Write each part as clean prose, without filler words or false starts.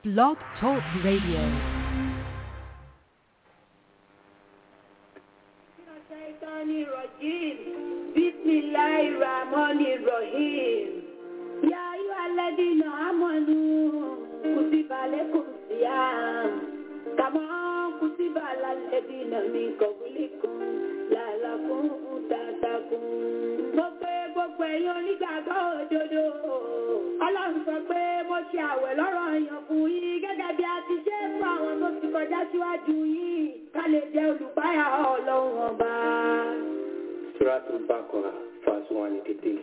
Blog Talk Radio. Bismillahirrahmanirrahim. Ya ayyuhalladhina amanu kutiba alaykumus siyam kama kutiba alal ladina min qablikum la'allakum tattaqun. Gbogbo ẹ̀yin onígbàgbọ́ òdodo. Ọlọ́run sọ pé mo ṣe àwẹ̀ lọ́ranyàn fún yín gẹ́gẹ́ bí a ti ṣe fún àwọn tó ti kọjá síwájú yín ká lè jẹ́ olùpáyà Ọlọ́run ọba. Suratul Baqarah, verse 183.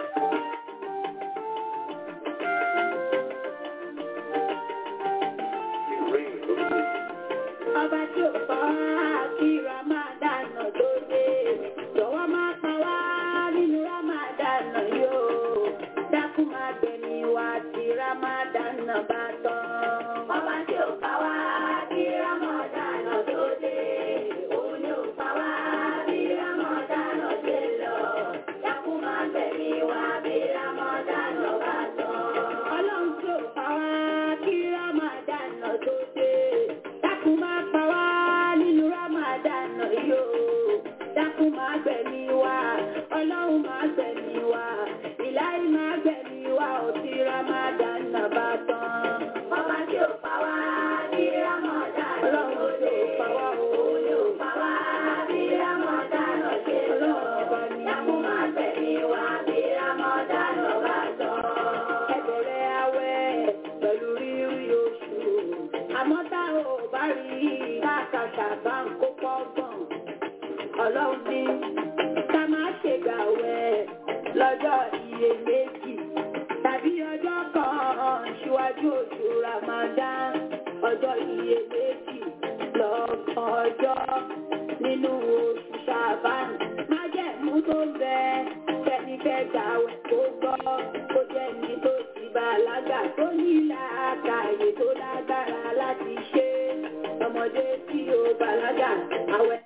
Ọba tí ò pa wá kí Ramadan tó dé, jọ̀wọ́ máa pa wá nínú Ramadan yóò. Dákun máa gbẹ̀mí wá tí Ramadan bá tán. Ọba tí ò pa wá kí Ramadan tó dé, òun ni ò pa wá bí Ramadan ṣe lọ. Dákun máa gbẹ̀mí wá bí Ramadan bá tán. Ọlọ́run tí ò pa wá kí Ramadan tó dé. Dákun máa pa wá nínú Ramadan yóò. Dákun máa gbẹ̀mí wá, Ọlọ́run máa gbẹ̀mí wá, Ìláhì máa gbẹ̀mí wá ó tí Ramadan bá tán. Ọba tí ò pa wá ní Ramadan, Ọlọ́run tí ò pa wá òun ni ò pa wá bí Ramadan ṣe lọ. Dákun máa gbẹ̀mí wá bí Ramadan bá tán. Ẹ bẹ̀rẹ̀ àwẹ̀ pẹ̀lú rírí oṣù, àmọ́ tá ò bá rí káàkàṣà bá ń kó pọ́gbọ̀n. Ọlọ́run ní ká má ṣe gbàwẹ̀ lọ́jọ́ iyèméjì tàbí ọjọ́ kan síwájú oṣù Ramadan. Ọjọ́ iyèméjì lọ́gbọ̀n ọjọ́ nínú oṣù Ṣàbán. Májẹ̀mú tó ń bẹ kẹ́ni fẹ́ gbàwẹ̀ kó gbọ́, kó jẹ́ ní tó ti bàlágà tó ní làákàyè tó lágbára láti ṣe. Ọmọdé tí ó bàlágà àwẹ̀.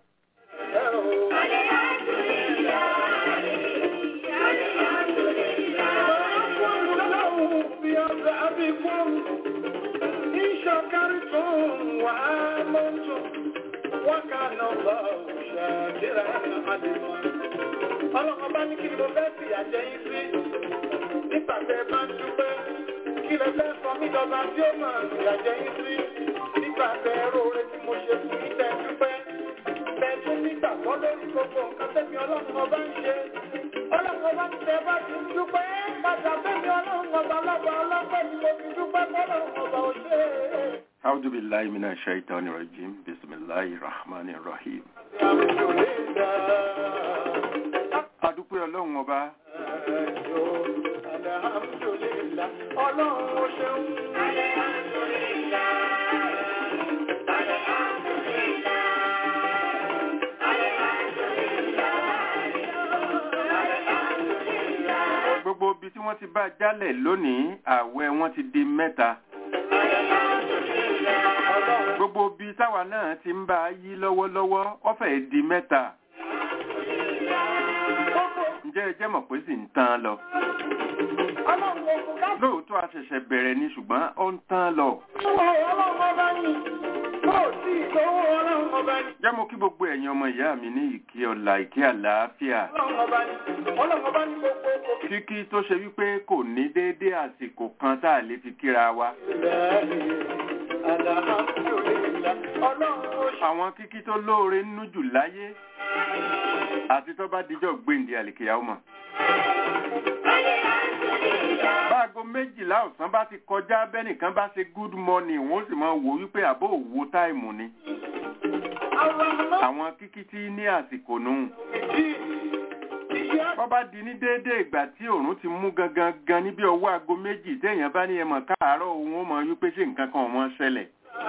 Ọlọ́run bá ní kí ló fẹ́ sí àjẹyìn sí nípasẹ̀ bá ń dúpẹ́, kí ló fẹ́ sọ mí dọ́gba tí ó máa sí àjẹyìn sí nípasẹ̀ róore tí mo ṣe fún ìtẹ́ dúpẹ́. Bẹ́ẹ̀tún nígbàgbọ́ lórí gbogbo nǹkan tẹ́mi Ọlọ́run ọba ń ṣe. Ọlọ́run ọba ń tẹ́ bá ti ń dúpẹ́, padà tẹ́mi Ọlọ́run ọba lọ́ba ọlọ́pẹ́ ni mo fi dúpẹ́ fọ́lọ́run ọba ò ṣe é. A'udhu billahi minash shaitanir rajim. Bismillahir rahmanir rahim. Adúpẹ́ Ọlọ́run ọba. Alhamdulillah. Ọlọ́run ó ṣeun. Alhamdulillah. Alhamdulillah. Alhamdulillah. Gbogbo ibi tí wọ́n ti bá jálẹ̀ lónìí, àwẹ̀ wọn ti di mẹ́ta. Gbogbo ibi táwa náà ti ń bá yí lọ́wọ́lọ́wọ́, ó fẹ́ di mẹ́ta. Ǹjẹ́ ẹ jẹ́ mọ̀ pé sì ń tán lọ? Lóòótọ́ a ṣẹ̀ṣẹ̀ bẹ̀rẹ̀ ni ṣùgbọ́n ó ń tán lọ. Jẹ́ mo kí gbogbo ẹ̀yin ọmọ ìyá mi ní ìkí ọlá ìkí àlàáfíà. Kíkí tó ṣe wípé kò ní déédé àsìkò kan tá a lè fi kíra wa. Àwọn kíkí tó lóore nínú jù láyé àti tó bá dijọ́ gbéǹde àlìkìyà ọmọ. Báago 12 ọ̀sán bá ti kọjá bẹ́nìkan bá ṣe good morning wọ́n sì máa wò wípé àbó òwò táìmù ni. Àwọn kíkí tí ní àsìkò nù. Bọ́ bá di ní déédéé ìgbà tí òòrùn ti mú gangan níbi ọwọ́ aago 2 téèyàn bá ní ẹmọ̀ káàárọ̀ òun ó mọ̀ wípé ṣé nǹkan kan wọ́n ṣẹlẹ̀.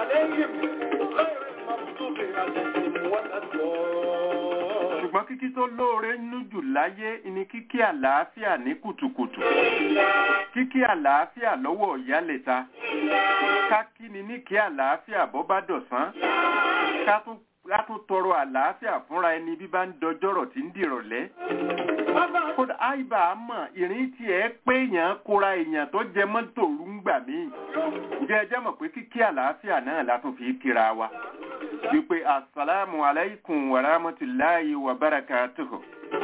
Ṣùgbọ́n kíkí tó lóore nínú jù láyé ni kíkí àlàáfíà ní kùtùkùtù. Kíkí àlàáfíà lọ́wọ́ ìyálẹ̀ta. Ká kí ni ní kí àlàáfíà bọ́ bá dọ̀sán. látún tọrọ àlàáfíà fúnra ẹni bí bá ń dọjọ́rọ̀ tí ń dìrọ̀lẹ́. Kódà àìbá mọ̀ ìrìn tí ẹ pé èèyàn kóra èèyàn tó jẹ mọ́tò rú ń gbà mí. Ǹjẹ́ ẹ jẹ́ mọ̀ pé kíkí àlàáfíà náà látún fi kíra wa. Wípé assalamu alaikum wa rahmatullahi wa barakatuhu.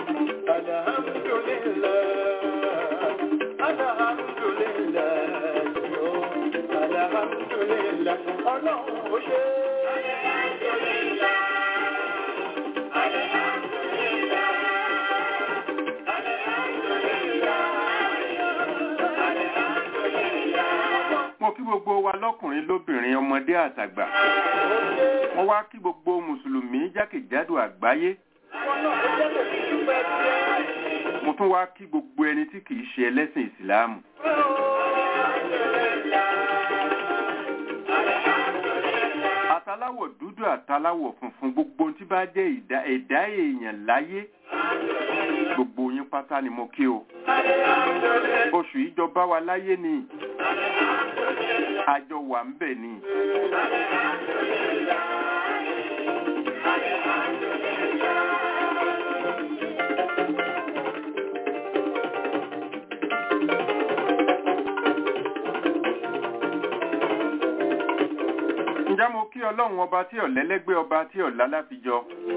Mo kí gbogbo wa lọ́kùnrin lóbìnrin ọmọdé àtàgbà. Mo wá kí gbogbo mùsùlùmí jákèjádò àgbáyé. Mo tún wá kí gbogbo ẹni tí kìí ṣe ẹlẹ́sìn ìsìláàmù. Àtàláwọ̀ dúdú àtàláwọ̀ funfun gbogbo tí bá jẹ́ ẹ̀dá èèyàn láyé. Gbogbo yín pátá ni mo kí o. Oṣù ìjọba wa láyé ni. Àjọ wà ń bẹ̀ ni. Ǹjẹ́ mo kí Ọlọ́run ọba tí ọ̀lẹ́lẹ́gbẹ́ ọba tí ọ̀lálàfijọ.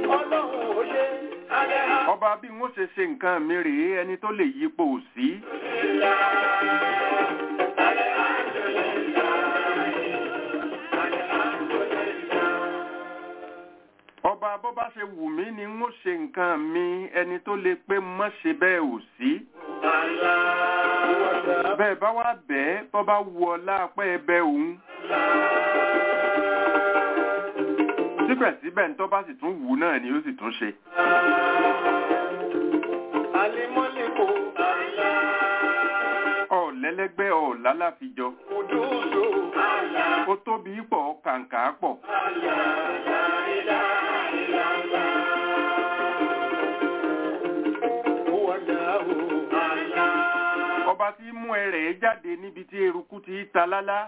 Ọba bí wọ́n ṣe ṣe nǹkan mi rèé ẹni tó lè yípo òsì. Ọba bó bá ṣe wù mí ni wọ́n ṣe nǹkan mi ẹni tó lè pé mọ́ ṣe bẹ́ẹ̀ òsì. Bẹ́ẹ̀ bá wá bẹ́ẹ̀ bó bá wù ọ lápẹ́ ẹbẹ òun. Síbẹ̀síbẹ̀ ń tó bá sì tún wù náà ni ó sì tún ṣe. Ọ̀lẹ́lẹ́gbẹ́ ọ̀lálàfijọ. Ó tóbi pọ̀ kàǹkà pọ̀. Ọba tí mú ẹrẹ̀ jáde níbi tí eruku ti ta lálá.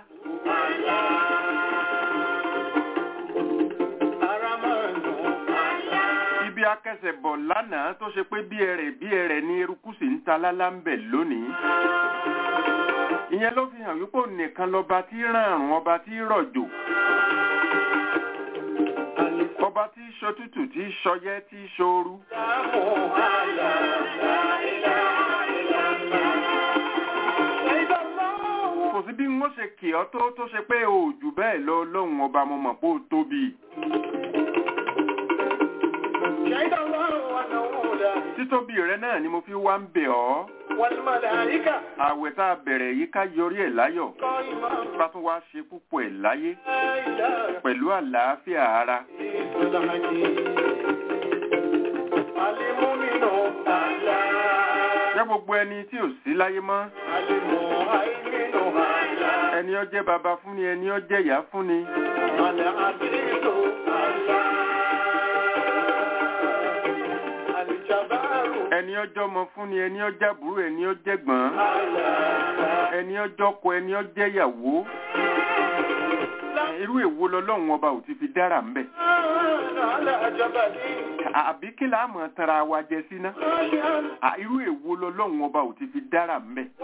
Ibi akẹsẹ̀ bọ̀ lánàá tó ṣe pé bí ẹrẹ̀ ní eruku sì ń ta lálá ń bẹ̀ lónìí. Ìyẹn ló fi hàn wípé nìkan lọba tí ràrùn ọba tí rọ̀jò. Ọba tí ṣotútù tí ṣọyẹ́ tí ṣoru. Kò sí bí wọ́n ṣe kì ọ́ tó ṣe pé o jù bẹ́ẹ̀ lọ lọ́hùn ọba mo mọ̀ pé ó tóbi. Títóbi rẹ náà ni mo fi wá ń bẹ̀ ọ́. Àwẹ̀ tá a bẹ̀rẹ̀ yìí ká yọrí ẹ̀ láyọ̀. Ká tún wá ṣe púpọ̀ ẹ̀ láyé. Pẹ̀lú àlàáfíà ara. Jẹ́ gbogbo ẹni tí ò sí láyé mọ́. Ẹni ó jẹ́ bàbá fún ni, ẹni ó jẹ́ ìyá fún ni. Ẹni ọjọ́ mọ fún ni, ẹni ọjọ́ àbúrò, ẹni ọjọ́ ẹ̀gbọ́n, ẹni ọjọ́ ọkọ, ẹni ọjọ́ ìyàwó. Irú èwo lọ́lọ́run ọba ò ti fi dára ń bẹ̀. Àbí kí la mọ̀ tara wa jẹ sí ná? Irú èwo lọ́lọ́run ọba ò ti fi dára ń bẹ̀.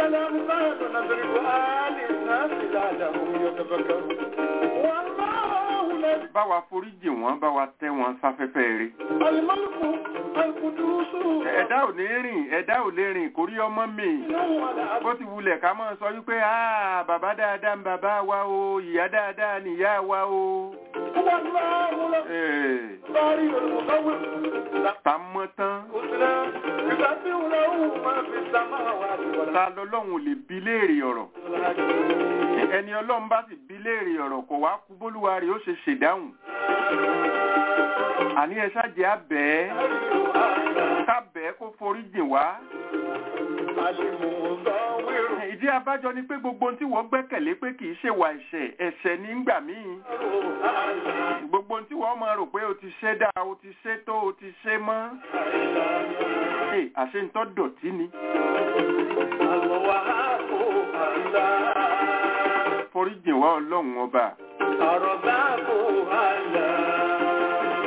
Bá wa foríjì wọ́n, bá wa tẹ́ wọn sáfẹ́fẹ́ rẹ̀. Ẹ̀dá ò ní rìn, ẹ̀dá ò lè rìn kórí ọmọ mi. Bó ti wulẹ̀ ká máa sọ wípé bàbá dáadáa ń bàbá wa o, ìyá dáadáa ni ìyá wa o. Ta mọ́ tán. Ta lọ́lọ́run lè bi léèrè ọ̀rọ̀. Ẹni Ọlọ́run bá sì bi léèrè ọ̀rọ̀ kò wá kú bólúwa rẹ̀ ó ṣe ṣèdáhùn. Àní ẹ ṣáàjẹ́ àbẹ́ kábẹ́ kó foríjìn wá. Ìdí abájọ ni pé gbogbo tí wọ́n gbẹ́kẹ̀lé pé kìí ṣe wà ẹ̀ṣẹ̀ ní ìgbà míì. Gbogbo tí wọ́n máa rò pé o ti ṣe dáa, o ti ṣe tó, o ti ṣe mọ́. Àṣẹ ń tọ́ dọ̀tí ni. Foríjìn wá Ọlọ́run ọba.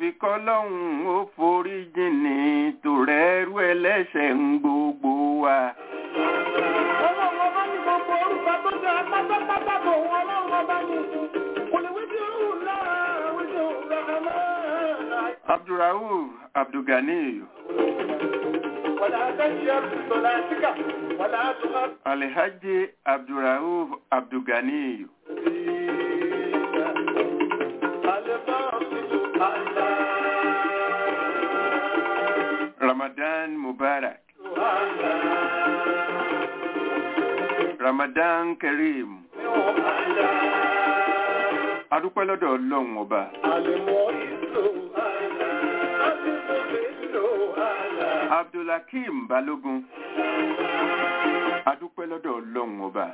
àfikọ́ lọ́hùn ó forí jìnnì tòrẹ́rú ẹlẹ́ṣẹ̀ ń gbogbo wa. Ọlọ́run ọba ní gbogbo orúkọ tó jẹ́ pátápátá tó wọn ọlọ́run ọba ní. Kò lè wí sí òun náà, wí sí òun náà. Abdulrauf Abdulganiyu. ولا تجهر بصلاتك ولا تخف. Alhaji Abdulrauf Abdulganiyu. Ramadan Mubarak. Ramadan Kareem. Adúpẹ́ lọ́dọ̀ Ọlọ́run ọba. Abdulhakeem Balógun. Adúpẹ́ lọ́dọ̀ Ọlọ́run ọba.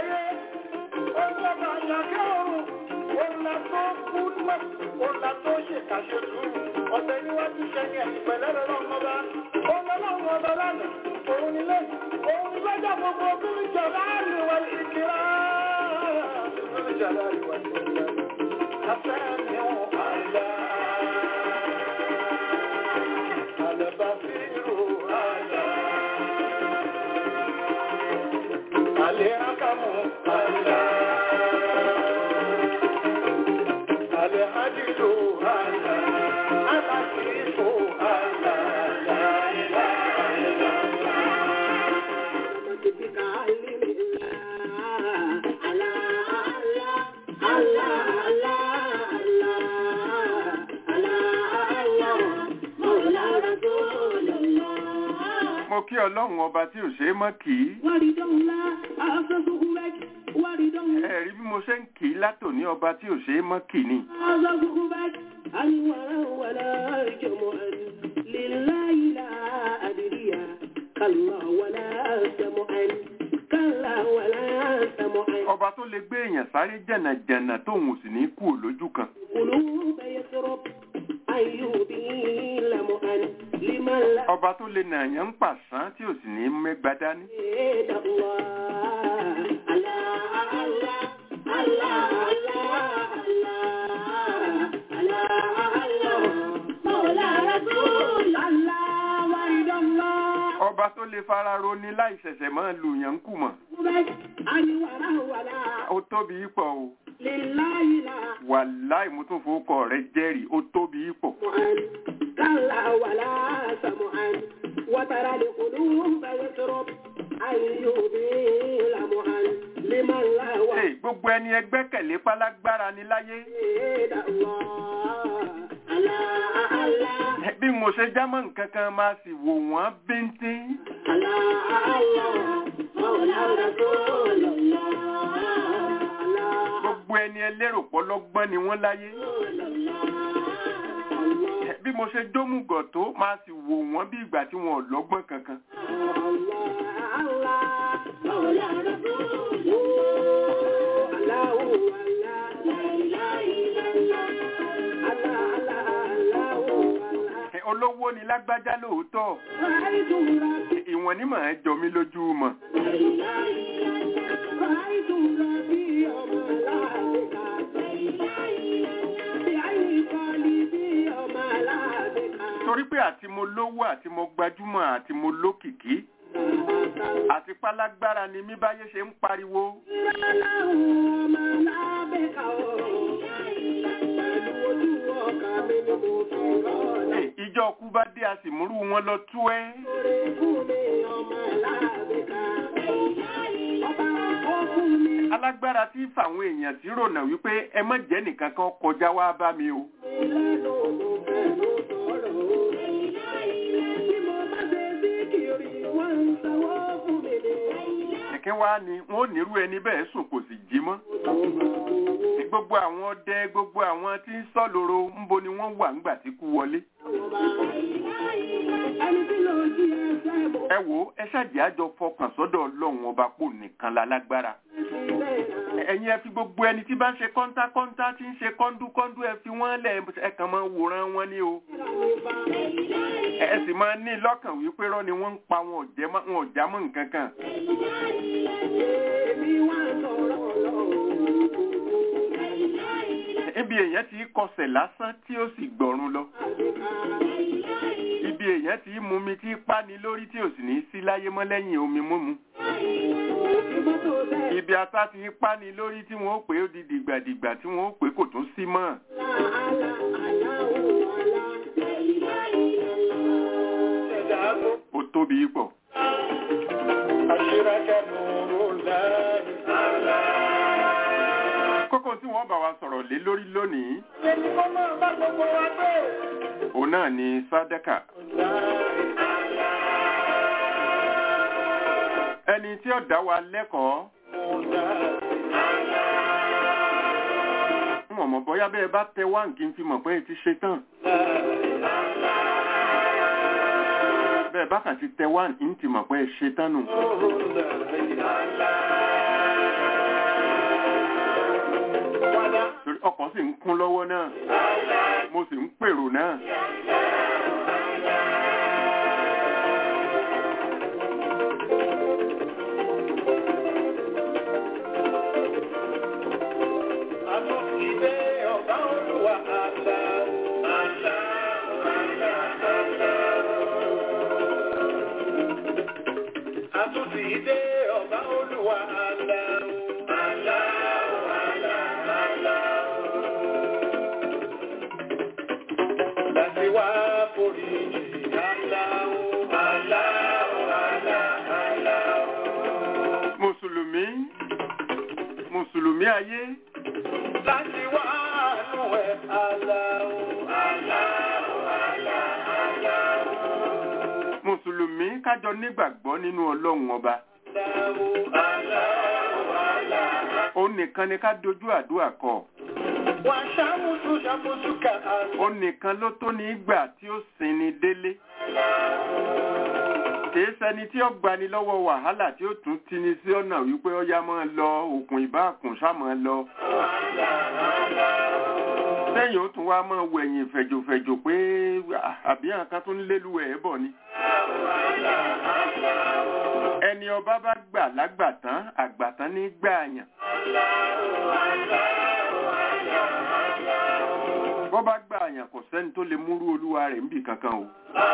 Ọ̀sẹ̀ níwájú ṣẹ́yìn ẹ̀yìn pẹ̀lẹ́ lọ́rọ̀ ọba. Ọlọ́run ọba lánàá, òun ni lẹ́yìn, òun ni lọ́jọ́ gbogbo ọdún ìjọba àríwá ìkìlá. Ìjọba àríwá ìkìlá. Afẹ́ ni wọ́n àlá. Àlẹ́bàfírò àlá. Àlẹ́ àkàmù àlá. Àlẹ́ àdìlò àlá. Mo kí Ọlọ́run ọba tí ò ṣe é mọ́ kì í. Ẹ̀rí bí mo ṣe ń kì í látòní ọba tí ò ṣe é mọ́ kì ní. Ọba tó lè gbé èèyàn sáré jẹ̀nàjẹ̀nà tóun ò sì ní kú lójú kan. Ọba tó lè nàyàn ń pàṣán tí ò sì ní mẹ́gbàá dání. Ọba tó lè fara roni láì ṣẹ̀ṣẹ̀ máa lù yàn kù mọ̀. Ó tóbi ipò o. Wàláì mo tún fowókọ rẹ̀ jẹ́rìí, ó tóbi ipò. Gbogbo ẹni ẹgbẹ́kẹ̀lé pálágbára ni láyé. Bí mo ṣe jámọ́ nǹkan kan máa sì wò wọ́n bíntín. Gbogbo ẹni ẹlérò pọ́lọ́gbọ́n ni wọ́n láyé. Bí mo ṣe jómùgọ̀ tó máa sì wò wọ́n bí ìgbà tí wọn ò lọ́gbọ́n kankan. Olówó ni lágbájá lóòótọ́. Ìwọ̀n ní màá jọ mí lójú mọ̀. Torí pé àti mo lówó àti mo gbajúmọ̀ àti mo lókìkí àti pálágbára ni mí báyé ṣe ń pariwo. Ìjọ kú bá dé a sì múrú wọn lọ tú ẹ́. Alágbára tí fàwọn èèyàn tí rònà wípé ẹ má jẹ́ nìkan kan kọjá wá bá mi o. Ẹ̀kẹ́ wá ni wọ́n ò nírú ẹni bẹ́ẹ̀ sùn kò sì jí mọ́. Gbogbo àwọn ọdẹ gbogbo àwọn tí ń sọ lóro ń bo ni wọ́n wà ńgbà tí kú wọlé. Ẹ wò ẹ ṣáàjì àjọ fọkàn sọ́dọ̀ Ọlọ́run ọba pò nìkan lálágbára. Ẹ̀yin ẹ fi gbogbo ẹni tí bá ń ṣe kọ́ńtákọ́ńtá tí ń ṣe kọ́ńdúkọ́ńdú ẹ fi wọ́n lẹ̀ ẹ kàn máa wòran wọn ní o. Ẹ sì máa ní lọ́kàn wípé rọ́ ni wọ́n ń pa wọn ò já mọ́ nǹkan kan. níbi èèyàn ti kọsẹ̀ lásán tí ó sì gbọ̀run lọ. Ibi èèyàn ti mumi tí pani lórí tí ò sì ní sí láyé mọ́ lẹ́yìn omi múmu. Ibi ata ti pani lórí tí wọ́n ó pè ó di dìgbàdìgbà tí wọ́n ó pè kò tún sí mọ́. Ó tóbi pọ̀. Kókó tí wọ́n bá wa sọ̀rọ̀ lé lórí lónìí. Òun náà ni sàdákà. Ẹni tí ó dá wa lẹ́kọ̀ọ́. Mo mọ̀ bóyá bẹ́ẹ̀ bá tẹ wá kí n fi mọ̀ pé ti ṣe tán. Bẹ́ẹ̀ bá kàn ti tẹ wá ń ti mọ̀ pé ṣe tán nù. Ọkọ̀ sì ń kún lọ́wọ́ náà. Mo sì ń pèrò náà. Mùsùlùmí ayé láti wá nù ẹ̀ Mùsùlùmí kájọ nígbàgbọ́ nínú Ọlọ́run ọba. Ó nìkan ni ká dojú àdúrà kọ. Ó nìkan ló tó ní ìgbà tí ó sinmi délé. Kìí ṣẹni tí ó gbani lọ́wọ́ wàhálà tí ó tún ti ní sí ọ̀nà wípé ó yá máa lọ òkun ìbáàkùn sáàmà lọ. Sẹ́yìn ó tún wá máa wẹ̀yìn fẹ̀jòfẹ̀jò pé àbí àǹkan tún lélu ẹ̀ bọ̀ ni. Ẹni ọba bá gbà lágbàtán, àgbàtán ní gbààyàn. Bọ́ bá gbààyàn kò sẹ́ni tó lè múrú olúwa rẹ̀ níbì kankan o.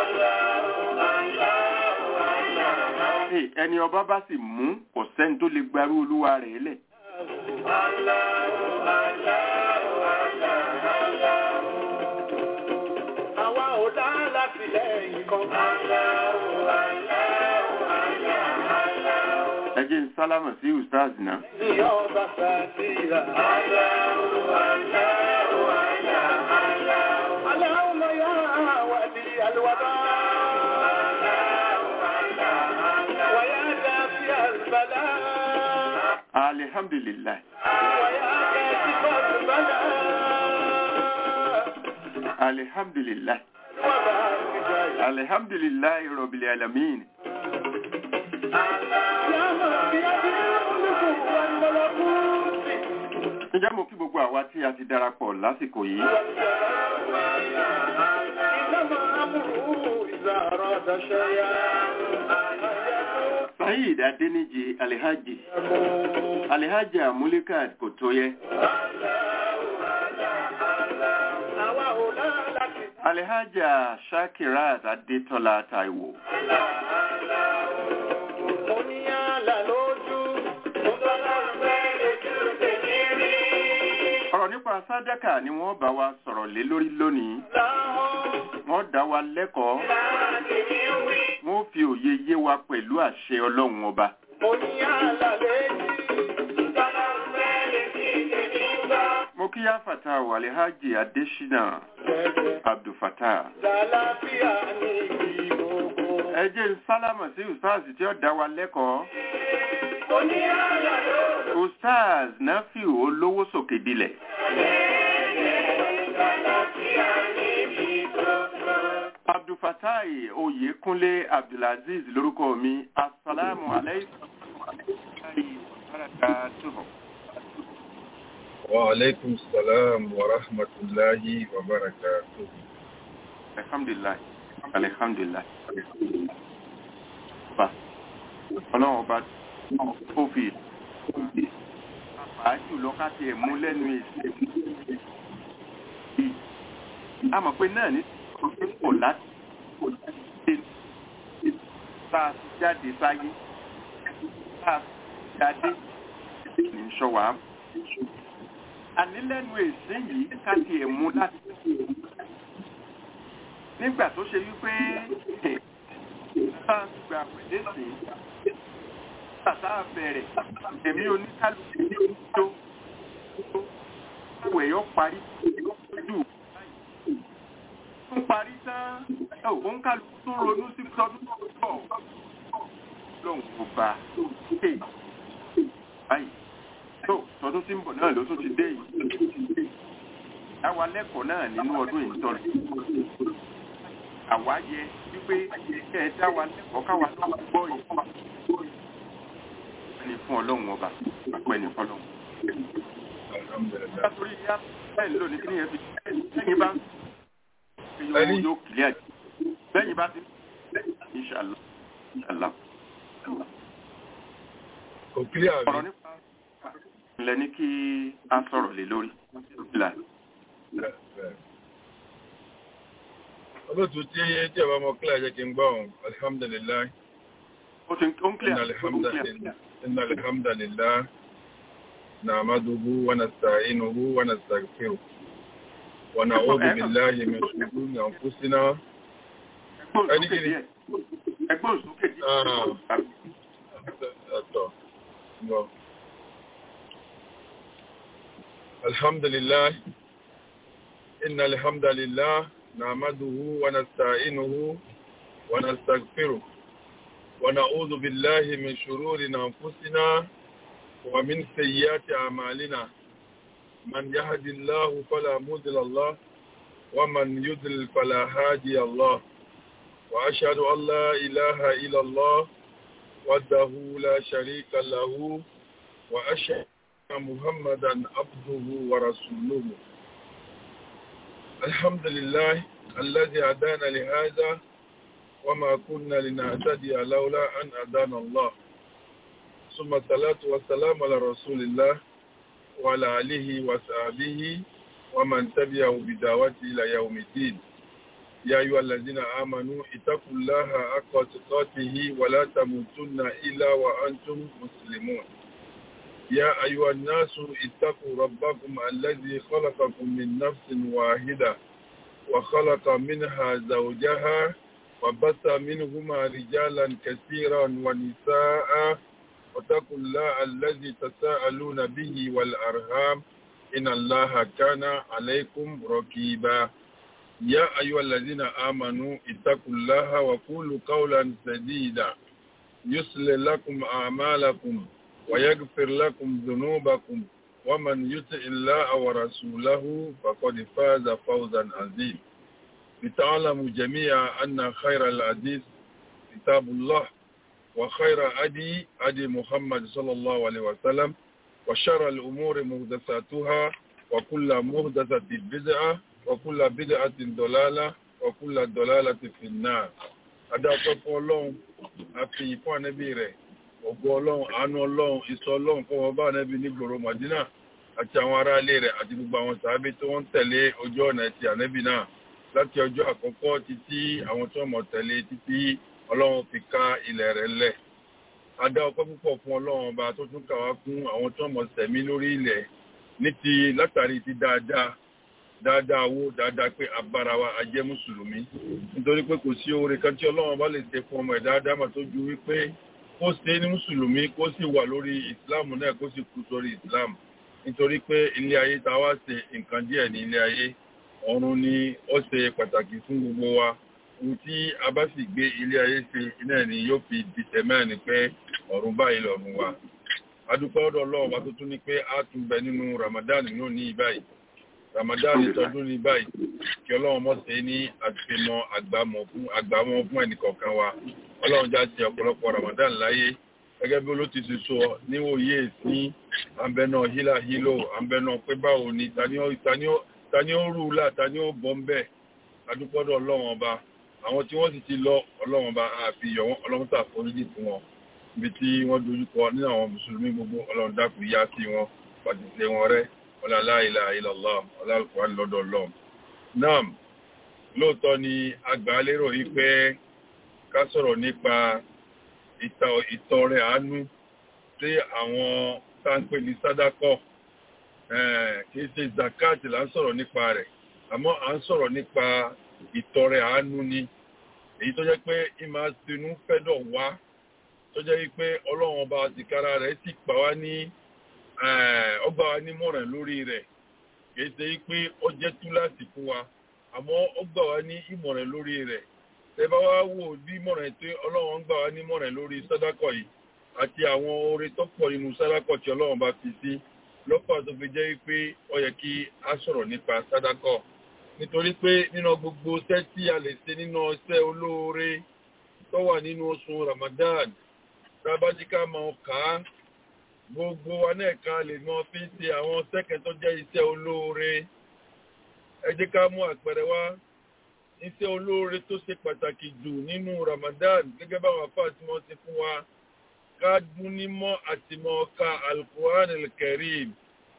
Ẹni ọba bá sì mú kò sẹ́ni tó lè gbarú olúwa rẹ̀ lẹ̀. Àwa ò dá láti lẹ́yìn kan. Ẹ jẹ́ n sálámà sí Ustaz náà. Alhamdulillah. Alhamdulillah. Alhamdulillah Rabbil Alamin. Ǹjẹ́ mo kí gbogbo àwa tí a ti darapọ̀ lásìkò yìí. Saheed Adéníjì Alhaji Amúlíkà kò tó yẹ. Alhaja Shakirat Adétọ́lá Táíwò. Ọ̀rọ̀ nípa sàdákà ni wọ́n bá wa sọ̀rọ̀ lé lórí lónìí. Wọ́n dá wa lẹ́kọ̀ọ́. Wọ́n fi òye yé wa pẹ̀lú àṣẹ Ọlọ́run ọba. Mo kí yá Fatai Alhaji Adésínà Abdulfatah. Ẹ jẹ́ n sálámà sí Ustaz tí ó dá wa lẹ́kọ̀ọ́. Ustaz Nafiu olówó sókè dilẹ̀. Abdulfatai Oyèkúnlé Abdulaziz lórúkọ mi. Assalamu alaikum. Wa alaikum salam wa rahmatullahi wa barakatuh. Alhamdulillah. Alhamdulillah. Ọlọ́run ọba ó fi àpájù lọ́kàtí ẹ̀mú lẹ́nu èsì a mọ̀ pé náà ní kò láti bá a ti jáde sáyé bá a ti jáde ní ṣọ́wà ànílẹ́nu èsì yìí káàkì ẹ̀mú láti nígbà tó ṣe wípé bá gbà pẹ̀lẹ́ sí tàtà bẹ̀rẹ̀ ẹ̀mí oníkálùkù tó wẹ̀yọ́ parí jù ń parí tán òun kálùkù tó ronú sí tọdún tó pọ̀ lóhun kò bá báyìí tó tọdún tí ń bọ̀ náà ló tún ti dé yìí àwa lẹ́kọ̀ọ́ náà nínú ọdún ìtọ́rẹ̀ àwa yẹ wípé kẹ́ ẹ dá wa lẹ́kọ̀ọ́ káwa náà gbọ́ yìí ẹni fún ọlọ́run ọba àpẹ́ ní fọlọ́run. nítorí ìyá bẹ́ẹ̀ ló ní kí ni ẹ fi lẹ́yìn bá ń fi yóò kílẹ̀ àjẹ́ lẹ́yìn bá ti inshallah. Kò kílẹ̀ àbí. ọ̀rọ̀ nípa ilẹ̀ ní kí a sọ̀rọ̀ lé lórí olóòtú tí ẹ̀bá mọ́ kílẹ̀ jẹ́ kí n gbọ́ ọ̀hún alhamdulillah inna alhamdulillah na'maduhu wa nasta'inuhu wa nastaghfiruh wa na'udhu billahi min shururi anfusina alhamdulillah inna alhamdulillah نعمده ونستعينه ونستغفره ونعوذ بالله من شرور أنفسنا ومن سيئات أعمالنا من يهد الله فلا مضل له ومن يضلل فلا هادي له وأشهد أن لا إله إلا الله وحده لا شريك له وأشهد أن محمدا عبده ورسوله الحمد لله الذي هدانا لهذا وما كنا لنهتدي لولا أن هدانا الله ثم الصلاة والسلام على رسول الله وعلى آله وصحبه ومن تبعه بدعوته إلى يوم الدين يا أيها الذين آمنوا اتقوا الله حق تقاته ولا تموتن إلا وأنتم مسلمون يا أيها الناس اتقوا ربكم الذي خلقكم من نفس واحدة وخلق منها زوجها وبث منهما رجالا كثيرا ونساء واتقوا الله الذي تساءلون به والأرحام إن الله كان عليكم رقيبا يا أيها الذين آمنوا اتقوا الله وقولوا قولا سديدا يصلح لكم أعمالكم ويغفر لكم ذنوبكم ومن يطع الله ورسوله فقد فاز فوزا عظيما لتعلموا جميعا أن خير الحديث كتاب الله وخير هدي محمد صلى الله عليه وسلم وشر الأمور محدثاتها وكل محدثة بدعة وكل بدعة ضلالة وكل ضلالة في النار أدعوكم الله أفي فانبيره ògo ọlọ́run àánú ọlọ́run ìsọ ọlọ́run kọ́ wọn bá nẹ́bí ní gbòòrò Mádínà àti àwọn ará ilé rẹ̀ àti gbogbo àwọn sàábé tí wọ́n ń tẹ̀lé ojú ọ̀nà ti ànẹ́bí náà láti ọjọ́ àkọ́kọ́ títí àwọn tí wọ́n mọ̀ tẹ̀lé títí ọlọ́run fi ká ilẹ̀ rẹ̀ lẹ̀. A dá ọpẹ́ púpọ̀ fún ọlọ́run ọba tó tún kà wá fún àwọn tí wọ́n mọ̀ sẹ̀mí lórí ilẹ̀ ní ti látàrí ti dáadáa owó dáadáa pé abára wa a jẹ́ mùsùlùmí nítorí pé kò sí oore kan tí ọlọ́run bá lè ṣe fún ọmọ ẹ̀dá ádámà tó ju wípé kó ṣe ní mùsùlùmí kó sì wà lórí ìsìláàmù náà kó sì kú sórí ìsìláàmù nítorí pé ilé ayé tá a wá ṣe nǹkan díẹ̀ ní ilé ayé ọ̀run ni ó ṣe pàtàkì fún gbogbo wa ohun tí a bá sì gbé ilé ayé ṣe iná ni yóò fi dìtẹ̀ mẹ́rin pé ọ̀run báyìí lọ́run wa adúpẹ́ ọ̀dọ̀ ọlọ́run wa tó tún ní pé a tún bẹ nínú Ramadan náà ní báyìí Ramadan tọdún ní báyìí kí ọlọ́run mọ̀ ṣe ní àfihàn àgbàmọ́ fún ẹnìkọ̀ọ̀kan wa ọlọ́run já ṣe ọ̀pọ̀lọpọ̀ Ramadan láyé gẹ́gẹ́ bí olóòtú ti sọ níwòye sí àbẹ̀nà hílàhílò àbẹ̀nà pé báwo ni tani ó rúlà tani ó bọ́ ń bẹ̀ adúpọ́dọ̀ ọlọ́run ọba àwọn tí wọ́n sì ti lọ ọlọ́run ọba àfihàn wọn ọlọ́run tà foríjì fún wọn ibi tí wọ́n dojúkọ nínú àwọn mùsùlùmí gbogbo ọlọ́run dákun yá sí wọn pàtìsẹ́ wọn rẹ́ la ilaha illallah ọlọ́run lọ́dọ̀ ọlọ́run Naam, lóòótọ́ ni agbálérò yìí pé ká sọ̀rọ̀ nípa ìtọrẹ àánú tí àwọn táǹpẹ̀ ní sádàkọ̀ kìí ṣe zakat là ń sọ̀rọ̀ nípa rẹ̀, àmọ́ à ń sọ̀rọ̀ nípa ìtọrẹ àánú ni èyí tó jẹ́ pé ìmá sinú fẹ́dọ̀ wá tó jẹ́ wípé ọlọ́run ọba àtìkára rẹ̀ sì pa wá ní ọgbà wa nímọ̀ràn lórí rẹ̀ kìí ṣe wípé ó jẹ́ túláàsì fún wa àmọ́ ó gbà wá ní ìmọ̀ràn lórí rẹ̀. Tẹ́ bá wá wò bí ìmọ̀ràn tí ọlọ́run gbà wá nímọ̀ràn lórí sàdákà yìí àti àwọn oore tó pọ̀ nínú sàdákà tí ọlọ́run bá fi sí lọ́pọ̀ tó fi jẹ́ wípé ó yẹ kí a sọ̀rọ̀ nípa sàdákà nítorí pé nínú gbogbo iṣẹ́ tí a lè ṣe nínú iṣẹ́ olóore tó wà nínú oṣù Ramadan tábájíká máa kà á gbogbo wa náà ká lè mọ fi ṣe àwọn sẹ́kẹ̀ tó jẹ́ iṣẹ́ olóore. Ẹ jẹ́ ká mú àpẹẹrẹ wá iṣẹ́ olóore tó ṣe pàtàkì jù nínú Ramadan gẹ́gẹ́ báwọn àfáà tí wọ́n ti fún wa ká dún nímọ̀ àti mọ̀ ká Al-Qur'an Al-Karim.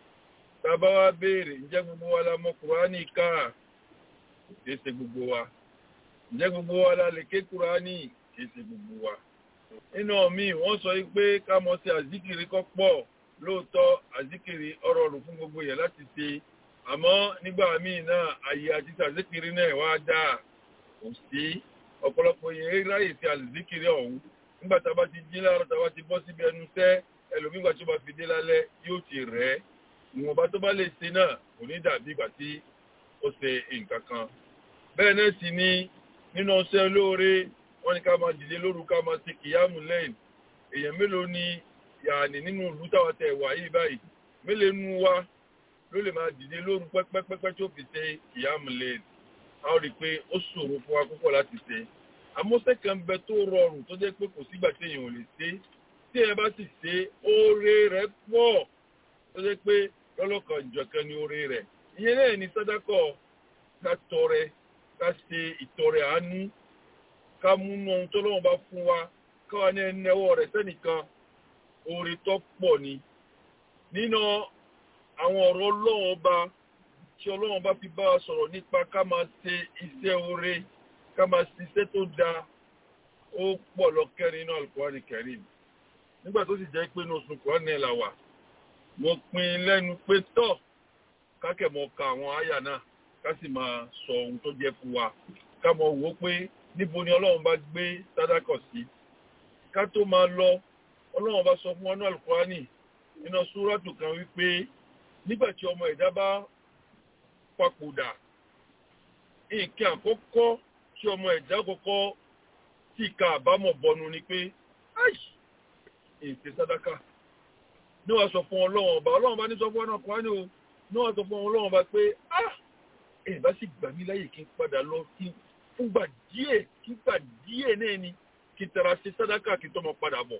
Tàbá wá béèrè ǹjẹ́ gbogbo wa la mọ̀ Kùránì ká? Kìí ṣe gbogbo wa. Ǹjẹ́ gbogbo wa la lè ké Kùránì? Kìí ṣe gbogbo wa. Nínú mi wọ́n sọ pé ká mọ̀ sí àzíkìrí kọ́ pọ̀ lóòótọ́ àzíkìrí ọ̀rọ̀ ọ̀rùn fún gbogbo yẹn láti ṣe àmọ́ nígbà míì náà àyè àti àzíkìrí náà wá dáa kò sí ọ̀pọ̀lọpọ̀ yẹn ráyè sí àzíkìrí ọ̀hún nígbà tá a bá ti jí láàárọ̀ tá a bá ti bọ́ síbi ẹnu iṣẹ́ ẹlòmígbà tó bá fi dé lálẹ́ yóò ti rẹ̀ ìwọ̀nba tó bá lè ṣe náà kò ní dàbí ìgbà tí ó ṣe nǹkan kan. Bẹ́ẹ̀ náà sì ni nínú ọṣẹ́ olóore wọ́n ní ká máa dìde lóru ká máa ṣe kìyàmù lẹ́yìn èèyàn mélòó ni yàní nínú ìlú táwa tẹ̀ wá yìí báyìí mélòó nu wa ló lè máa dìde lóru pẹ́pẹ́pẹ́pẹ́ tí ó fi ṣe kìyàmù lẹ́yìn. A ó rí i pé ó ṣòro fún wa púpọ̀ láti ṣe àmọ́ṣẹ́ kan bẹ tó rọrùn tó jẹ́ pé kò sígbà tí èèyàn ò lè ṣe tí ẹ bá sì ṣe oore rẹ̀ pọ̀ tó jẹ́ pé lọ́lọ́kan ìjọ̀kan ni oore rẹ̀ ìyẹn náà ní sàdákà ká tọrẹ ká ṣe ìtọrẹ àánú ká múnú ohun tó lọ́wọ́ bá fún wa káwa ní ẹni ẹwọ́ rẹ̀ sẹ́nìkan oore tó pọ̀ ni. Nínú àwọn ọ̀rọ̀ Ọlọ́run ọba tí Ọlọ́run bá fi bá wa sọ̀rọ̀ nípa ká máa ṣe iṣẹ́ oore ká máa ṣiṣẹ́ tó dáa ó pọ̀ lọ́kẹ́rin nínú Al-Qur'an Karim. Nígbà tó sì jẹ́ pé ní oṣù Kùránì là wà mo pin lẹ́nu pé tọ́ kákẹ́ mọ ka àwọn àyà náà ká sì máa sọ ohun tó jẹ́ fún wa ká mọ wò pé níbo ni Ọlọ́run bá gbé sàdákà sí. Ká tó máa lọ Ọlọ́run bá sọ fún wa ní Al-Qur'ani nínú súrátù kan wípé nígbà tí ọmọ ẹ̀dá bá papòdà nǹkan àkọ́kọ́ tí ọmọ ẹ̀dá kọ́kọ́ tí ìka àbámọ̀ bọnu ni pé èsì sàdákà ní wàá sọ fún Ọlọ́run bá ní sọ fún ọ̀nà Kùránì o ní wàá sọ fún Ọlọ́run bá pé ẹ̀ bá sì gbà mí láyè kí n padà lọ kí fúngbà díẹ̀ náà ni kí n tara ṣe sàdákà kí n tọ́mọ padà bọ̀.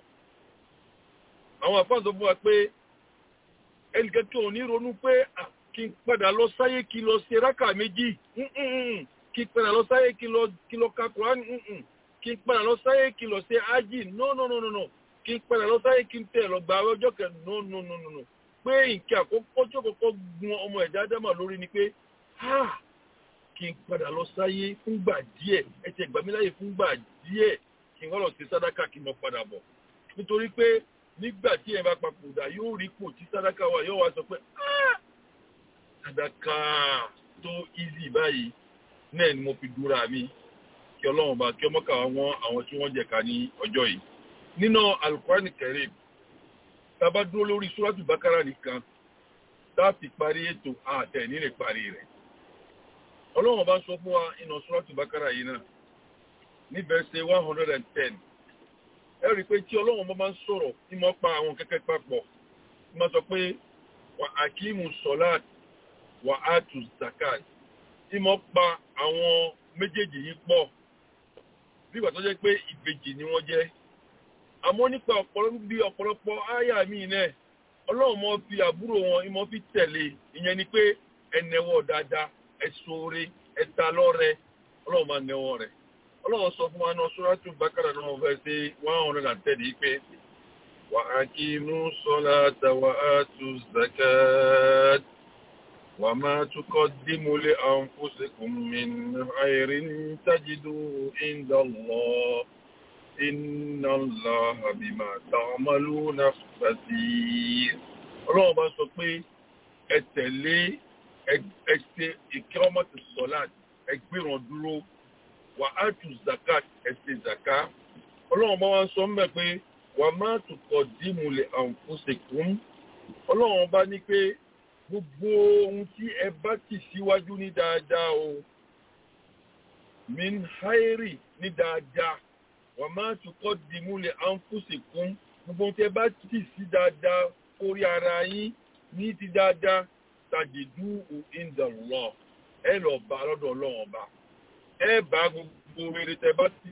Àwọn àfáà sọ fún wa pé ẹnìkan tí ò ní ronú pé kí n padà lọ sáyé kí n lọ ṣe rákà méjì kí n padà lọ sáyé kí n lọ ka Kùránì kí n padà lọ sáyé kí n lọ ṣe ájì no kí n padà lọ sáyé kí n tẹ̀ lọ gba ọjọ́ kẹ no pé nǹkan àkọ́kọ́ tí ó kọ́kọ́ gun ọmọ ẹ̀dá dámà lórí ni pé kí n padà lọ sáyé fúngbà díẹ̀ ẹ ti gbà mí láyè fúngbà díẹ̀ kí n wá lọ sí sàdákà kí n mọ padà bọ̀ nítorí pé nígbà tí ẹ bá papòdà yóò rí pò tí sàdákà wà yóò wá sọ pé sàdákà tó easy báyìí náà ni mo fi dúra mi kí Ọlọ́run bá kí ọmọ kàwá wọn àwọn tí wọ́n jẹ̀ka ní ọjọ́ yìí. Nínú Al-Qur'an Karim tàbá dúró lórí Súrátù Bákárà nìkan táàfi parí ètò àtẹ̀ nílé parí rẹ̀. Ọlọ́run bá sọ fún wa nínú Súrátù Bákárà yìí náà ní verse 110 ẹ rí pé tí Ọlọ́run bá máa ń sọ̀rọ̀ tí mo pa àwọn kẹ́kẹ́ papọ̀ tí mo sọ pé wà àkímù sọ̀láàt wà átù zakat tí mo pa àwọn méjèèjì yìí pọ̀ bí ìgbà tó jẹ́ pé ìbejì ni wọ́n jẹ́. Àmọ́ nípa ọ̀pọ̀lọpọ̀ áyà míì náà Ọlọ́run mọ́ fi àbúrò wọn ìmọ̀ fi tẹ̀lé ìyẹn ni pé ẹnẹwọ́ dáadáa ẹ̀sọ́rẹ́ ẹ̀ta lọ́rẹ́ Ọlọ́run máa nẹwọ́ rẹ̀. Ọlọ́run sọ fún wa náà Súrátù Bákárà náà fẹ́ sí 110 pé wa aqimu ssalata wa atu zakat وما تقدموا لأنفسكم من خير تجدوه عند الله إن الله بما تعملون بصير. Ọlọ́run bá sọ pé ẹ tẹ̀lé ẹsẹ̀ ìkẹ́ọ́mọ̀tì sọ́láàtì ẹgbẹ́ràn dúró wà á tù zakat ẹsẹ̀ zaka. Ọlọ́run bá wá sọ mẹ́ pé wà má tukọ̀ dímùlẹ̀ àǹfọ̀sẹ̀kùn. Ọlọ́run bá ní pé gbogbo ohun tí ẹ bá tì síwájú ní dáadáa o min hairi ní dáadáa wà má tukọ̀ dímùlẹ̀ àǹfọ̀sẹ̀kùn. Gbogbo ohun tí ẹ bá tì sí dáadáa orí ara yín ní ti dáadáa tajidu inda Allah ẹ lọ bá lọ́dọ̀ Ọlọ́run ọba ẹ bá gbogbo rere tẹ bá ti.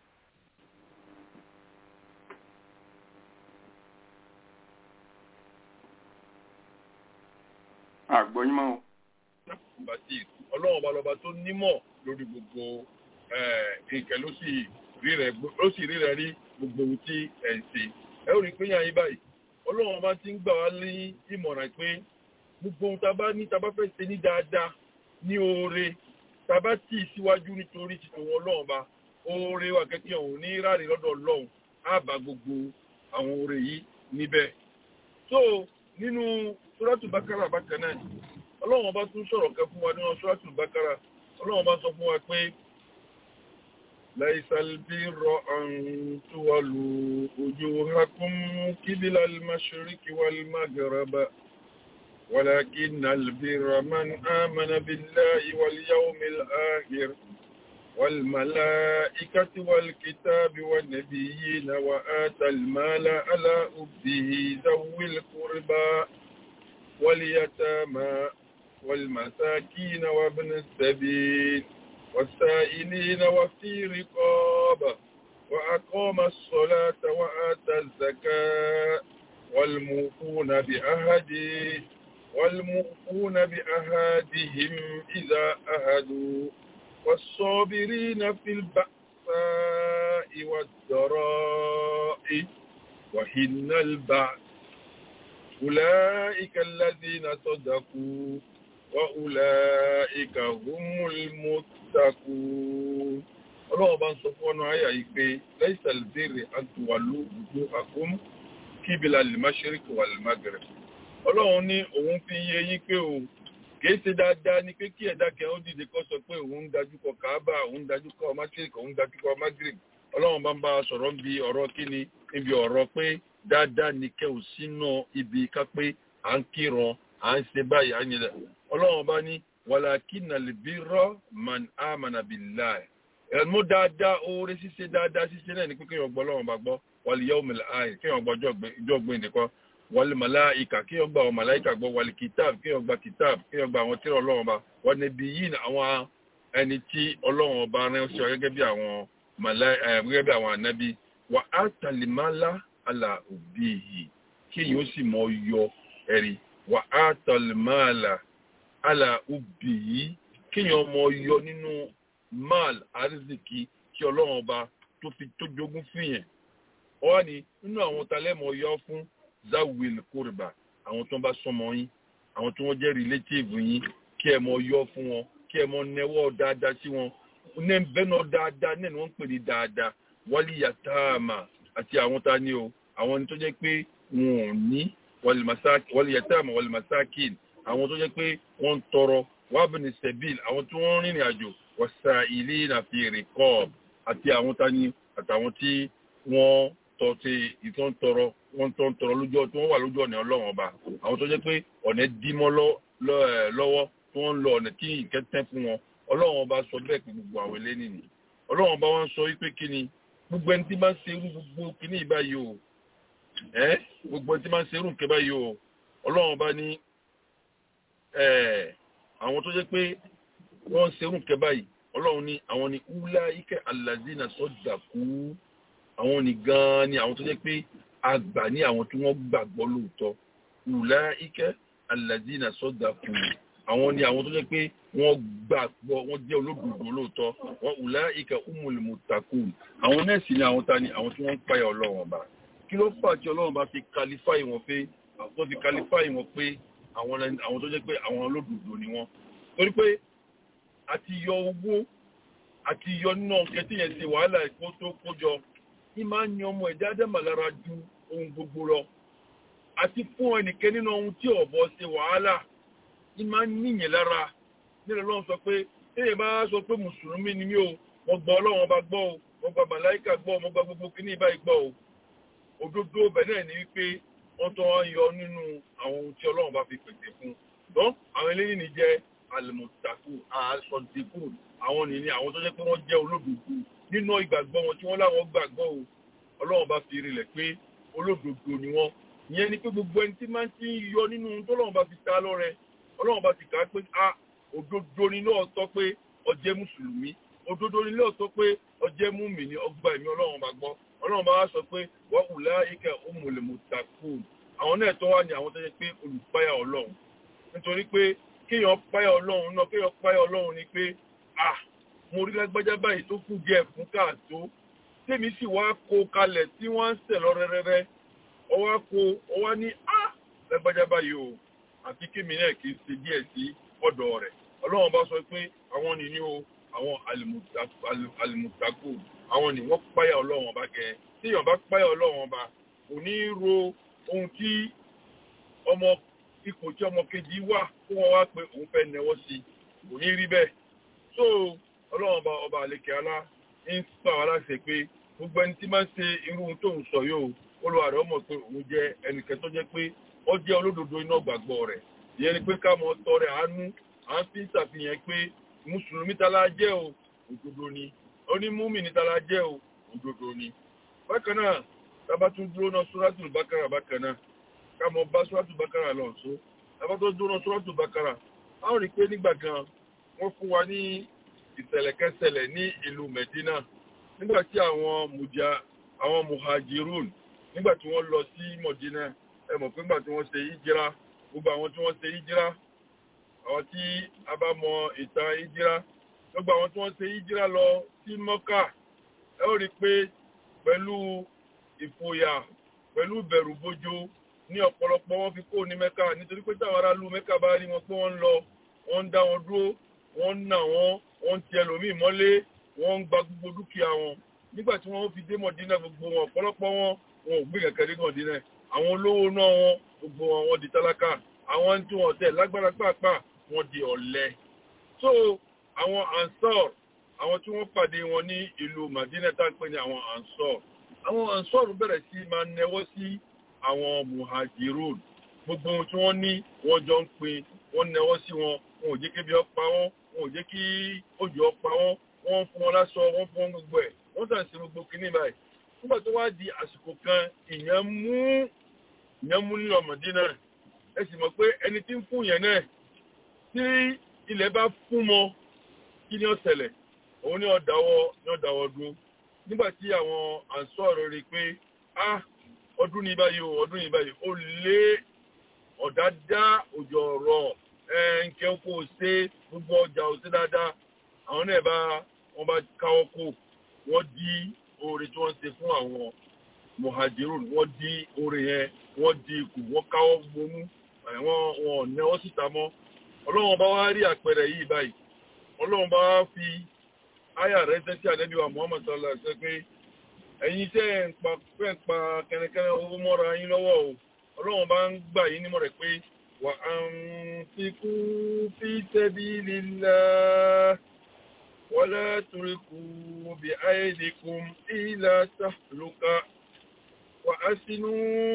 àgbọ̀yìnmọ́ o. Ọlọ́run ọba lọ́ba tó nímọ̀ lórí gbogbo nǹkan ló sì rí rẹ̀ rí gbogbo ohun tí ẹ̀ ń ṣe. Ẹ ó rí i pé yàn yín báyìí Ọlọ́run ọba ti ń gbà wá ní ìmọ̀ràn pé gbogbo ohun tá a bá fẹ́ ṣe ní dáadáa ní oore tá a bá tì í síwájú nítorí títò wọn Ọlọ́run ọba oore wà kẹ́kẹ́ òun ní ráre lọ́dọ̀ Ọlọ́run á bá gbogbo àwọn oore yìí níbẹ̀. So nínú Suratu Bakara bákan náà Ọlọ́run ọba tún sọ̀rọ̀ kẹ́ fún wa nínú Suratu Bakara Ọlọ́run ọba sọ fún wa pé laisal birra an tuwallu wujuhakum qibla al-mashriqi wal-maghrib ولكن البر من آمن بالله واليوم الآخر والملائكة والكتاب والنبيين وآتى المال على حبه ذوي القربى واليتامى والمساكين وابن السبيل والسائلين وفي رقاب وأقام الصلاة وآتى الزكاة والموفون بأهدهم إذا أهدوا والصابرين في البأساء والضراء وحين البأس أولئك الذين صدقوا وأولئك هم المتقون. Ọlọ́run bá ń sọ fún ọ̀nà àyà yìí pé ليس البر أن تولوا وجوهكم قبل المشرق والمغرب. Ọlọ́run ní òun fi yé yín pé o kìí ṣe dáadáa ni pé kí ẹ̀dá kẹ́ ó dìde kó sọ pé òun ń dájú kọ Káàbà òun ń dájú kọ Mashriq òun ń dájú kọ Maghrib. Ọlọ́run bá ń bá a sọ̀rọ̀ níbi ọ̀rọ̀ kíni níbi ọ̀rọ̀ pé dáadáa ni kẹ́ ò sínú ibi ká pé à ń kíran à ń ṣe báyìí à ń yẹlẹ. Ọlọ́run bá ní walakinnal birra man amana billahi. Ẹ̀mú dáadáa oore ṣíṣe dáadáa ṣíṣe náà ni pé kéèyàn gbọ́ Ọlọ́run bá gbọ́ wal yawmil akhir kéèyàn gbọ́ ọjọ́ gbé nìkan wal malaika kéèyàn gba àwọn màláìkà gbọ́ wal kitab kéèyàn gba kitab kéèyàn gba àwọn tírà Ọlọ́run bá wan nabiyyin àwọn ẹni tí Ọlọ́run bá rán sí gẹ́gẹ́ bí àwọn gẹ́gẹ́ bí àwọn ànábì wa atal mala ala ubihi kéèyàn ó sì mọ yọ ẹ̀rí wa atal mala ala ubihi kéèyàn mọ yọ nínú mal ariziki kí Ọlọ́run ọba tó jogún fún yẹn ọwá ni nínú àwọn talẹ́mọ̀ yọ fún zawil kurba àwọn tó ń bá sọmọ yín àwọn tó wọ́n jẹ́ relative yín kí ẹ mọ yọ fún wọn kí ẹ mọ nẹwọ́ dáadáa sí wọn ní bẹ́nà dáadáa náà ni wọ́n ń pè ní dáadáa wálé yàtàmà àti àwọn ta ni o àwọn ẹni tó jẹ́ pé wọn ò ní wálé yàtàmà wálé masakin àwọn tó jẹ́ pé wọ́n ń tọrọ wábìnrin sẹ́bìl àwọn tó wọ́n rìnrìn àjò wasa'ilina fi riqab àti àwọn tani àtàwọn tí wọ́n tọ́tí ìtọ́n tọrọ lójú tí wọ́n wà lójú ọ̀nà Ọlọ́run ọba àwọn tó jẹ́ pé ọ̀nà dímọ́ lọ́wọ́ tí wọ́n ń lọ ọ̀nà tí nǹkan tẹ́ fún wọn Ọlọ́run ọba sọ bẹ́ẹ̀ pé gbogbo àwọn ilé nìyí Ọlọ́run ọba wọn sọ wípé kí ni gbogbo ẹni tí máa ń ṣe irú gbogbo kíní ìbáyìí o gbogbo ẹni tí máa ń ṣe irú nǹkan báyìí o Ọlọ́run ọba ní àwọn tó jẹ́ pé wọ́n ń serún kẹ báyìí Ọlọ́run ní àwọn ni ulaika allazina sadaku àwọn ni gan ni àwọn tó jẹ́ pé àgbà ní àwọn tí wọ́n gbàgbọ́ lóòótọ́ ulaika allazina sadaku àwọn ni àwọn tó jẹ́ pé wọ́n gbàgbọ́ wọ́n jẹ́ olódodo lóòótọ́ wọ́n ulaika humul muttaqun àwọn náà sì ni àwọn ta ni àwọn tí wọ́n ń páyà Ọlọ́run ọba kí ló fà tí Ọlọ́run bá fi kalifáì wọn pé àwọn fi kalifáì wọn pé àwọn tó jẹ́ pé àwọn olódodo ni wọ́n torí pé àti yọ owó àti yọ náà kẹtí yẹn ṣe wàhálà ẹ̀kọ́ tó kójọ ní máa ń yan ọmọ ẹ̀dá àdámà lára ju ohun gbogbo lọ àti fún ẹnìkẹ́ nínú ohun tí ọ̀bọ ṣe wàhálà ní máa ń níyẹn lára nílẹ̀ lọ́wọ́ sọ pé téèyàn bá sọ pé mùsùlùmí ni mí o mo gbọ́ Ọlọ́run ọba gbọ́ o mo gba màláìkà gbọ́ o mo gba gbogbo kíní ìbáyìí gbọ́ o òdodo bẹ̀ náà ni wípé wọ́n tó wọ́n yọ nínú àwọn ohun tí Ọlọ́run bá fi pèsè fún un àwọn eléyìí ni jẹ́ alìmọ̀tàkù àṣọ̀dìkù àwọn nìyí àwọn tó jẹ́ pé wọ́n jẹ́ olódodo nínú ìgbàgbọ́ wọn tí wọ́n láwọn gbàgbọ́ o Ọlọ́run bá fi rinlẹ̀ pé olódodo ni wọ́n ìyẹn ni pé gbogbo ẹni tí máa ń ti yọ nínú ohun tó Ọlọ́run bá fi ta lọ́rẹ Ọlọ́run bá ti kà á pé òdodo ni náà sọ pé ó jẹ́ mùsùlùmí òdodo ni náà sọ pé ó jẹ́ mùmínì ọgbà ẹ̀mí Ọlọ́run bá gbọ́ Ọlọ́run bá wá sọ pé wa ulaika humul muttaqun àwọn náà tó wà ní àwọn tó jẹ́ pé olùpáyà Ọlọ́run nítorí pé kéèyàn páyà Ọlọ́run náà kéèyàn páyà Ọlọ́run ni pé mo rí lágbájá báyìí tó kù díẹ̀ fún káàtó tèmi sì wá kó kalẹ̀ tí wọ́n ń sẹ̀ lọ rẹ́rẹ́rẹ́ ọwá ní lágbájá báyìí o àti kémi náà kì í ṣe díẹ̀ sí ọ̀dọ̀ rẹ̀ Ọlọ́run bá sọ pé àwọn nìyí o àwọn alìmùtàkù àwọn ni wọ́n páyà Ọlọ́run ọba gẹ̀ tí èèyàn bá páyà Ọlọ́run ọba kò ní ro ohun tí ipò tí ọmọ kejì wà kó wọ́n wá pé òun fẹ́ nẹwọ́ sí kò ní rí bẹ́ẹ̀ so Ọlọ́run ọba àlekè alá ń pa wá láṣẹ pé gbogbo ẹni tí máa ń ṣe irú ohun tóun sọ yóò Olúwa rẹ̀ mọ̀ pé òun jẹ́ ẹnìkan tó jẹ́ pé ó jẹ́ olódodo iná gbàgbọ́ rẹ̀ ìyẹn ni pé ká mọ tọrẹ àánú à ń fi ṣàfihàn pé mùsùlùmí tala jẹ́ o òdodo ni onímùmínì tala jẹ́ o òdodo ni. bákan náà tábà tún dúró náà Suratul Bakara bákan náà ká mọ bá Suratul Bakara lọ so tábà tó dúró náà Suratul Bakara a ó rí i pé nígbà kan wọ́n fún wa ní ìṣẹ̀lẹ̀kẹsẹ̀lẹ̀ ní ìlú Medina nígbà tí àwọn muhajirun nígbà tí wọ́n lọ sí Medina ẹ mọ̀ pé nígbà tí wọ́n ṣe hijira gbogbo àwọn tí wọ́n ṣe hijira àwọn tí a bá mọ ìtàn hijira gbogbo àwọn tí wọ́n ṣe hijira lọ sí Mọ́kà ẹ ó rí i pé pẹ̀lú ìfòyà pẹ̀lú bẹ̀rù bójó ní ọ̀pọ̀lọpọ̀ wọn fi kó ní Mẹ́kà nítorí pé táwọn aráàlú Mẹ́kà bá rí wọn pé wọ́n ń lọ wọ́n ń dá wọn dúró wọ́n ń nà wọ́n ń ti ẹlòmíì mọ́lé wọ́n ń gba gbogbo dúkìá wọn nígbà tí wọ́n fi dé Mọ̀dínà gbogbo wọn ọ̀pọ̀lọpọ̀ wọn ò gbé kẹ̀kẹ́ dé Mọ̀dínà àwọn olówó náà wọn gbogbo wọn di tálákà àwọn tí wọn tẹ̀ lágbára pàápàá wọn di ọ̀lẹ. so àwọn Ansar àwọn tí wọ́n pàdé wọn ní ìlú Madina tá ń pè ní àwọn Ansar bẹ̀rẹ̀ sí máa nẹwọ́ sí àwọn Muhajirun gbogbo ohun tí wọ́n ní wọ́n jọ ń pín wọ́n nẹwọ́ sí wọn ò jẹ́ kébi ọpa wọn ò jẹ́ kí òjò ọpa wọn wọ́n fún wọn láṣọ wọ́n fún wọn gbogbo ẹ̀ wọ́n tàn sí gbogbo kìíní báyìí nígbà tó wá di àsìkò kan ìyẹn mú nílò Mádínà ẹ sì mọ̀ pé ẹni tí ń fún yẹn náà tí ilẹ̀ bá fún mọ́ kí ni ó ṣẹlẹ̀ òun ni ó dáwọ́ dúró nígbà tí àwọn Ansar rí pé ọdún ní báyìí ó lé ọ̀dá dá òjò ọ̀rọ̀ nǹkan kò ṣe gbogbo ọjà ò sí dáadáa àwọn náà wọ́n bá káwọ́ kó wọ́n dí oore tí wọ́n ṣe fún àwọn Muhajirun wọ́n dí oore yẹn wọ́n dí ikú wọ́n káwọ́ gbónú wọn náwó síta mọ́ Ọlọ́run bá wá rí àpẹẹrẹ yìí báyìí Ọlọ́run bá wá fi áyà rẹ̀ tẹ́sí Ànábì wa Muhammad sallallahu alaihi wasallam pé ẹ̀yin tẹ́ ń pa kẹ́nẹ́kẹ́nẹ́ owó mọ́ra yín lọ́wọ́ o Ọlọ́run bá ń gbà yín nímọ̀ rẹ̀ pé wa anfiqu fi sabilillah wala tulqu bi aydikum ila tahluka wa asinu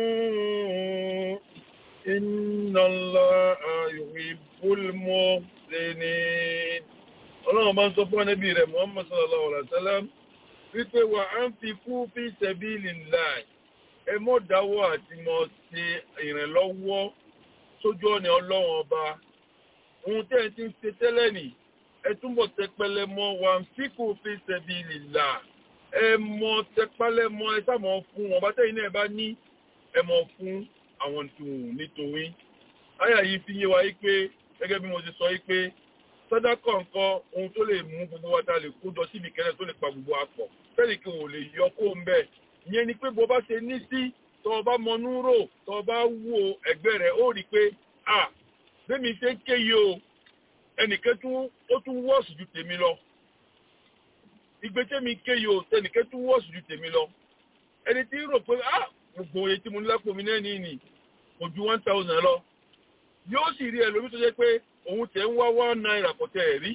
inna Allaha yuhibbul muhsinin. Ọlọ́run bá ń sọ fún Ànábì rẹ̀ Muhammad sallallahu alaihi wasallam wípé wa anfiqu fi sabilillah ẹ mọ́ dáwọ́ àti mọ́ ṣe ìrànlọ́wọ́ sójú ọ̀nà Ọlọ́run ọba ohun tẹ́ ẹ ti ń ṣe tẹ́lẹ̀ nì ẹ túbọ̀ tẹpẹlẹ mọ́ wa anfiqu fi sabilillah ẹ mọ́ tẹpẹlẹ mọ́ ẹ sá mọ́ fún wọn bá tẹ́yìn náà bá ní ẹ mọ́ fún àwọn tí wọn nítorí àyà yìí fi yé wa yí pé gẹ́gẹ́ bí mo ti sọ yí pé sàdákà nǹkan ohun tó lè mú gbogbo wa ta lè kó jọ síbi kẹ́lẹ́ tó lè pa gbogbo apọ̀ fẹ́ẹ̀lì kí wọn ò lè yọ kó ń bẹ́ẹ̀ ìyẹn ni pé bó bá ṣe ní sí tọ́ ọ bá mọnú rò tọ́ ọ bá wo ẹgbẹ́ rẹ̀ ó rí i pé bẹ́mi ṣe ń ké yìí o ẹnìkan ó tún wọ́ọ̀sì ju tèmi lọ ìgbésẹ̀ mi ké yìí o ẹnìkan tún wọ́ọ̀sì ju tèmi lọ ẹni tí ń rò pé gbogbo oye tí mo ní lápò mi náà ní kò ju 1,000 lọ yóò sì rí ẹlòmí tó jẹ́ pé òun tẹ̀ ń wá 1 naira kò tẹ̀ ẹ̀ rí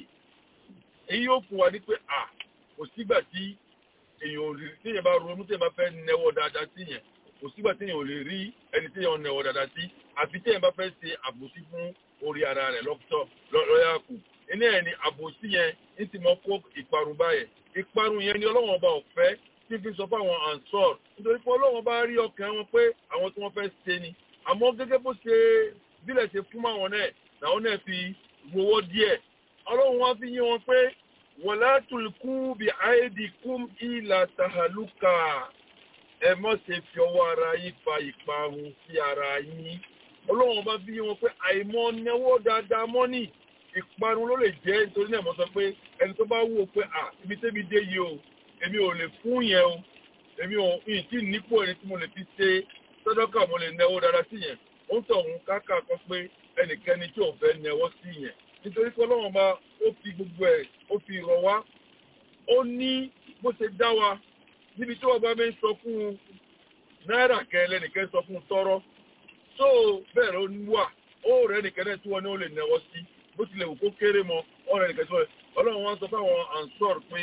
èyí yóò fún wa ní pé kò sígbà tí èèyàn ò rí téèyàn bá ronú téèyàn bá fẹ́ nẹwọ́ dáadáa sí yẹn kò sígbà téèyàn ò lè rí ẹni téèyàn nẹwọ́ dáadáa sí àfi téèyàn bá fẹ́ ṣe àbòsí fún orí ara rẹ̀ lọ́yà kù iná ẹ̀ ni àbòsí yẹn ń ti mọ kó ìparun báyẹn ìparun yẹn ni Ọlọ́run ọba ọ̀fẹ́ tí fi sọ fáwọn ansor nítorí pé Ọlọ́run bá rí ọkàn wọn pé àwọn tí wọ́n fẹ́ ṣe ni àmọ́ gẹ́gẹ́ bó ṣe bílẹ̀ ṣe fún àwọn náà làwọn náà fi gbowó díẹ̀ Ọlọ́run wá fi yín wọn pé wala tulku bi aidikum ila tahaluka ẹ má ṣe fi ọwọ́ ara yín fa ìparun sí ara yín Ọlọ́run bá fi yín wọn pé àìmọ̀ nẹwọ́ dáadáa mọ́nì ìparun ló lè jẹ́ nítorí náà mo sọ pé ẹni tó bá wò pé ibi tẹ́bi dé yìí o èmi ò lè fún yẹn o èmi ò tí nípò ẹni tí mo lè fi ṣe sọ́dọ́kà mo lè nẹwọ́ dáadáa sí yẹn ó ń tọ̀hún káàkà kan pé ẹnikẹ́ni tí ò fẹ́ nẹwọ́ sí yẹn nítorí pé Ọlọ́run bá ó fi gbogbo ẹ̀ ó fi rọ̀ wá ó ní bó ṣe dá wa níbi tí wọ́n bá mi ń sọ fún náírà kẹ́lẹ́ nìkan sọ fún tọ́rọ́ tó bẹ́ẹ̀ ló wà ó rẹ̀ nìkan náà tí wọ́n ní ó lè nẹwọ́ sí bó tilẹ̀ wù kó kéré mọ́ ọ̀rẹ́ nìkan tí wọ́n Ọlọ́run wá sọ fáwọn ansor pé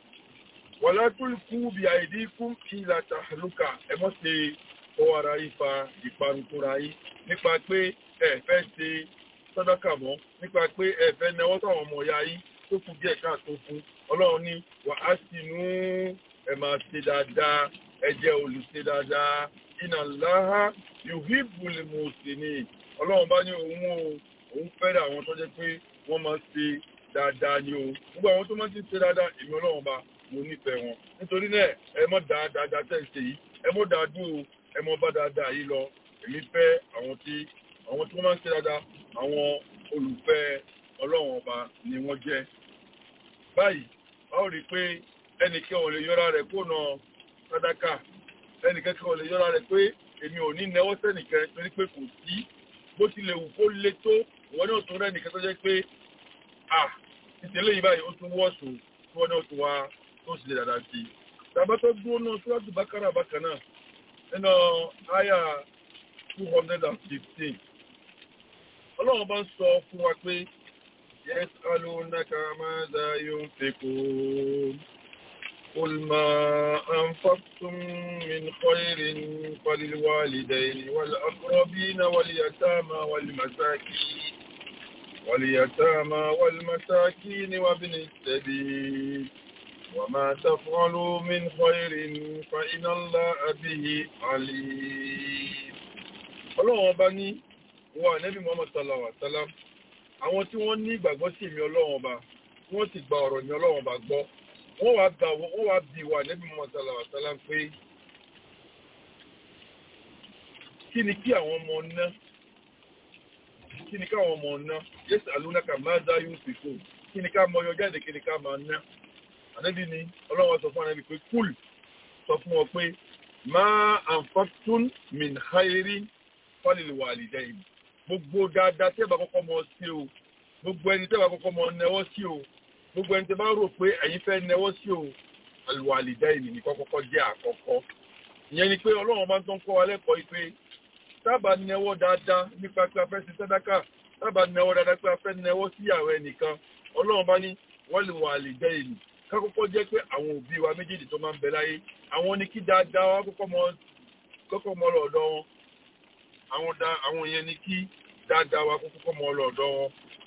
wala tulku bi aidikum ila tahluka ẹ mọ́ ṣe ọwọ́ ara yìí fa ìparun fúnra yìí nípa pé ẹ fẹ́ ṣe sàdákà mọ́ nípa pé ẹ fẹ́ nẹwọ́ sáwọn ọmọ ìyá yìí tó kù díẹ̀ káàtó fún Ọlọ́run ní wa ahsinu ẹ máa ṣe dáadáa ẹ jẹ́ olùṣe dáadáa inna Allaha yuhibbul muhsinin Ọlọ́run bá ní òun fẹ́rẹ̀ àwọn tó jẹ́ pé wọ́n máa ṣe dáadáa ni o gbogbo àwọn tó máa ti ṣe dáadáa èmi Ọlọ́run bá mo nífẹ̀ẹ́ wọn nítorí náà ẹ mọ́ dáadáa tẹ́ ń ṣe yìí ẹ mọ́ dáadúró ẹ mọ́ bá dáadáa yìí lọ èmi fẹ́ àwọn tí wọ́n máa ń ṣe dáadáa àwọn olùfẹ́ Ọlọ́run ọba ni wọ́n jẹ́ báyìí a ó rí i pé ẹnìkan ò lè yọra rẹ̀ kó na sàdákà ẹnìkan ò lè yọra rẹ̀ pé èmi ò ní nẹwọ́ sẹ́nìkan torí pé kò sí bó tilẹ̀ wù kó le tó ìwọ náà tún rẹ̀ nìkan tó jẹ́ pé ìtẹ̀lé yìí báyìí ó tún wọ́ọ̀sù tí wọ́n náà tún wá tó sì lè dáadáa sí i tàbá tó dúró náà Suratu Baqara bákan náà nínú àyà 215 Ọlọ́run bá ń sọ fún wa pé yas'alunaka madha yunfiqun qul ma anfaqtum min khairin falilwalidayni wal aqrabina wal yatama wal masakin wa ibnis sabil وما تفعلوا من خير فإن الله به عليم Ọlọ́run ọba ní wà Ànábì Muhammad sallallahu alaihi wasallam àwọn tí wọ́n ní ìgbàgbọ́ sí mi Ọlọ́run ọba wọ́n ti gba ọ̀rọ̀ mi Ọlọ́run ọba gbọ́ wọ́n wá bí wà Ànábì Muhammad sallallahu alaihi wasallam pé kí ni kí àwọn ọmọ ná yas'alunaka madha yunfiqun kí ni ká mọ yọ jáde kí ni ká máa ná Ànábì ni Ọlọ́run sọ fún Ànábì pé kúl sọ fún ọ pé ma anfaqtum min khairin falil walidayn gbogbo dáadáa tẹ́ bá kọ́kọ́ mọ sí o gbogbo ẹni tẹ́ bá kọ́kọ́ mọ nẹwọ́ sí o gbogbo ẹni tẹ́ bá rò pé ẹ̀yin fẹ́ nẹwọ́ sí o alwalidayn ní kọ́kọ́ jẹ́ àkọ́kọ́ ìyẹn ni pé Ọlọ́run bá ń tán kọ́ wa lẹ́kọ̀ọ́ pé tábà nẹwọ́ dáadáa nípa pé a fẹ́ ṣe sàdákà tábà nẹwọ́ dáadáa pé a fẹ́ nẹwọ́ sí ìyàwó ẹnìkan Ọlọ́run bá ní walwalidayn kákọ́kọ́ jẹ́ pé àwọn òbí wa méjèèjì tó máa ń bẹ láyé àwọn ní kí dáadáa wá kọ́kọ́ mọ́ lọ́dọ̀ wọn àwọn yẹn ní kí dáadáa wá kọ́kọ́ mọ́ lọ́dọ̀ wọn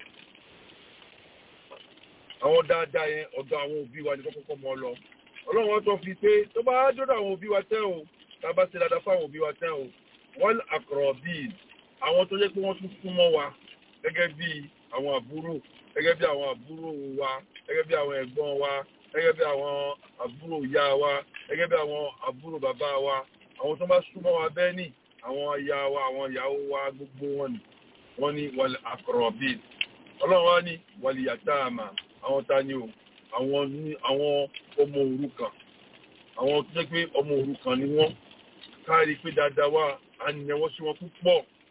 àwọn dáadáa yẹn ọ̀dọ̀ àwọn òbí wa ní kọ́kọ́ mọ́ lọ Ọlọ́run wọn tó fi pé tó bá dọ́dọ̀ àwọn òbí wa tẹ́ o tá bá ṣe dáadáa fáwọn òbí wa tẹ́ o wal aqrabin àwọn tó jẹ́ pé wọ́n tún súnmọ́ wa gẹ́gẹ́ bí àwọn àbúrò gẹ́gẹ́ bí àwọn àbúrò wa gẹ́gẹ́ bí àwọn ẹ̀gbọ́n wa gẹ́gẹ́ bí àwọn àbúrò ìyá wa gẹ́gẹ́ bí àwọn àbúrò bàbá wa àwọn tó bá súnmọ́ wa bẹ́ẹ̀ ni àwọn aya wa àwọn ìyàwó wa gbogbo wọn ni wọ́n ní wal aqrabin Ọlọ́run wá ní wal yatama àwọn ta ni o àwọn ọmọ òrukàn àwọn tó jẹ́ pé ọmọ òrukàn ni wọ́n káàrí pé dáadáa wà á nẹwọ́ sí wọn púpọ̀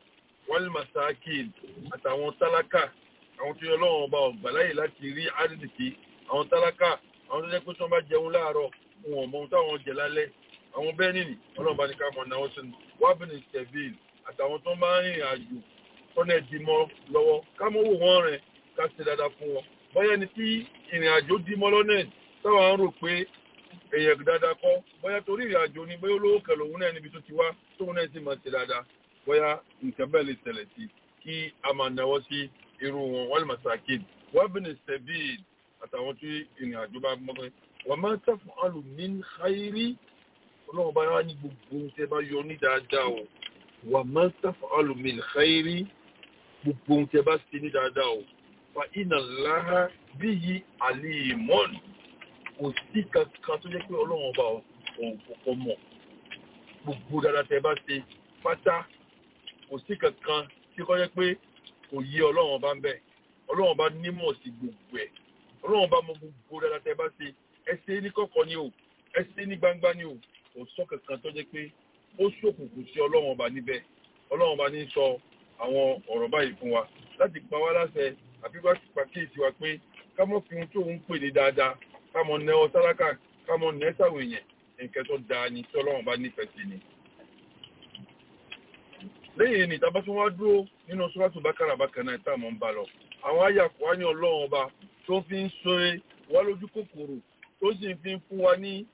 wal masakin àtàwọn tálákà àwọn tó yọ lọ́wọ́ ọba ọ̀gbà láyè láti rí àrídìkì àwọn tálákà àwọn tó jẹ́ pé tí wọ́n bá jẹun láàárọ̀ wọn ò mọ ohun táwọn jẹ lálẹ́ àwọn bẹ́ẹ̀ nìní ọlọ́run bá ní ká mọ̀ náà sínú wábìnrin seville àtàwọn tó máa ń rìnrìn àjò tọ́nà ìdímọ́ lọ́wọ́ ká mọ́ wò wọ́n rìn ká ṣe dáadáa fún wọn bóyá ni tí ìrìn àjò dímọ́ lọ́nà táwọn ń rò pé èèyàn dáadáa kọ́ bóyá torí ìrìn àjò ni bóyá olówó kẹlẹ̀ òun náà níbi tó ti wá tóun náà sì máa ṣe dáadáa bóyá nǹkan bẹ́ẹ̀ lè ṣẹlẹ̀ sí kí a máa náwó sí irú wọn wal masakin wábìnrin seville àtàwọn tí ìrìn àjò bá mọ́ wọ́n máa taf'alu min khairi ọlọ́run bá wá ní gbogbo tẹ́ bá yọ ní dáadáa o wọ́n máa taf'alu min khairi gbogbo tẹ́ bá ṣe ní dáadáa o fa inna Allaha bihi alimun kò sí kankan tó jẹ́ pé ọlọ́run ọba ọ̀pọ̀ mọ̀ gbogbo dáadáa tẹ́ bá ṣe pátá kò sí kankan tí kò jẹ́ pé kò yí ọlọ́run ọba ń bẹ̀ ọlọ́run ọba nímọ̀ sí gbogbo ẹ̀ ọlọ́run ọba mọ gbogbo dáadáa tẹ́ bá ṣe ẹsẹ̀ ní kọ̀kọ̀ ni o ẹsẹ̀ ní gbangba ni o kò sọ kankan tó jẹ́ pé ó ṣòkùnkùn sí ọlọ́run ọba níbẹ̀ ọlọ́run ọba ní sọ àwọn ọ̀rọ̀ báyìí fún wa láti pa wá láṣẹ àbí wá sí pàkíyèsí wa pé ká mọ́ fi ohun tó ń pè ní dáadáa ká mọ́ nẹ́ ọ tálákà ká mọ́ nẹ́ sáwọn èèyàn nǹkan tó dáa ni tí ọlọ́run ọba nífẹ̀ẹ́ sí ni. lẹ́yìn ní ìtàbá tí wọ́n á dúró nínú Sūratu Baqara bákan náà táwọn ń bá lọ àwọn àyàkọ́ á ní ọlọ́run ọba tó fi ń sọre wá lójú kòkòrò tó sì fi ń fún wa ní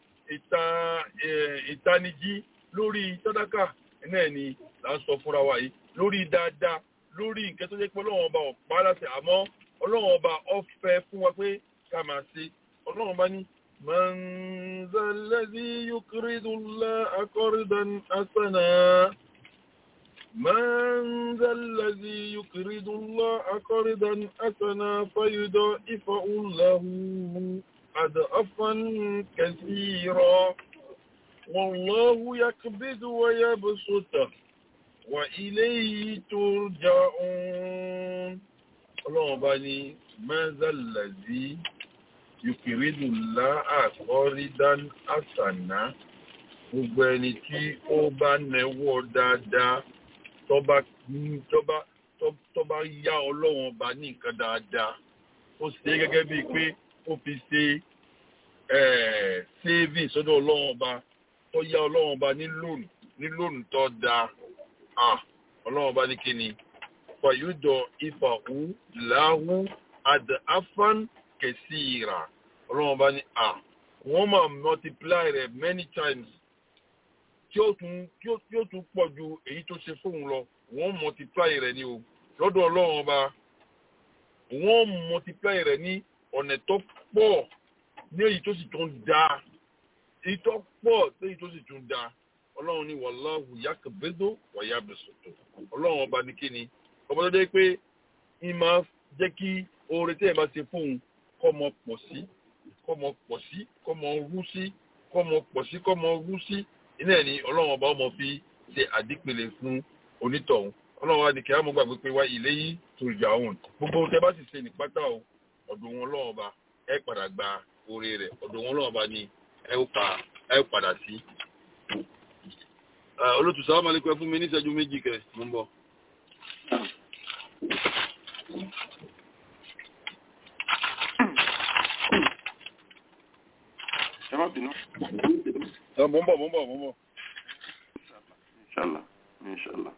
ìtanijí lórí sàdákà náà ni là ń sọ fúnra wa yìí lórí dáadáa lórí nǹkan tó jẹ́ pé ọlọ́run ọba ọ̀pá láti àmọ́ ọlọ́run ọba ọ̀fẹ́ fún wa pé ká máa ṣe ọlọ́run ọba ní man zal ladhi yuqridu Allaha qardan hasana من ذا الذي يقرض الله قرضا حسنا فيضاعفه له أضعافا كثيرا والله يقبض ويبسط وإليه ترجعون الله بني من ذا الذي يقرض الله قرضا حسنا gbogbo ẹni tí ó bá nẹwọ́ dáadáa tó bá yá ọlọ́run ọba ní nǹkan dáadáa ó ṣe gẹ́gẹ́ bíi pé ó fi ṣe saving sọ́dọ̀ ọlọ́run ọba tó yá ọlọ́run ọba ní lónìí tó dáa ọlọ́run ọba ní kíni fàyúdọ̀ ìfàhù láhù ad'afan kaseera ọlọ́run ọba ní wọ́n máa multiply rẹ̀ many times tí ó tún pọ̀ ju èyí tó ṣe fóun lọ wọ́n multiply rẹ̀ ní o lọ́dọ̀ ọlọ́run ọba wọ́n multiply rẹ̀ ní ọ̀nà tó pọ̀ ní èyí tó sì tún da èyí tó pọ̀ ní èyí tó sì tún da ọlọ́run ní wallahu yaqbidu wa yabsutu ọlọ́run ọba ní kíni ọba tó dé pé ń máa jẹ́ kí oore tí ẹ̀ bá ṣe fóun kó mọ pọ̀ sí kó mọ pọ̀ sí kó mọ rú sí kó mọ pọ̀ sí kó mọ rú sí iná ẹ̀ ní ọlọ́run ọba ọmọ fi ṣe àdípele fún onítọ̀hún ọlọ́run wa ní kí á mọ́ gbàgbé pé wá ilé yìí turja'un gbogbo tẹ́ bá sì ṣe ní pátá o ọ̀dọ̀ wọn ọlọ́run ọba ẹ padà gba oore rẹ̀ ọ̀dọ̀ wọn ọlọ́run ọba ni ẹ padà sí. olótù sàlámù aláìkùm fún mi ní ìṣẹ́jú méjì kẹ́ mo ń bọ̀. ẹ má bínú. mo ń bọ̀. Inshallah.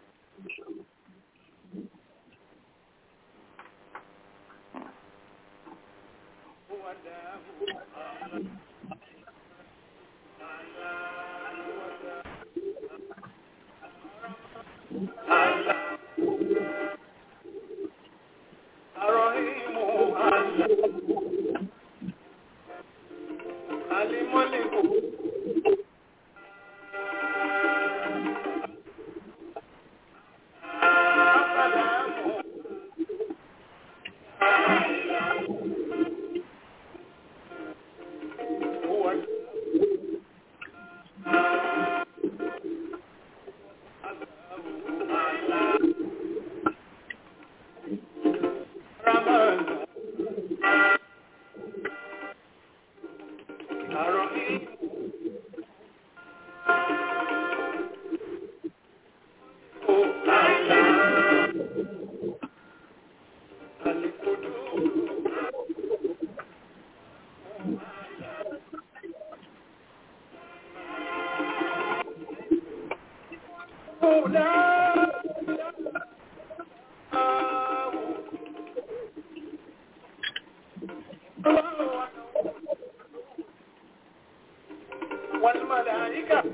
والملائكة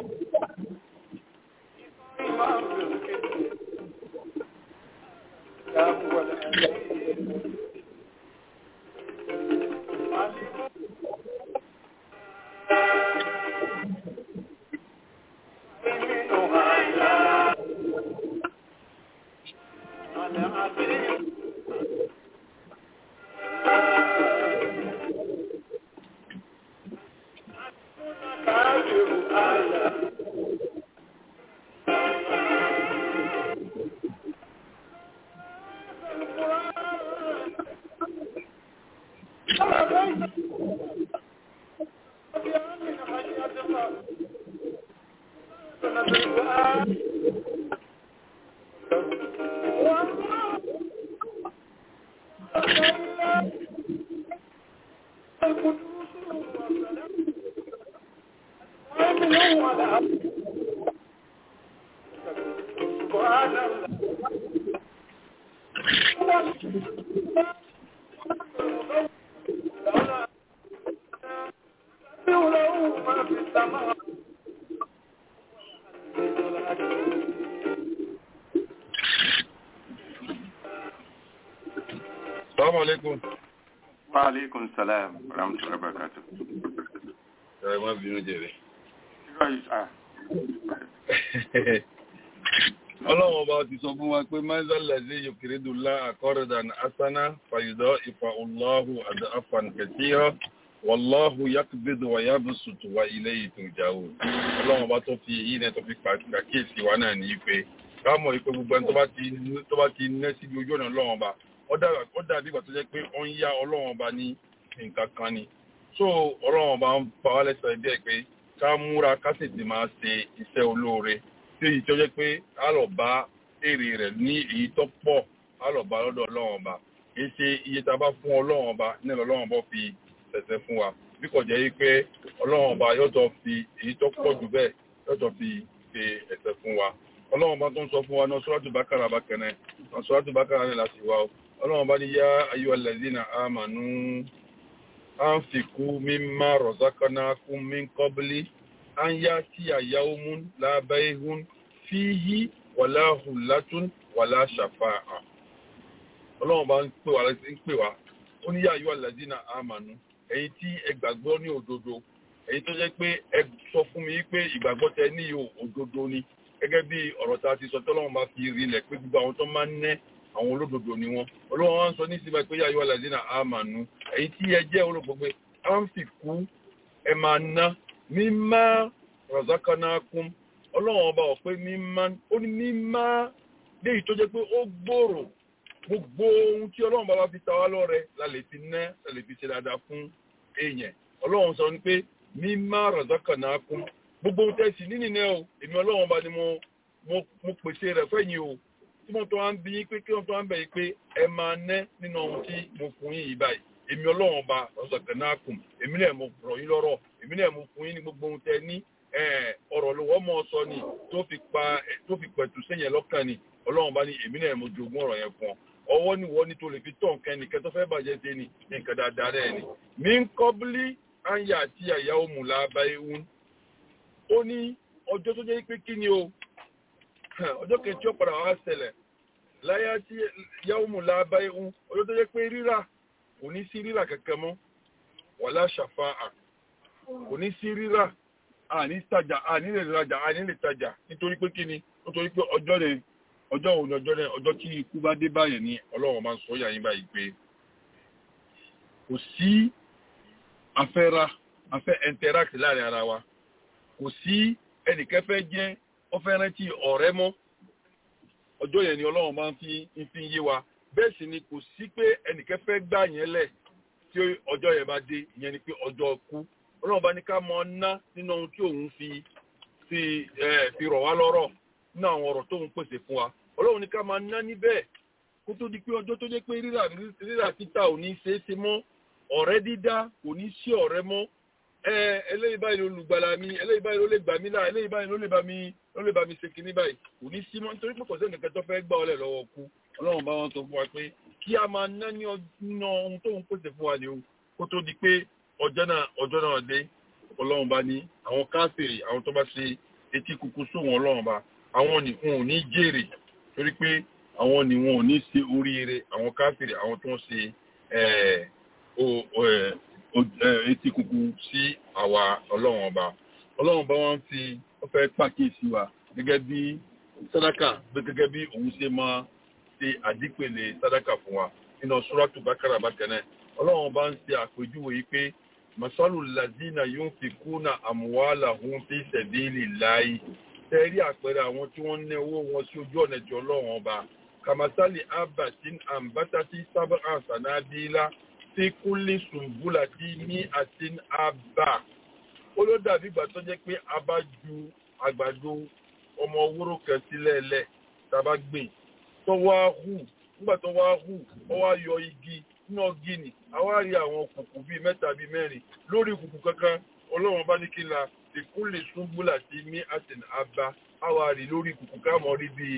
إمام يا هو العزيز السلام عليكم. وعليكم السلام ورحمة الله وبركاته. ما بينو جيري. Ọlọ́run ọba ti sọ fún wa pé mẹ́sàlẹ̀sí yòkèrèdùlá àkọ́rẹ̀dàn asánà fàyìdọ́ ìfà Allahu àdáfàn kẹsíọ́ wàláhù yàkùbídù wà yàbùsùtù wà ilé ìtùjáwò. Ọlọ́run ọba tó fi èyí náà tó fi pàkíyèsí wa náà ní ipe káàmọ̀ ipé gbogbo ẹni tó bá ti ná síbi ojú ọ̀nà Ọlọ́run ọba ó dàbí ìgbà tó jẹ́ pé ó ń yá Ọlọ́run ọba ní nǹkan kan ni. So Ọlọ́run ọba ń pa wá lẹ́sọ̀ ẹ̀dẹ́ pé ká múra ká sì ti máa ṣe iṣẹ́ olóore tí èyí tó jẹ́ pé á lọ bá èrè rẹ̀ ní èyí tó pọ̀ á lọ bá lọ́dọ̀ Ọlọ́run ọba kìí ṣe iye tá a bá fún Ọlọ́run ọba nílò Ọlọ́run ọba fi ṣẹ̀ṣẹ̀ fún wa bí kò jẹ́ pé Ọlọ́run ọba yóò tó fi èyí tó pọ̀ jù bẹ́ẹ̀ yóò tó fi ṣe ẹ̀ṣẹ̀ fún wa. Ọlọ́run ọba tó ń sọ fún wa náà Suratu Bakara bákẹ́nẹ́ Suratu Bakara ní láti wá Ọlọ́run ọba ní yá ayyuhal ladhina amanu anfiqu mimma razaqnakum min qabli an ya'tiya yawmun la bay'un fihi wala hullatun wala shafa'a. Ọlọ́run bá ń pè wá ó ní yá ayyuhal ladhina amanu ẹ̀yin tí ẹ gbàgbọ́ ní òdodo èyí tó jẹ́ pé ẹ sọ fún mi pé ìgbàgbọ́ tẹ ní òdodo ni gẹ́gẹ́ bí ọ̀rọ̀ tá a ti sọ tọ́lọ́run bá fi rinlẹ̀ pé gbogbo àwọn tó máa ń nẹ́ àwọn olódodo ni wọ́n. Ọlọ́run wá ń sọ ní síbẹ̀ pé yá ayyuhal ladhina amanu èyí tí ẹ jẹ́ olóògbé anfiqu ẹ máa ná mimma razaqnakum. Ọlọ́run ọba ọ̀pẹ mímá ó ní mímá léyìí tó jẹ́ pé ó gbòòrò gbogbo ohun tí Ọlọ́run bá fi ta wá lọ́rẹ la lè fi ná la lè fi ṣe dáadáa fún èèyàn. Ọlọ́run sọ ní pé mímá razaqnakum gbogbo ohun tẹ́sí nínú iná o èmi Ọlọ́run bá ní mo pèsè rẹ̀ fẹ́yìn o tí mo tó wá ń bí yín pé kí wọ́n tó wá ń bẹ̀ yín pé ẹ máa ná nínú ohun tí mo fún yín yìí báyìí èmi Ọlọ́run ọba razaqnakum èmi náà mo rọ̀ yín lọ́rọ̀ èmi náà mo fún yín ní gbogbo ohun tẹ́ ní ọ̀rọ̀ lọ́wọ́ mọ́ sọ ni tó fi pẹ̀tù sẹ́yìn lọ́kàn ni Ọlọ́run bá ní èmi náà mo jogún ọ̀rọ̀ yẹn fún ọ ọwọ́ ni wọ́n ní tó lè fi tọ̀ nǹkan ẹnìkan tó fẹ́ bàjẹ́ dé ni nǹkan dáadáa rẹ̀ ni min qabli an ya'tiya yawmun la bay'un. Ó ní ọjọ́ tó jẹ́ pé kí ni o ọjọ́ kejì ó padà wá ṣẹlẹ̀ la ya'tiya yawmun la bay'un ọjọ́ tó jẹ́ pé rírà kò ní sí rírà kankan mọ́ wala shafa'a kò ní sí rírà àní tajà àní lè rajà àní lè tajà nítorí pé kíni nítorí pé ọjọ́ tí ikú bá dé báyìí ni Ọlọ́run máa ń sọ yà yín báyìí pé kò sí afẹ́ interact láàrin ara wa kò sí ẹnìkan fẹ́ jẹ́ ọfẹ́ rántí ọ̀rẹ́ mọ́ ọjọ́ yẹn ni Ọlọ́run máa ń fi yé wa bẹ́ẹ̀ sì ni kò sí pé ẹnìkan fẹ́ gbà yẹn lẹ̀ tí ọjọ́ yẹn bá dé ìyẹn ni pé ọjọ́ kú Ọlọ́run bá ní ká mọ ná nínú ohun tí òun fi rọ̀ wá lọ́rọ̀ nínú àwọn ọ̀rọ̀ tóun pèsè fún wa Ọlọ́run ní ká máa ná níbẹ̀ kó tó di pé ọjọ́ tó jẹ́ pé rírà títà ò ní ṣeé ṣe mọ́ ọ̀rẹ́ dídá kò ní sí ọ̀rẹ́ mọ́ eléyìí báyìí ló lùgbàlà mi eléyìí báyìí ló lè gbà mí là eléyìí báyìí ló lè bá mi ṣe kinní báyìí kò ní sí mọ́ nítorí pé kò sẹ́ni kẹtọ́ fẹ́ gbà ọ́lẹ̀ lọ́wọ́ kú ọlọ́run bá wọn sọ fún wa pé kí a máa ná ní ohun tó ń pèsè fún wa ni o kó tó di pé ọjọ́ náà dé ọlọ́run bá ní àwọn káfíìrì àwọn tó bá ṣe etí kúkú sóhun ọlọ́run bá àwọn ni wọn ò ní jèrè torí pé àwọn ni wọn ò ní ṣe oríire àwọn káfíìrì àwọn tó ń ṣe etí kúkú sí àwa ọlọ́run ọba wọn fi ó fẹ́ pàkíyèsí wa gẹ́gẹ́ bí sàdákà gẹ́gẹ́ bí òun ṣe máa ṣe àdípèlè sàdákà fún wa nínú Suratu Bakara bákẹ́nẹ́ ọlọ́run bá ń ṣe àpèjúwe yìí pé masalu lazina yunfikuna amwalahum fi sabilillahi tẹ́rí àpẹẹrẹ àwọn tí wọ́n ní owó wọn sí ojú ọ̀nà ìjọ ọlọ́run ọba kamasali abatin ambatati sab'a sanabila fi kulli sumbulati mi'atin abba ó ló dàbí ìgbà tó jẹ́ pé a bá ju àgbàdo ọmọ owóró kan sílẹ̀ lẹ̀ tá a bá gbìn tó wá hù nígbà tó wá hù ó wá yọ igi náà gíní àwa rí àwọn kùkù bíi mẹ́ta bíi mẹ́rin lórí kùkù kankan ọlọ́run bá ní kí n la ìkúnlẹ̀ ṣúgbùlà sí ní àtìn àbá àwa rí lórí kùkù káàmọ́ rí bíi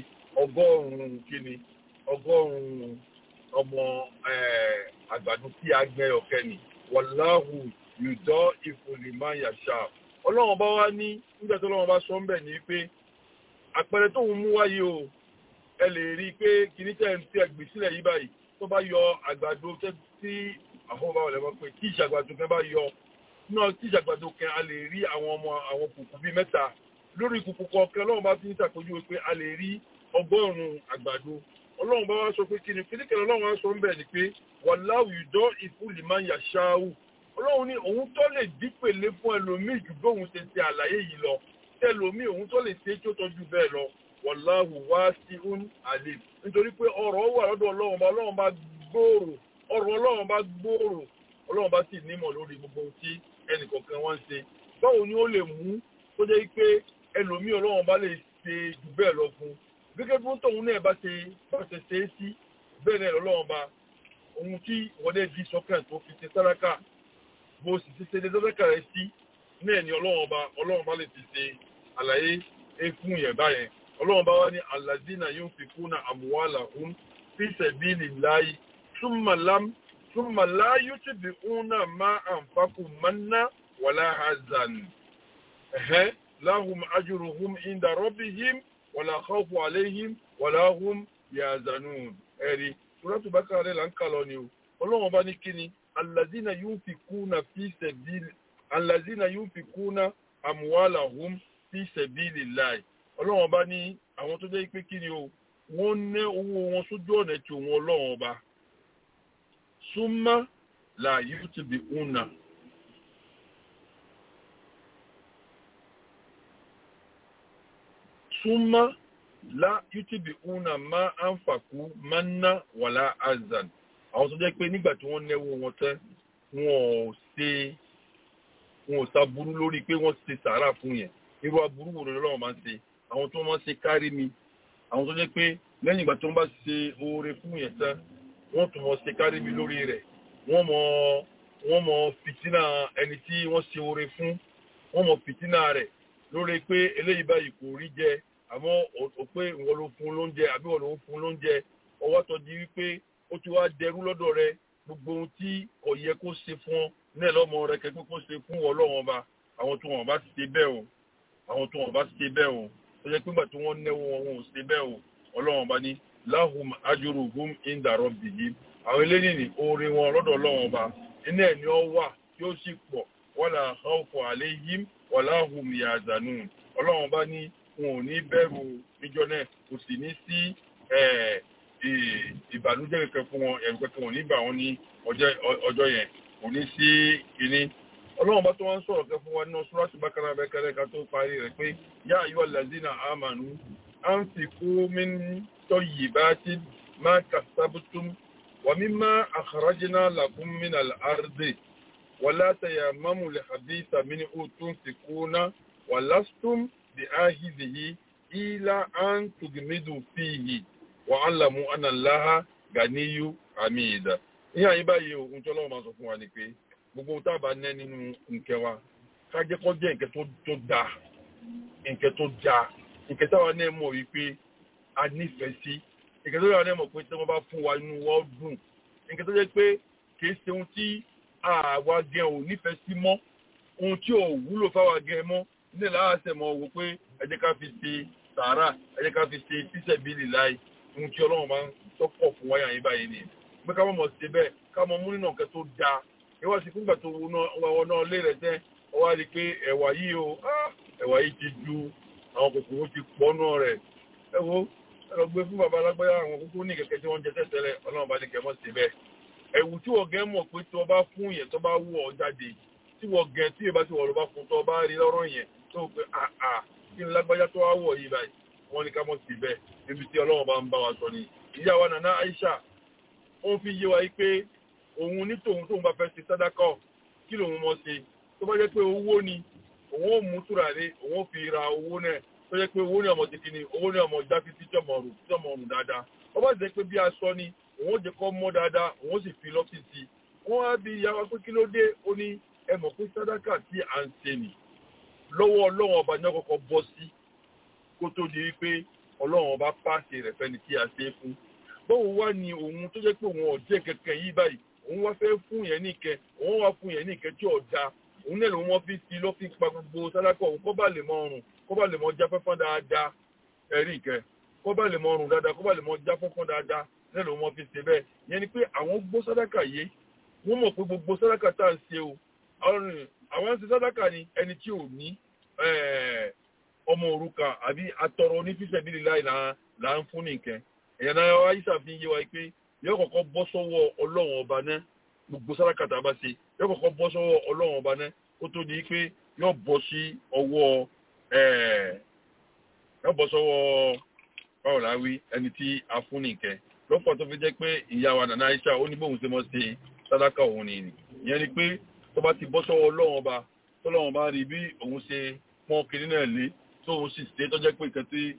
ọgọ́rùn-ún ọmọ àgbàdo tí a gbẹ́ ọ̀kẹ́ ni wàláhù yùdọ́ ìfòlìmá yàṣà ọlọ́run bá wá ní nígbà tó ọlọ́run bá sọ ń bẹ̀ ní pé àpẹẹrẹ tóun mú wáyé o ẹ lè rí i pé kìíní tẹ̀ ń tẹ̀ gbé sílẹ̀ yí báyìí tó bá yọ àgbàdo tí àwọn ọba ọ̀lẹ́mọ̀ pé tí ìṣàgbàdo kan bá yọ náà tí ìṣàgbàdo kan a lè rí àwọn kùkù bíi mẹ́ta lórí kùkù kọ̀ọ̀kan ọlọ́run bá fi ń ṣàpèjúwe pé a lè rí 100 àgbàdo ọlọ́run bá wá sọ pé kí ni kìnnìkan ọlọ́run wá sọ ń bẹ̀ ni pé wàláwù yùdọ́ ìfúlìmá yàṣáwù ọlọ́run ní òun tó lè dípèlé fún ẹlòmíì jù bóun ṣe ṣe àlàyé yìí lọ tẹlòmíì òun tó lè ṣe tó tọ́jú bẹ́ẹ̀ lọ wàláhù wá sí un àlè nítorí pé ọ̀rọ̀ wà lọ́dọ̀ ọlọ́run bá gbòòrò ọ̀rọ̀ ọlọ́run bá gbòòrò ọlọ́run bá sì nímọ̀ lórí gbogbo tí ẹnìkọ̀ọ̀kan wọ́n ń ṣe báwo ni ó lè mú tó jẹ́ pé ẹlòmíì ọlọ́run bá lè ṣe jù bẹ́ẹ̀ lọ fún gẹ́gẹ́ bí tóun náà bá ṣe ṣe é sí bẹ́ẹ̀ náà lọ́lọ́run bá ohun tí wọlé di sọ́kàn tó fi ṣe sáráká bó sì ti ṣe lẹ́sọ́kà rẹ̀ sí náà ni ọlọ́run bá lè fi ṣe àlàyé fún yẹn báyẹn ọlọ́run bá wá ní alazina yunfikuna amwalahum fi sabilillahi thumma la yutbi'una ma anfaqu manna wala hazan lahum ajruhum inda rabbihim wala khawfun alayhim wala hum yahzanun ẹ̀rí Suratu Bakara là ń kà lọ ni o ọlọ́run bá ní kíni alazina yunfikuna amwalahum fi sabilillahi ọlọ́run bá ní àwọn tó jẹ́ pé kí ni o wọ́n ná owó wọn sójú ọ̀nà tí òun ọlọ́run ọba súnmọ́ là yóò ti bí una súnmọ́ là yóò ti bí una máa ń fàkú manna wàlá azan àwọn tó jẹ́ pé nígbà tí wọ́n náwó wọn tẹ́ wọn ò sábúrú lórí pé wọ́n ṣe sàárà fún yẹn irú aburú wo lọ́wọ́ máa ń ṣe àwọn tó máa ń ṣe kárí mi àwọn tó jẹ́ pé lẹ́yìn ìgbà tó ń bá ṣe oore fún yẹn tán wọ́n tún mọ̀ ṣe kárí mi lórí rẹ̀ wọ́n mọ̀ fìtínà ẹni tí wọ́n ṣe oore fún wọ́n mọ̀ fìtínà rẹ̀ lórí pé eléyìí báyìí kò rí jẹ àmọ́ ò pé ìwọ ló fún lóúnjẹ àbí ìwọ ló fún lóúnjẹ ọwọ́ tó di wípé ó ti wá dẹrú lọ́dọ̀ rẹ gbogbo ohun tí kò yẹ kó ṣe fún ọ náà lọ́mọ rẹ kẹ́kẹ́ kó ṣe fún Ọlọ́run ọba àwọn tó wọn bá ti ṣe bẹ́ẹ̀ o àwọn tó wọn bá ṣe bẹ́ẹ̀ o tó jẹ́ pígbà tí wọ́n náwó wọn ò ṣe bẹ́ẹ̀ o ọlọ́run bá ní lahum ajruhum inda rabbihim àwọn eléyìí ní oore wọn lọ́dọ̀ ọlọ́run ọba iná ẹ̀ ni ó wà tí ó sì pọ̀ wala khawfun alayhim wala hum yahzanun ọlọ́run bá ní wọn ò ní bẹ̀rù níjọ́ náà kò sì ní sí ìbànújẹ́ kẹ̀kẹ́ fún wọn ẹ̀rù kẹ̀kẹ́ wọn nígbà wọn ní ọjọ́ yẹn kò ní sí kínní ọlọ́run bá tó wọ́n sọ̀rọ̀ kẹ́ fún wa nínú Suratu Bakara bẹ́kẹ́rẹ́ ká tó parí rẹ̀ pé yá ayyuhal lazina amanu anfiqu min tayyibati ma kasabtum wa mimma akhrajna lakum min al-ardi wa la tayammamu al-khabitha minhu tunfiquna wa lastum bi'akhidhihi illa an tugmidu fihi wa alamu anna Allaha ganiyyun hamid. Ìyá yìí báyìí ohun tí ọlọ́run máa sọ fún wa ni pé gbogbo tá a bá ná nínú nǹkan wa ká jẹ́ kó jẹ́ nǹkan tó dáa nǹkan tó dáa nǹkan táwọn náà mọ̀ wípé a nífẹ̀ẹ́ sí nǹkan tó dáa náà mọ̀ pé tí wọ́n bá fún wa inú wọn dùn nǹkan tó jẹ́ pé kì í ṣe ohun tí àwa gẹ̀ ò nífẹ̀ẹ́ sí mọ́ ohun tí ò wúlò fáwa gẹ̀ mọ́ nílẹ̀ láàṣẹ mọ́ wò pé ẹ jẹ́ ká fi ṣe sàárà ẹ jẹ́ ká fi ṣe fíṣẹ̀bílì láì ohun tí ọlọ́run máa ń tọ́pọ̀ fún wáyà yín báyìí ni pé ká mọ̀ ṣe bẹ́ẹ̀ ká mọ̀ mú nínú nǹkan tó dáa ìwọ́n sì fúngbà tó wọ́n náà lé rẹ̀ tẹ́ ọ wá rí i pé ẹ̀wà yìí o ẹ̀wà yìí ti ju àwọn kòkòrò ti pọ̀ náà rẹ̀ ẹ wo ẹ lọ gbé fún bàbá alágbáyà àwọn kókó ní kẹ̀kẹ́ tí wọ́n jẹ tẹ́tẹ́lẹ̀ ọlọ́run bá ní kẹ́ mọ̀ ṣe bẹ́ẹ̀ ẹ̀wù tí wọ́n gẹ́ mọ̀ pé tí wọ́n bá fún yẹn tó bá wù ọ́ jáde tí wọ́n gẹ́ tí ìbá tí wọ́n lọ bá fún tó bá rí lọ́rọ̀ yẹn tó pé kí ni lágbájá tó wá wọ̀ yìí báyìí wọ́n ní ká mọ̀ sí bẹ́ẹ̀ níbi tí ọlọ́run bá ń bá wa sọ ni ìyá wa Nana Aisha ó fi yé wa yìí pé òun ní tóun bá fẹ́ ṣe sàdákà kí lòun mọ̀ ṣe tó bá jẹ́ pé owó ni òun ó mú tùràrí òun ó fi ra owó náà tó jẹ́ pé owó ní ọmọ títí ni owó ní ọmọ ìjà títí jọmọ ọrùn dáadáa ó bá jẹ́ pé bí aṣọ ni òun ó jẹ́ kó mọ́ dáadáa òun ó sì fi lọ́fíìsì wọ́n á bí ìyá wa pé kí ló dé ó ní ẹ mọ̀ pé sàdákà tí à ń ṣe nì lọ́wọ́ ọlọ́run ọba ní ọkọ̀ọ̀kọ̀ bọ́ sí kó tó di wípé ọlọ́run ọba pàṣẹ rẹ̀ fẹ́ni tí a ṣe é fún báwo wá ni òun tó jẹ́ pé òun ọ̀jẹ́ kẹ̀kẹ́ yìí báyìí òun wá fẹ́ fún yẹn ní ìkẹ́ òun wá fún yẹn ní ìkẹ́ tí ọ̀dà òun náà lòun wọ́n fi lọ́ fi pa gbogbo sàdákà òun kó bá lè mọ ọrùn kó bá lè mọ jáfẹ́fọ́n dáadáa ẹ̀rí ìkẹ́ kó bá lè mọ ọrùn dáadáa kó bá lè mọ jáfẹ́fọ́n dáadáa náà lòun wọ́n fi ṣe bẹ́ẹ̀ yẹn ni pé àwọn gbó sàdákà yé wọ́n mọ̀ pé gbogbo sàdákà tá à ń ṣe o àwọn ń ṣe sàdákà ni ẹni tí ò ní ọmọ òrukàn àbí atọrọ onífíṣẹ̀bílì láì là ń fún nìkẹ́ ẹ̀yà náà Aisha fi yé wa pé yóò kọ́kọ́ bọ́ sọ́wọ́ ọlọ́run ọba náà gbogbo sàdákà tá a bá ṣe yóò kọ́kọ́ bọ́ sọ́wọ́ ọlọ́run ọba náà kó tó di pé yóò bọ́ sí ọwọ́ báwo la wí ẹni tí a fún nìkẹ́ lọ́pọ̀ tó fi jẹ́ pé ìyá wa Nana Aisha ó ní bóun ṣe mọ́ ṣe sàdákà òun ni ìyẹn ni pé tó bá ti bọ́ sọ́wọ́ ọlọ́run ọba tọ́lọ́run ọba rí bí òun ṣe pọ́n kiri náà lé tóun sì ṣe tó jẹ́ pé nǹkan tí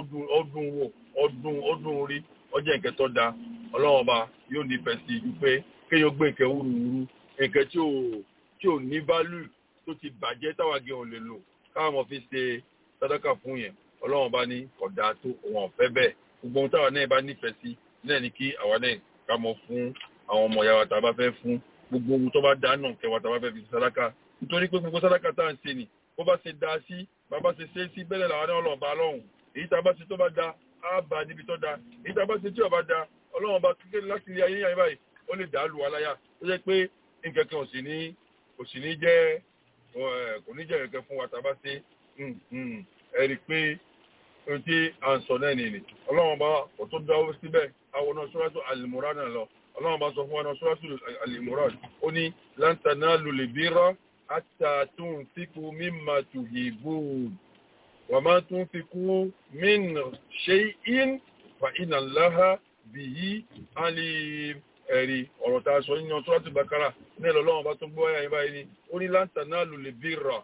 ọdún orí ọjọ́ nǹkan tó da ọlọ́run ọba yóò nífẹ̀ẹ́ sí ju pé kéèyàn gbé nǹkan wúruwúru nǹkan tí ò ní válù tó ti bàjẹ́ táwàgé ò lè lò káwọn ọmọ fi ṣe sàdákà fún yẹn ọlọ́run ọba ní kódà tó wọn ọ̀fẹ́ bẹ́ẹ̀ gbogbo ohun táwa náà bá nífẹ̀ẹ́ sí náà ni kí àwa náà ká mọ fún àwọn ọmọ ìyá wa tá a bá fẹ́ fún gbogbo ohun tó bá dá náà kẹwàá tá a bá fẹ́ fi sàdákà nítorí pé gbogbo sàdákà tá à ń ṣe ni bó bá ṣe dá sí bàbá ṣe ṣe sí bẹ́ẹ̀ làwọn náà lọ́ọ̀ bá lọ́hùn èyí tá a bá ṣe tó bá dá á bá níbi tó dá èyí tá a bá ṣe tí ò bá dá ọlọ́run bá kékeré láti ilé ayé yàn báyìí ó lè dá lu aláyà ó jẹ́ pé nǹkan kan kò sì ní jẹ́ kẹ̀kẹ́ fún wa tá a bá ṣe ẹ rí i pé ohun tí à ń sọ náà nìyí ọlọ́run bá kò tó dáwọ́ síbẹ̀ àwọn náà Suratu Al-Imran náà lọ ọlọ́run bá sọ fún wa náà Suratu Al-Imran ó ní lan tanalul birra hatta tunfiqu mimma tuhibbun wa ma tunfiqu min shay'in fa inna Allaha bihi alim ẹ̀rí ọ̀rọ̀ tá a sọ nínú Suratul Baqara ní Ọlọ́run bá tó gbọ́ ẹ̀yà yín báyìí ni ó ní lan tanalul birra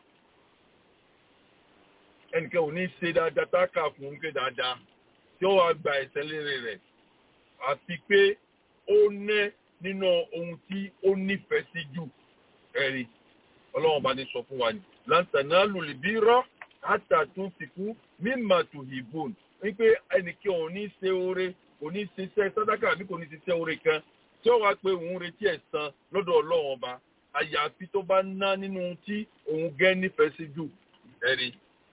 ẹnìkan ò ní ṣe dáadáa tá a kà fún un pé dáadáa tí ó wàá gba ẹ̀sẹ̀ lérè rẹ̀ àti pé ó ná nínú ohun tí ó nífẹ̀ẹ́ sí jù ẹ̀rí Ọlọ́run bá ní sọ fún wa ní lan tanalul birra hatta tunfiqu mimma tuhibbun wípé ẹnìkan ò ní ṣe oore kò ní ṣiṣẹ́ sàdákà àbí kò ní ṣiṣẹ́ oore kan tí ó wá pé òun retí ẹ̀san lọ́dọ̀ Ọlọ́run ọba àyàfi tó bá ná nínú tí òun gẹ́ nífẹ̀ẹ́ sí jù ẹ̀rí.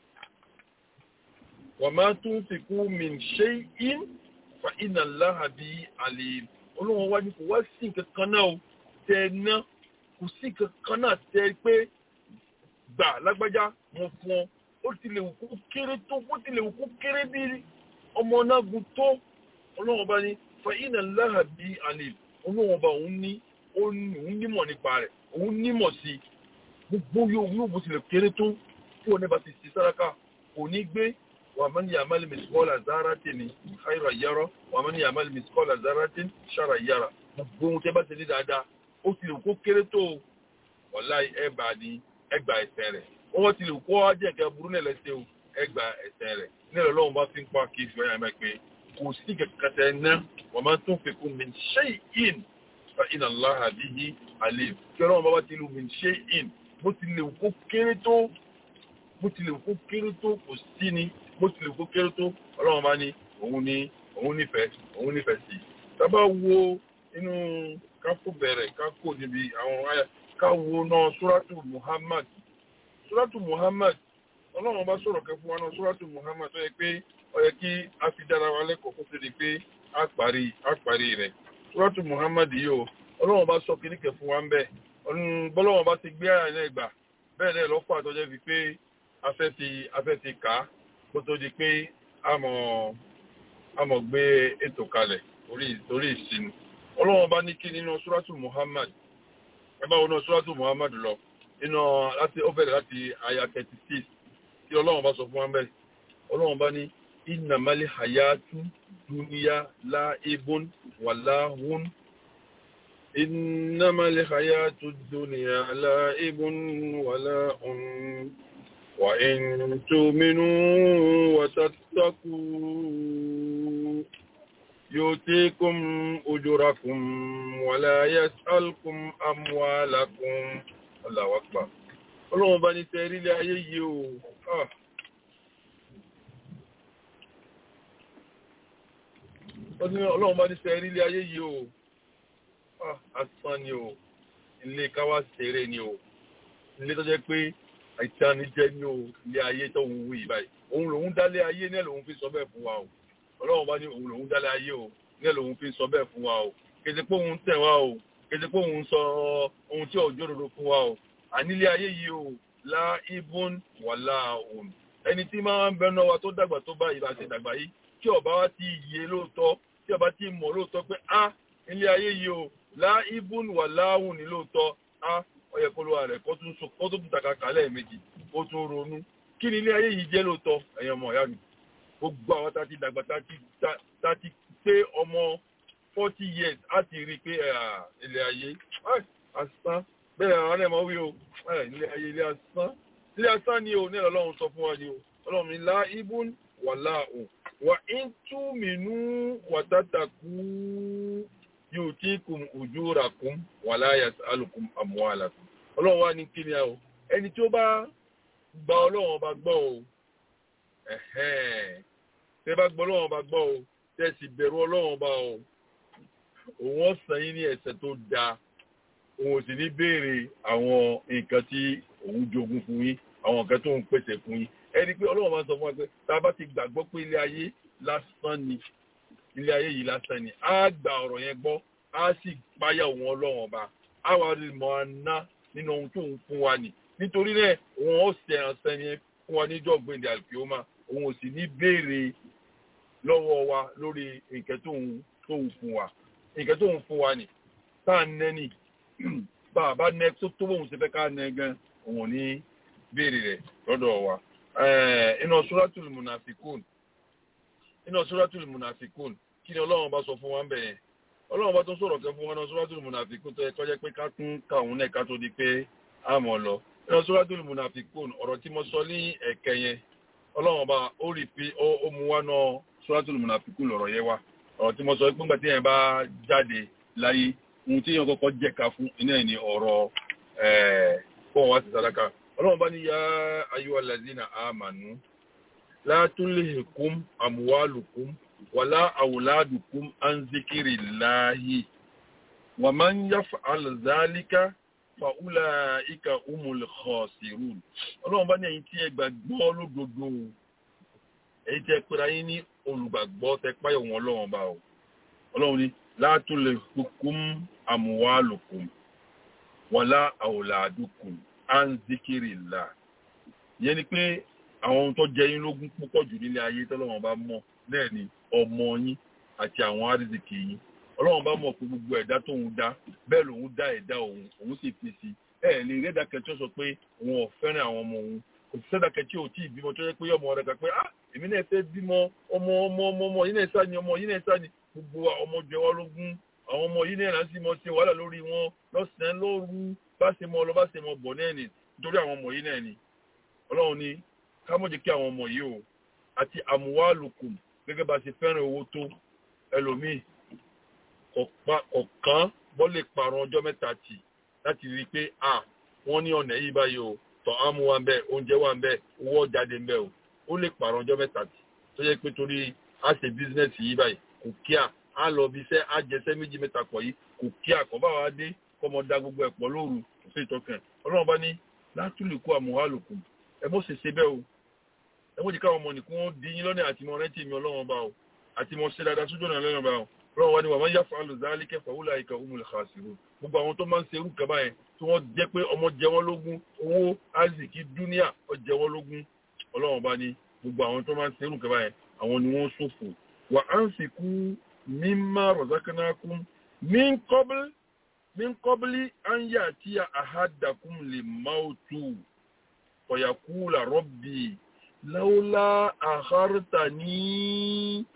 wa ma tunfiqu min shay'in fa inna Allaha bihi alim. Ọlọ́run wá ní kò wá sí nǹkan kan náà o tẹ ná kò sí nǹkan kan náà tẹ pé gbà lágbájá mo fún ọ ó ti lè wù kó kéré tó ó ti lè wù kó kéré bí ọmọ náà gùn tó Ọlọ́run ọba ní fa inna Allaha bihi alim. Ọlọ́run ọba òun nímọ̀ nípa rẹ̀ òun nímọ̀ sí gbogbo yóò bó tilẹ̀ kéré tó tí wọn bá ti ṣe sàdákà kò ní gbé wa man ya'mal mithqala dharratin khayran yara wa man ya'mal mithqala dharratin sharran yara gbogbo ohun tẹ́ bá ti ní dáadáa ó tilẹ̀ kó kéré tó wàláhì ẹgbà ẹ̀ṣẹ̀ rẹ̀ wọ́n tilẹ̀ kó ajẹ́kẹ́ burú náà lẹ́sẹ̀ o ẹgbà ẹ̀ṣẹ̀ rẹ̀ nílẹ̀ Ọlọ́run bá fi ń pa kí ìfẹ́ yà máa pé kò sí kẹkẹtẹ náà wa ma tunfiqu min shay'in fa inna Allaha bihi alim. Kí Ọlọ́run bá ti lu min shay'in bó ti lè kó kéré tó kò sí ni bó ti lè kó kéré tó ọlọ́run bá ní òun nífẹ̀ẹ́ sí. Tábà wo inú kákó bẹ̀rẹ̀ kákó níbi àwọn àyà káwo náà Suratu Muhammad ọlọ́run bá sọ̀rọ̀ kẹ́ fún wa náà Suratu Muhammad tó yẹ pé ó yẹ kí a fi dára wa lẹ́kọ̀ọ́ kó tó di pé a parí rẹ̀. Suratu Muhammad yìí o ọlọ́run bá sọ kíníkẹ̀ fún wa ń bẹ̀ bọ́lọ́run bá ti gbé àyà náà gbà bẹ́ẹ̀ náà lọ́pọ̀ àtọ́jẹ́ fi pé afẹ́ ti kà á kó tó di pé a mọ̀ gbé ètò kalẹ̀ torí ìsinmi. Ọlọ́run bá ní kí nínú Suratu Muhammad ẹgbẹ́ wọn náà Suratu Muhammad lọ nínú ó bẹ̀rẹ̀ láti àyà 36 tí ọlọ́run bá sọ fún wa bẹ́ẹ̀ ọlọ́run bá ní innamal hayatu dunya la'ibun wa lahun innamal hayatu dunya la'ibun wa lahun wa in tu'minu wa tattaqu يؤتيكم أجوركم ولا يسألكم أموالكم الله أكبر Ọlọ́run bá ní tẹ́rí ilé ayé yìí o Ọlọ́run bá ní tẹ́rí ilé ayé yìí o asán ni o ilé káwá ṣeré ni o ilé tó jẹ́ pé àìtánijẹ́ ni o ilé ayé tó ń wú ìbáyìí òun lòun dálé ayé ní lòun fi sọ bẹ́ẹ̀ fún wa o Ọlọ́run bá ní òun lòun dálé ayé o ní lòun fi sọ bẹ́ẹ̀ fún wa o kéde pé òun tẹ̀ wá o kéde pé òun sọ ohun tí ọjọ́ òdodo fún wa o ànílé ayé yìí o lá ibùn wà láàhùn ẹni tí máa ń bẹnu wa tó dàgbà tó bá ìbá ṣe dàgbà yìí tí ọba wa ti yé lóòótọ́ tí ọba ti mọ̀ lóòótọ́ pé ilé ayé yìí o lá ibùn wà láàhùn ní lóòótọ́ ó yẹ kó ló wà rẹ̀ kó tún tàkàkà lẹ́ẹ̀mejì ó tún ronú kí ni ilé ayé yìí jẹ́ lóòótọ́ ẹ̀yin ọmọ ìyá mi gbogbo àwọn tá ti dàgbà tá ti pé ọmọ 40 years á ti rí pé ilé ayé asán bẹ́ẹ̀ àwọn ẹ̀mọ́ wí o ilé ayé ilé asán ni o ní Ọlọ́run sọ fún wa ni o Ọlọ́run ní lá ibùn wà láàhùn wà ń tú mìínú wà tátàkú yóò tí kùn ojú rà kún wà láyà alùkùn àmúhàlà Ọlọ́run wá ní kíni o ẹni tí ó bá gba Ọlọ́run bá gbọ́ o tẹ́ bá gbọ́ Ọlọ́run bá gbọ́ o tẹ́ sì bẹ̀rù Ọlọ́run bá o òun ọ̀sán yín ní ẹ̀ṣẹ̀ tó dáa òun ò sì ní béèrè àwọn nǹkan tí òun jogún fún yín àwọn nǹkan tó ń pèsè fún yín ẹni pé Ọlọ́run máa ń sọ fún wa pé tá a bá ti gbàgbọ́ pé ilé ayé yìí lásán ni á gba ọ̀rọ̀ yẹn gbọ́ á sì páyà òun Ọlọ́run ọba á wà rí mọ́ aná nínú ohun tó ń fún wa nì nítorí náà òun ó ṣe ẹ̀ránṣẹ́ yẹn fún wa níjọ́ gbèǹdé àlùkìyọ́mà òun ò sì ní béèrè lọ́wọ́ wa lórí nǹkan tó ń fún wa nǹkan tó ń fún wa nì tá à ń nẹ́nì bá nẹ tó bóun ṣe fẹ́ ká nẹ gan òun ní béèrè rẹ̀ lọ́dọ̀ wa. Inú Suratul Munafikun kí ni Ọlọ́run bá sọ fún wa ń bẹ̀ yẹn Ọlọ́run bá tó sọ̀rọ̀ kẹ́ fún wa náà Suratul Munafikun tó yẹ kó jẹ́ pé ká tún ká òun náà ká tó di pé a mọ̀ lọ. Inú Suratul Munafikun ọ̀rọ̀ tí mo sọ ní ẹ̀kẹ́ yẹn Ọlọ́run bá ó rí pé ó mú wa náà Suratul Munafikun lọ̀rọ̀ yẹn wá ọ̀rọ̀ tí mo sọ pé nígbà tí yẹn bá jáde láyé ohun tí yẹn kọ́kọ́ jẹ́ka fún iná ẹ̀ ní ọ̀rọ̀ fún wa ti sadaka Ọlọ́run bá ní yá ayyuhal ladhina amanu la tulhikum amwalukum wala auladukum an zikrillahi wa man yaf'al dhalika fa ulaika humul khasirun Ọlọ́run bá ní ẹ̀yin tí ẹ gbàgbọ́ lódodo ẹ̀yin tí ẹ pera yín ní olùgbàgbọ́ tẹ páyọ̀ wọn Ọlọ́run bá o Ọlọ́run ní la tulhikum amwalukum wala auladukum an zikrillah yẹn ni pé àwọn ohun tó jẹ yín lógún púpọ̀ jù nílé ayé tọ́lọ́run bá mọ̀ náà ni ọmọ yín àti àwọn àrísìkí yín Ọlọ́run bá mọ̀ pé gbogbo ẹ̀dá tóun dá bẹ́ẹ̀ lòun dá ẹ̀dá òun sì fi sí ẹ̀ lè rẹ́dà kẹtí sọ pé òun ò fẹ́ràn àwọn ọmọ òun kò sí sẹ́dà kẹtí ò tí ì bímọ tó yẹ pé ọmọ rẹ̀ kà pé èmi náà fẹ́ bímọ ọmọ yín náà sá ni ọmọ yín náà sá ni gbogbo ọmọ jẹ wá lógún àwọn ọmọ yìí náà láti mọ ṣe wàhálà lórí wọn lọ́sàn-án lóru bá ṣe mọ lọ bá ṣe mọ bọ̀ náà ni nítorí àwọn ọmọ yìí náà ni Ọlọ́run ní ká mọ̀ jẹ́ kí àwọn ọmọ yìí o àti àmúwálùkùn gẹ́gẹ́ bá ṣe fẹ́ràn owó tó ẹlòmíì kọ̀ọ̀kan bọ́ lè parun ọjọ́ mẹ́ta tì láti rí i pé wọ́n ní ọ̀nà yìí báyìí o tọ̀ á mú wa ń bẹ́ oúnjẹ wa ń bẹ́ owó jáde ń bẹ́ o ó lè pààrọ̀ ọjọ́ mẹ́ta tí tó yẹ pé torí á ṣe bísínẹ́sì yìí báyìí kò kíá á lọ bí iṣẹ́ á jẹsẹ́ méjì mẹ́ta pọ̀ yìí kò kíá kọ́ bá wa dé kọ́mọ da gbogbo ẹ̀pọ̀ lóru kò sí ìtọ́kàn ọlọ́run bá ní látúlùkù àmúhálùkù ẹ mọ́ ṣe bẹ́ẹ̀ o ẹ mọ́ jẹ́ káwọn ọmọ nìkún ó di yín lọ́nà àti mọ́ rẹ́tì mi ọlọ́run bá o àti mọ́ ṣe dáadáa sójú ọ̀nà ọlọ́run bá o ọlọ́run wá ní wà máa ń yá fàálù záálíkẹ́ fàwúlà ìkà umul khasirun gbogbo àwọn tó máa ń ṣe irú kaba yẹn tí wọ́n jẹ́ pé ọmọ jẹ wọ́n lógún owó aziki dúníà ó jẹ wọ́n lógún ọlọ́run bá ní gbogbo àwọn tó máa ń ṣe irú kaba yẹn àwọn ni wọ́n ṣòfò wà á ń sìnkú mimma razaqnakum min qabli an ya'tiya ahadakum al-mautu fa yaqula rabbi lawla akhartani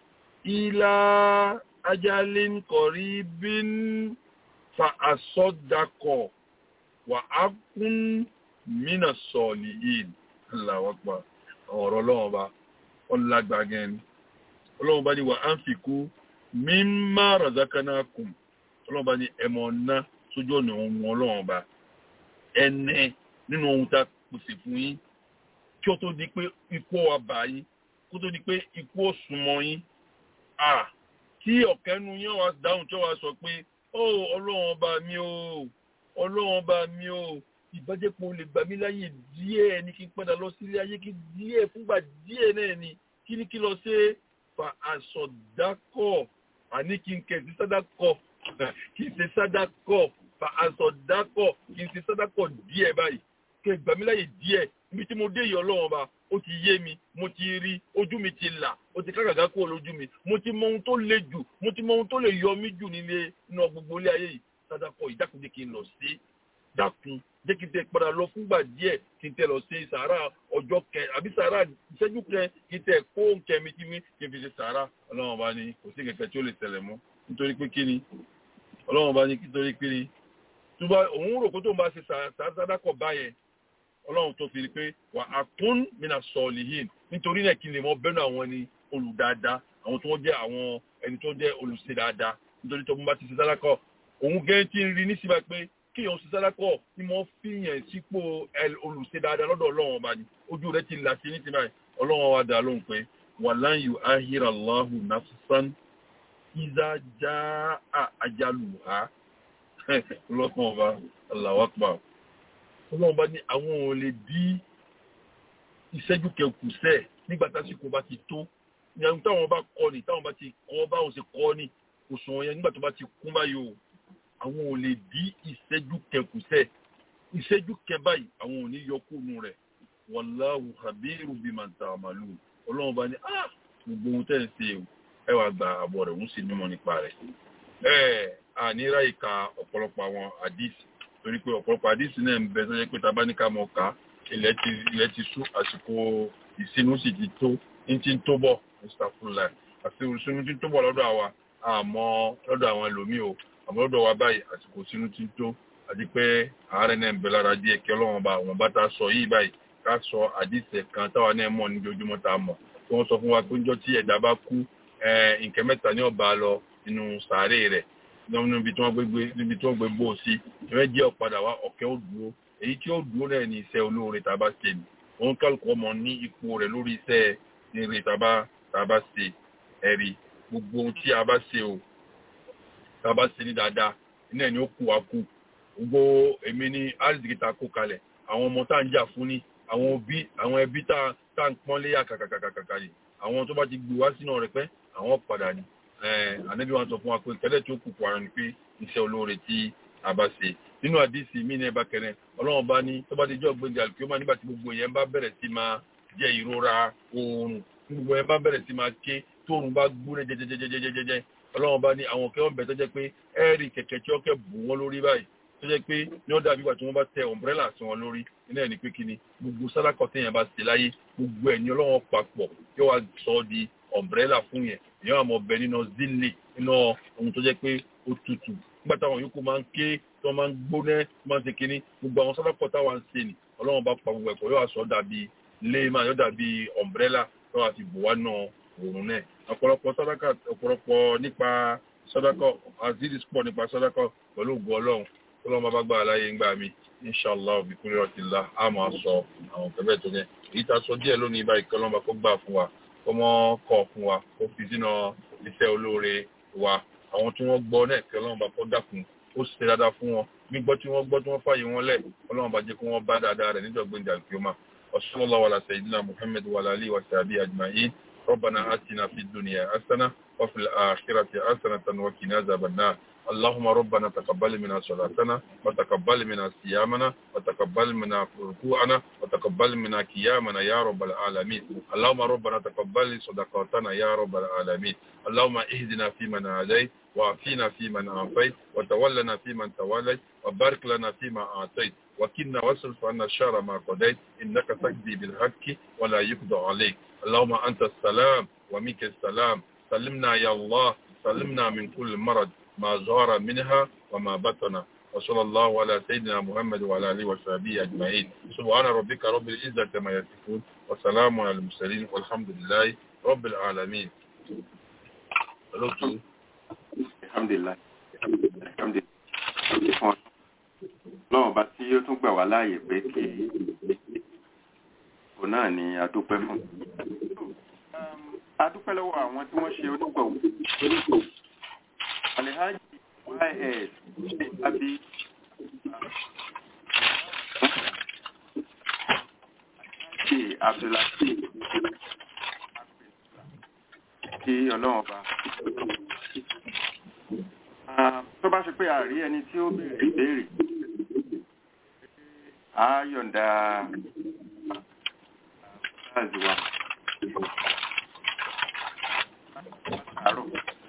ila ajalin qaribin fa asaddaqa wa akun mina solihin. Allahu akbar. Ọ̀rọ̀ Ọlọ́run bá ọlágbàgẹ́ ni Ọlọ́run bá ní wà á ń fi kú mimma razaqnakum Ọlọ́run bá ní ẹmọ ọ̀nà sójú ọ̀nà ohun Ọlọ́run bá ẹnẹ nínú ohun tá pèsè fún yín kí ó tó di pé ikú wa bá yín kó tó di pé ikú ó súnmọ́ yín tí ọ̀kẹ́nu yín wá dáhùn tí ó wá sọ pé Ọlọ́run bá mi o Ọlọ́run bá mi o ìbájẹ́pọ̀ lè gbà mí láyè díẹ̀ ní kí n padà lọ sílé ayé kí díẹ̀ fúngbà díẹ̀ náà ni kí ní kí lọ ṣe fa àsọdákọ̀ àní kí n kẹ̀ sí sádàkọ̀ kí n ṣe sádàkọ̀ fa àsọdákọ̀ kí n ṣe sádàkọ̀ díẹ̀ báyìí kí gbà mí láyè díẹ̀ níbi tí mo dé yìí Ọlọ́run bá ó ti yé mi mo ti rí ojú mi ti là ó ti kágàgá kúrò lójú mi mo ti mọ ohun tó le jù mo ti mọ ohun tó lè yọ mí jù nílé iná gbogbo ilé ayé yìí sádàkọ̀ ìdákùnjẹ́ kí n lọ sí dákun jẹ́ kí n tẹ padà lọ fúngbà díẹ̀ kí n tẹ lọ sí sàárà ọjọ́ kẹ àbí sàárà ìṣẹ́jú kẹ kí n tẹ kó nkẹ mi kí mi kí n fi ṣe sàárà Ọlọ́run bá ní kò sí kẹ̀kẹ́ tí ó lè tẹ̀lẹ̀ mọ́ nítorí pé kí ni Ọlọ́run bá ní nítorí pé ni tó bá òun rò kó tó ń bá ṣe sàdákọ̀ báyẹn Ọlọ́run tó fi rí pé wà á kún mina sọ̀lìhìn nítorí náà kí n lè mọ bẹ́nu àwọn ẹni olùdáadáa àwọn tó jẹ́ àwọn ẹni tó jẹ́ olùṣe dáadáa nítorí tó ń bá ti ṣe sàdákọ̀ òun gẹ́gẹ́ tí ń rí níṣìbà pé kí èèyàn ṣe sádàkọ̀ ni mo fi yàn sípò olùṣe dáadáa lọ́dọ̀ Ọlọ́run ọba ni ojú rẹ̀ ti là sí ní ti báyìí Ọlọ́run wa dà lóhùn pé walan yu'akhira Allahu nafsan iza jaa ajaluha lọ́kàn ọba Allahu akbar Ọlọ́run bá ní àwọn ò lè dí ìṣẹ́jú kẹkùsẹ́ nígbà tásìkò bá ti tó ìyàwó táwọn bá kọ́ ni táwọn bá ti kọ́ báwọn ṣe kọ́ ni òṣùwọ̀n yẹn nígbà tó bá ti kún báyìí o àwọn ò lè dí ìṣẹ́jú kẹkùsẹ́ ìṣẹ́jú kẹ báyìí àwọn ò ní yọ kóònù rẹ̀ wallahu khabiru bima ta'malun Ọlọ́run bá ní gbogbo ohun tẹ́ ń ṣe ẹ wàá gba àbọ̀ rẹ̀ ń sì nímọ̀ nípa rẹ̀ àníra ìka ọ̀pọ̀lọpọ̀ àwọn àdìsí torí pé ọ̀pọ̀lọpọ̀ àdìsí náà ń bẹ tó yẹ pé tá bá ní ká mọ̀ ká ilẹ̀ ti sú àsìkò ìsinú sì ti tó ní ti ń tó bọ̀ mr fulani àti ìsinú ti ń tó bọ̀ lọ́dọ̀ àwa àmọ́ lọ́dọ̀ àwọn ẹlòmíì o àmọ́ lọ́dọ̀ wa báyìí àsìkò ìsinú ti ń tó àti pé ààrẹ náà ń bẹ lára díẹ̀ kí Ọlọ́run bá àwọn bá ta sọ yìí báyìí ká sọ àdìsí kan táwa náà mọ̀ ní ojoojúmọ́ tá a mọ̀ tí wọ́n sọ fún wa pé níjọ́ tí ẹ̀dá bá kú nǹkan mẹ́ta ní ọba lọ inú sàárè rẹ̀ níbi tí wọ́n gbé bó sí ìwé jẹ́ ọ̀padà wá ọ̀kẹ́ ó dúró èyí tí ó dúró náà ní iṣẹ́ olóore tá a bá ṣe ni òun kálukú ọmọ ní ipò rẹ̀ lórí iṣẹ́ eré tá a bá ṣe ẹ̀rí gbogbo ohun tí a bá ṣe o tá a bá ṣe ní dáadáa iná ẹ̀ ni ó kú wa kú gbogbo èmi ní àrísìkítà kó kalẹ̀ àwọn ọmọ tá à ń jà fún ni àwọn ẹbí tá à ń pọ́n léyà kàkàkàkàkà yìí àwọn tó bá ti gbé wá sínú rẹ̀ pẹ́ àwọn padà ni ànábì wọn sọ fún wa pé kẹ́lẹ́ tí ó kù kwara ni pé iṣẹ́ olóore tí a bá ṣe nínú àdìsí mí ní ẹ̀bá kẹrẹ Ọlọ́run bá ní tó bá ti jọ́ gbẹ̀ngà àlùkìyámà nígbà tí gbogbo yẹn bá bẹ̀rẹ̀ sí máa jẹ́ ìrora oorun gbogbo yẹn bá bẹ̀rẹ̀ sí máa ké tóorun bá gbóná jẹjẹjẹjẹjẹjẹ Ọlọ́run bá ní àwọn kẹ́wọ́n bẹ̀ tó jẹ́ pé ẹ̀rì kẹ̀kẹ́ tí ó kẹ́ bù wọ́n lórí báyìí tó jẹ́ pé ní ó dàbí ìgbà tí wọ́n bá tẹ ọ̀mbrẹ́là sí wọn lórí iná ẹ̀ ní pé kíni gbogbo sádàkọ̀ téèyàn bá ṣe láyé gbogbo ẹ̀ ní Ọlọ́run papọ̀ yóò wá sọ ọ́ di ọ̀mbrẹ́là fún yẹn èèyàn àmọ́ ọbẹ̀ nínú zílì nínú ohun tó jẹ́ pé ó tutù nígbà táwọn yòókù máa ń ké tó máa ń gbóná tó máa ń ṣe kínní gbogbo àwọn sádàkọ̀ táwa ń ṣe ni Ọlọ́run bá pa gbogbo ẹ̀kọ́ yóò wá sọ dàbí léèmà yóò dàbí ọ̀mbrẹ́là tó wà fi bò wá nà òòrùn náà ọ̀pọ̀lọpọ̀ nípa sádàkọ̀ azídì sport nípa sádàkọ̀ pẹ̀lú ògùn Ọlọ́run bá gbà láyé ńgbà mi inshallah bi qudratillah a máa sọ àwọn kẹfẹ́ tó ní èyí tá a sọ díẹ̀ lónìí báyìí kí ọlọ́mọba kó gbà fún wa kó mọ́ kọ̀ fún wa kó fi sínú iṣẹ́ olóore wa àwọn tí wọ́n gbọ́ náà kí ọlọ́mọba kó dákun ó ṣe dáadáa fún wọn gbígbọ́ tí wọ́n gbọ́ tí wọ́n fààyè wọn lẹ̀ ọlọ́mọba jẹ́ kó wọ́n bá dáadáa rẹ̀ níjọ̀gbìn dàgbìọ́mà sallallahu ala sayyidina Muhammad wa ala alihi wa sahbihi ajma'in ربنا آتنا في الدنيا حسنة وفي الآخرة حسنة وقنا عذاب النار اللهم ربنا تقبل منا صلاتنا وتقبل منا صيامنا وتقبل منا ركوعنا وتقبل منا قيامنا يا رب العالمين اللهم ربنا تقبل صدقاتنا يا رب العالمين اللهم اهدنا فيمن هديت وعافينا فيمن عافيت وتولنا فيمن توليت وبارك لنا فيما أعطيت وكنا واصرف عنا شر ما قضيت إنك تقضي بالحق ولا يقضى عليك اللهم أنت السلام ومنك السلام سلمنا يا الله سلمنا من كل مرض ما ظهر منها وما بطن وصلى الله على سيدنا محمد وعلى آله وصحبه أجمعين سبحان ربك رب العزة ما يصفون وسلام على المرسلين والحمد لله رب العالمين الحمد لله lọ́wọ́ bá tí ó tún gbà wá láàyè pé kí o náà ni a dúpẹ́ fún. A dúpẹ́ lọ́wọ́ àwọn tí wọ́n ṣe onígbọ̀wọ́. Alhaji YS Abi Abdullahi kí ọlọ́wọ́ bá. Tó bá ṣe pé a rí ẹni tí ó béèrè ìbéèrè. A yọ̀ǹda àzíwá àrò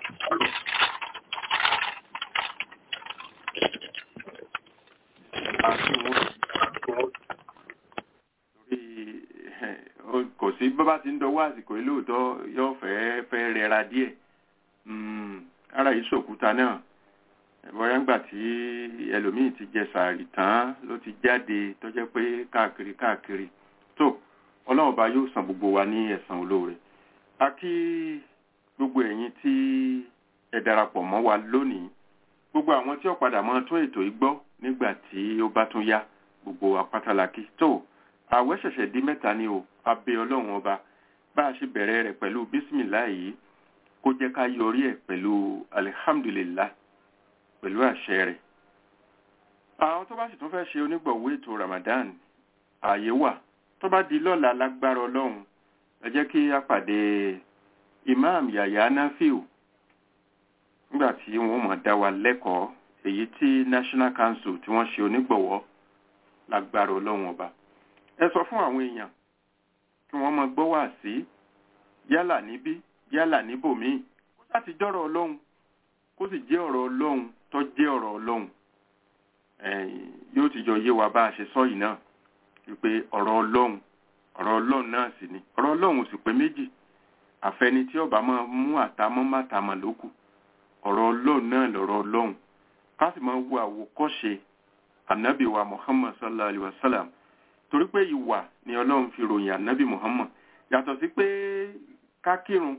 kò sí bó bá ti ń dọwọ́ àsìkò ilóòtọ́ yóò fẹ́ rẹra díẹ̀ ara yìí ṣòkúta náà bóyá ńgbà tí ẹlòmíì ti jẹ sàárì tán ló ti jáde tó jẹ́ pé káàkiri tó ọlọ́run bá yóò san gbogbo wa ní ẹ̀san olóore. A kí gbogbo ẹ̀yin tí ẹ darapọ̀ mọ́ wa lónìí gbogbo àwọn tí ó padà máa tún ètò ìgbọ́ nígbà tí ó bá tún yá gbogbo apátálakí tó àwẹ̀ ṣẹ̀ṣẹ̀ di mẹ́ta ni o abẹ́ ọlọ́run ọba bá a ṣe bẹ̀rẹ̀ rẹ̀ pẹ̀lú bísímìláì yìí kó jẹ́ ká yọrí ẹ̀ pẹ̀lú alihamdulilayi pẹ̀lú àṣẹ rẹ̀. Àwọn tó bá sì tún fẹ́ ṣe onígbọ̀wọ́ ètò Ramadan ààyè wà tó bá di lọ́la lágbára ọlọ́run ẹ jẹ́ kí a pàdé Imam Yahya Nafiu nígbà tí wọ́n mọ̀ dá wa lẹ́kọ̀ọ́ èyí tí National Council tí wọ́n ṣe onígbọ̀wọ́ lágbára ọlọ́run ọba. Ẹ sọ fún àwọn èèyàn kí wọ́n mọ gbọ́ wá sí yálà níbí yálà níbòmíì kó láti jọ́rọ̀ ọlọ́run kó sì jẹ́ ọ̀rọ̀ ọlọ́run tó jẹ́ ọ̀rọ̀ ọlọ́run yóò ti jọ yé wa bá a ṣe sọ yìí náà wípé ọ̀rọ̀ ọlọ́run náà sì ni ọ̀rọ̀ ọlọ́run sì pé méjì àfẹni tí ọba máa mú àtàmọ́ mátàmọ́ lókù ọ̀rọ̀ ọlọ́run náà lọ̀rọ̀ ọlọ́run ká sì máa wo àwòkọ́ṣe ànábì wa Muhammad sallallahu alayhi wa sallam torí pé ìwà ni ọlọ́run fi ròyìn ànábì Muhammad yàtọ̀ sí pé ká kírun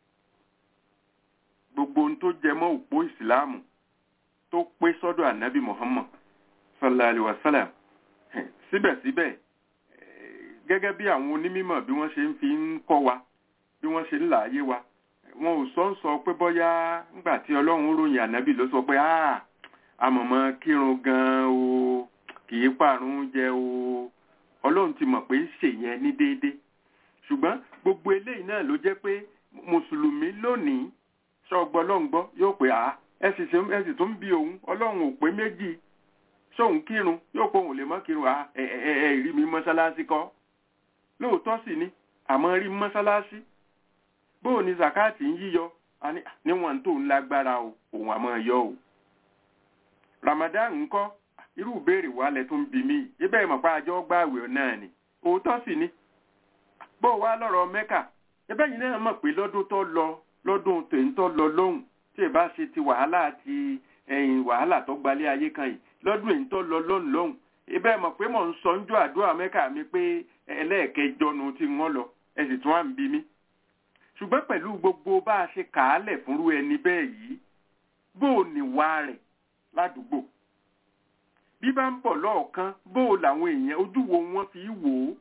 gbogbo ohun tó jẹ mọ́ òpó ìsìláàmù tó pé sọ́dọ̀ ànábì Muhammad sallallahu alaihi wasallam síbẹ̀síbẹ̀ gẹ́gẹ́ bí àwọn onímọ̀ bí wọ́n ṣe ń fi ń kọ́ wa bí wọ́n ṣe ń láàyè wa wọn ò sọ pé bọ́yá ńgbà tí ọlọ́run ròyìn ànábì ló sọ pé àmọ̀mọ́ kírun gan o kì í pààrùn jẹ o ọlọ́run ti mọ̀ pé ṣèyẹn ní déédéé ṣùgbọ́n gbogbo eléyìí náà ló jẹ́ pé mùsùlùmí lónìí ṣọ́gbọ́ ọlọ́run gbọ́ yóò pé ẹ̀sì tó ń bí òun ọlọ́run ò pé méjì ṣóun kírun yóò pé òun lè mọ́ kírun rí mi mọ́sálásí kọ́ lóòótọ́ sì ni àmọ́ rí mọ́sálásí bóò ni zakati ń yíyọ níwọ̀n tó ń lágbára o òun àmọ́ yọ o Ramadan ńkọ́ irú ìbéèrè wa lẹ tó ń bi mí ibẹ̀ mọ̀ pé àjọ gbààwẹ̀ náà ni òótọ́ sì ni bó wá lọ́rọ̀ Mẹ́kà ibẹ̀ yìí náà mọ̀ pé lọ́dún tèǹtọ́ lọ lóhùn tí ẹ bá ṣe ti wàhálà àti wàhálà tó gbalẹ̀ ayé kan yìí lọ́dún èyí tó lọ lóhùn ibẹ̀ mọ̀ pé mò ń sọ ń jọ àdúrà Mẹ́kà mi pé ẹlẹ́ẹ̀kẹjọ nu tí wọ́n lọ ẹ sì tún wá ń bi mí ṣùgbọ́n pẹ̀lú gbogbo bá a ṣe kàálẹ̀ fúnrú ẹni bẹ́ẹ̀ yìí bó o níwà rẹ̀ ládùúgbò bí bá ń bọ̀ lọ́ọ̀kan bó làwọn èèyàn ojú wo wọ́n fi wò ó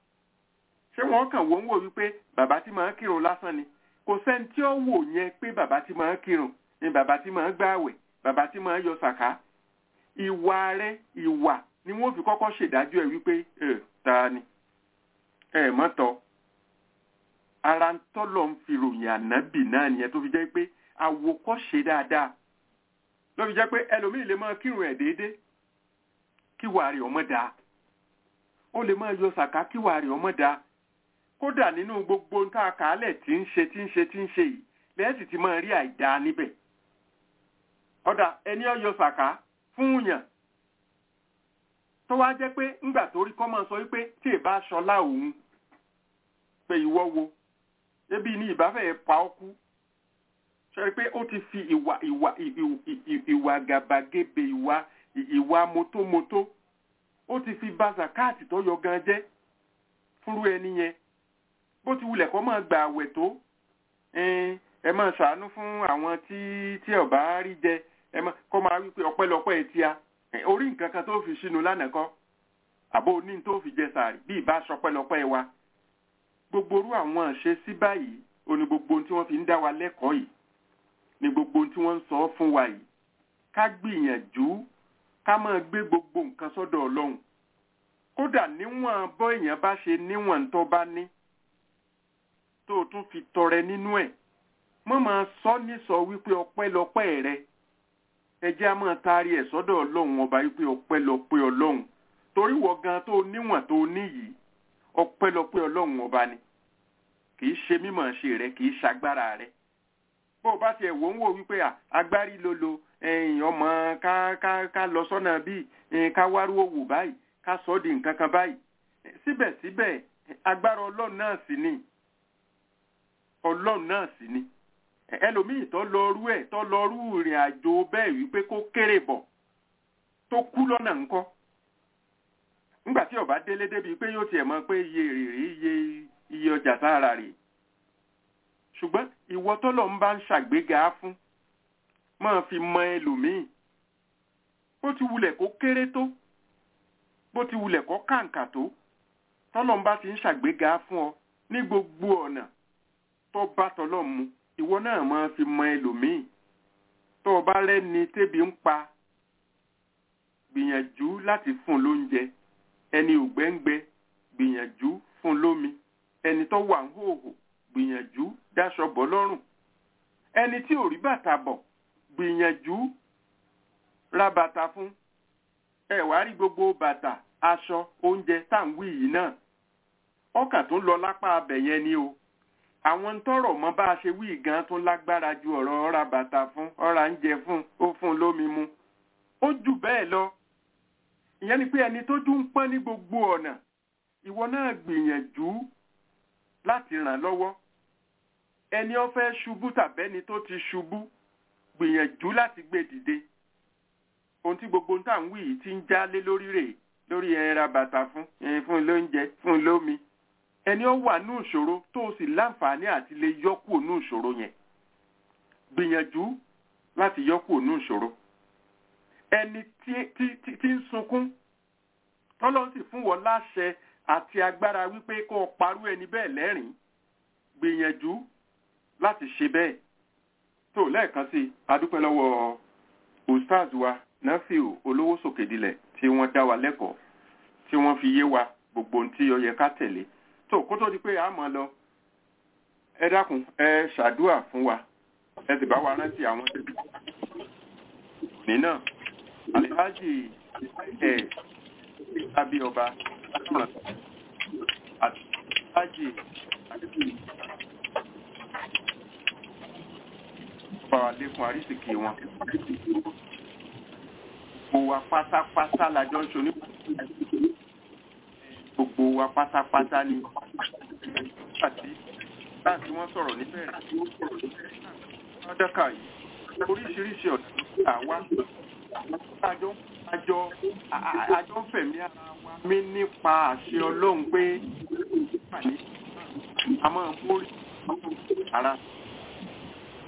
ṣé wọ́n kàn wọ́n wò wípé bàbá tí máa ń kírun lásán ni kò sẹ́ni tí ó wò yẹn pé bàbá tí máa ń kírun ni bàbá tí máa ń gbààwẹ̀ bàbá tí máa ń yọ sàká ìwà rẹ̀ ìwà ni wọ́n fi kọ́kọ́ ṣèdájọ́ ẹ̀ wípé ta ni mọ́tọ́ ara ń tọ́lọ̀ ń fi ròyìn ànábì náà nìyẹn tó fi jẹ́ pé àwòkọ́ṣe dáadáa ló fi jẹ́ pé ẹlòmíì lè máa kírun ẹ̀ déédéé kí wàá rí ọmọ dáa ó lè máa yọ sàká kí wàá rí ọmọ dáa kódà nínú gbogbo ń tá a kàálẹ̀ tí ń ṣe yìí lẹ́ẹ̀sì ti máa rí àìdáa níbẹ̀ ọ̀dà ẹni ó yọ sàká fún yàn tó wá jẹ́ pé ńgbà tó rí kọ́ máa sọ wípé tí ì bá ṣọlá òun pé ìwọ wo ebi ní ìbáfẹ́ pa ọ́ kú ṣe pé ó ti fi ìwà gàbàgebè ìwà mótómótó ó ti fi bà zakati tó yọ gan jẹ́ fúnrú ẹni yẹn bó ti wulẹ̀ kọ́ máa gbà àwẹ̀ tó ẹ máa ṣàánú fún àwọn tí ó bá rí jẹ kọ́ máa wípé ọpẹ́lọpẹ́ etí a orí nǹkan kan tó fi sínú lánàá kọ́ àbó ní tó fi jẹ sàárì bí ìbá ṣọpẹ́lọpẹ́ wa gbogbo orú àwọn ṣe sí báyìí ó ní gbogbo tí wọ́n fi ń dá wa lẹ́kọ̀ọ́ yìí ní gbogbo tí wọ́n ń sọ fún wa yìí ká gbìyànjú ká máa gbé gbogbo nǹkan sọ́dọ̀ Ọlọ́run kódà níwọ̀n bọ́ èèyàn bá ṣe níwọ̀n tó bá ní tó tún fi tọrẹ nínú ẹ̀ mọ́ máa sọ nísọ wípé ọpẹ́lọpẹ́ rẹ ẹ jẹ́ á máa taari ẹ̀ sọ́dọ̀ Ọlọ́run ọba wípé ọpẹ́lọpẹ́ Ọlọ́run torí wọ gan tó níwọ̀n tó ní yìí ọpẹ́lọpẹ́ Ọlọ́run ọba ni kì í ṣe mímọ̀ ṣe rẹ kì í ṣagbára rẹ bó o bá tiẹ̀ wò ń wò wípé agbárí lolo ọmọ ká lọ sọ́nà bíi ká wárú òwò báyìí ká sọ ọ́ di nǹkan kan báyìí síbẹ̀síbẹ̀ agbára Ọlọ́run náà sì ni Ọlọ́run náà sì ni ẹlòmíì tó lọ rú ìrìn àjò bẹ́ẹ̀ wípé kó kéré bọ̀ tó kú lọ́nà ńkọ́ nígbà tí ó bá délé débi pé yóò tiẹ̀ mọ̀ pé iye ọjà sára rèé ṣùgbọ́n ìwọ tọ́lọ̀ ń bá ń ṣàgbéga fún máa fi mọ ẹlòmíì bó ti wulẹ̀ kó kéré tó bó ti wulẹ̀ kó kàǹkà tó tọ́lọ̀ ń bá ti ń ṣàgbéga fún ọ ní gbogbo ọ̀nà tó bá tọ́lọ̀ mu ìwọ náà máa fi mọ ẹlòmíì tó o bá rẹ́ni tébi ń pa gbìyànjú láti fún lóúnjẹ ẹni ògbẹ́ngbẹ́ gbìyànjú fún lómi ẹni tó wà ń hòhò gbìyànjú dáṣọ bọ́ lọ́rùn ẹni tí ò rí bàtà bọ̀ gbìyànjú ra bàtà fún ẹ wá rí gbogbo bàtà aṣọ oúnjẹ táǹwì yìí náà ọkà tó ń lọ lápá abẹ yẹn ni o àwọn tọrọ mọ bá a ṣe wí gan tó lágbára ju ọ̀rọ̀ ọ̀rà bàtà fún ọ̀rà ń jẹ fún ó fún lómi mu ó jù bẹ́ẹ̀ lọ ìyẹn ni pé ẹni tó dún pọ́n ní gbogbo ọ̀nà ìwọ náà gbìyànjú láti ràn lọ́wọ́ ẹni ó fẹ́ ṣubú tàbẹ́ni tó ti ṣubú gbìyànjú láti gbé dìde ohun tí gbogbo ń tà ń wí yìí ti ń jálé lórí rẹ̀ lórí ẹ̀ra bàtà fún lóúnjẹ fún lómi ẹni ó wà ní ìṣòro tó sì láǹfààní àti lè yọ́kù ní ìṣòro yẹn gbìyànjú láti yọ́kù ní ìṣòro ẹni tí ń sunkún tọ́lọ́ sì fún wọn láṣẹ àti agbára wípé kó o parú ẹni bẹ́ẹ̀ lẹ́rìn gbìyànjú láti ṣe bẹ́ẹ̀ tó lẹ́ẹ̀kan sí adúpẹ́ lọ́wọ́ ustaz wa Nafiu olówó sòkèdílẹ̀ tí wọ́n dá wa lẹ́kọ̀ọ́ tí wọ́n fi yé wa gbogbo ohun tí ó yẹ ká tẹ̀lé tó kó tó di pé a máa lọ ẹ dákun ẹ ṣàdúà fún wa ẹ sì bá wa rántí àwọn tẹ̀lé ní náà Alhaji tàbí ọba àti Alhaji bá lékún àrísìkí wọn gbogbo wa pátápátá lájọ́ ń ṣoní gbogbo wa pátápátá ni àti láti wọ́n sọ̀rọ̀ níbẹ̀rẹ̀ ọdọ́kà yìí oríṣiríṣi ọ̀nà àwa àjọ fẹ̀mí ara wa mí nípa àṣẹ Ọlọ́run pé a máa ń borí ara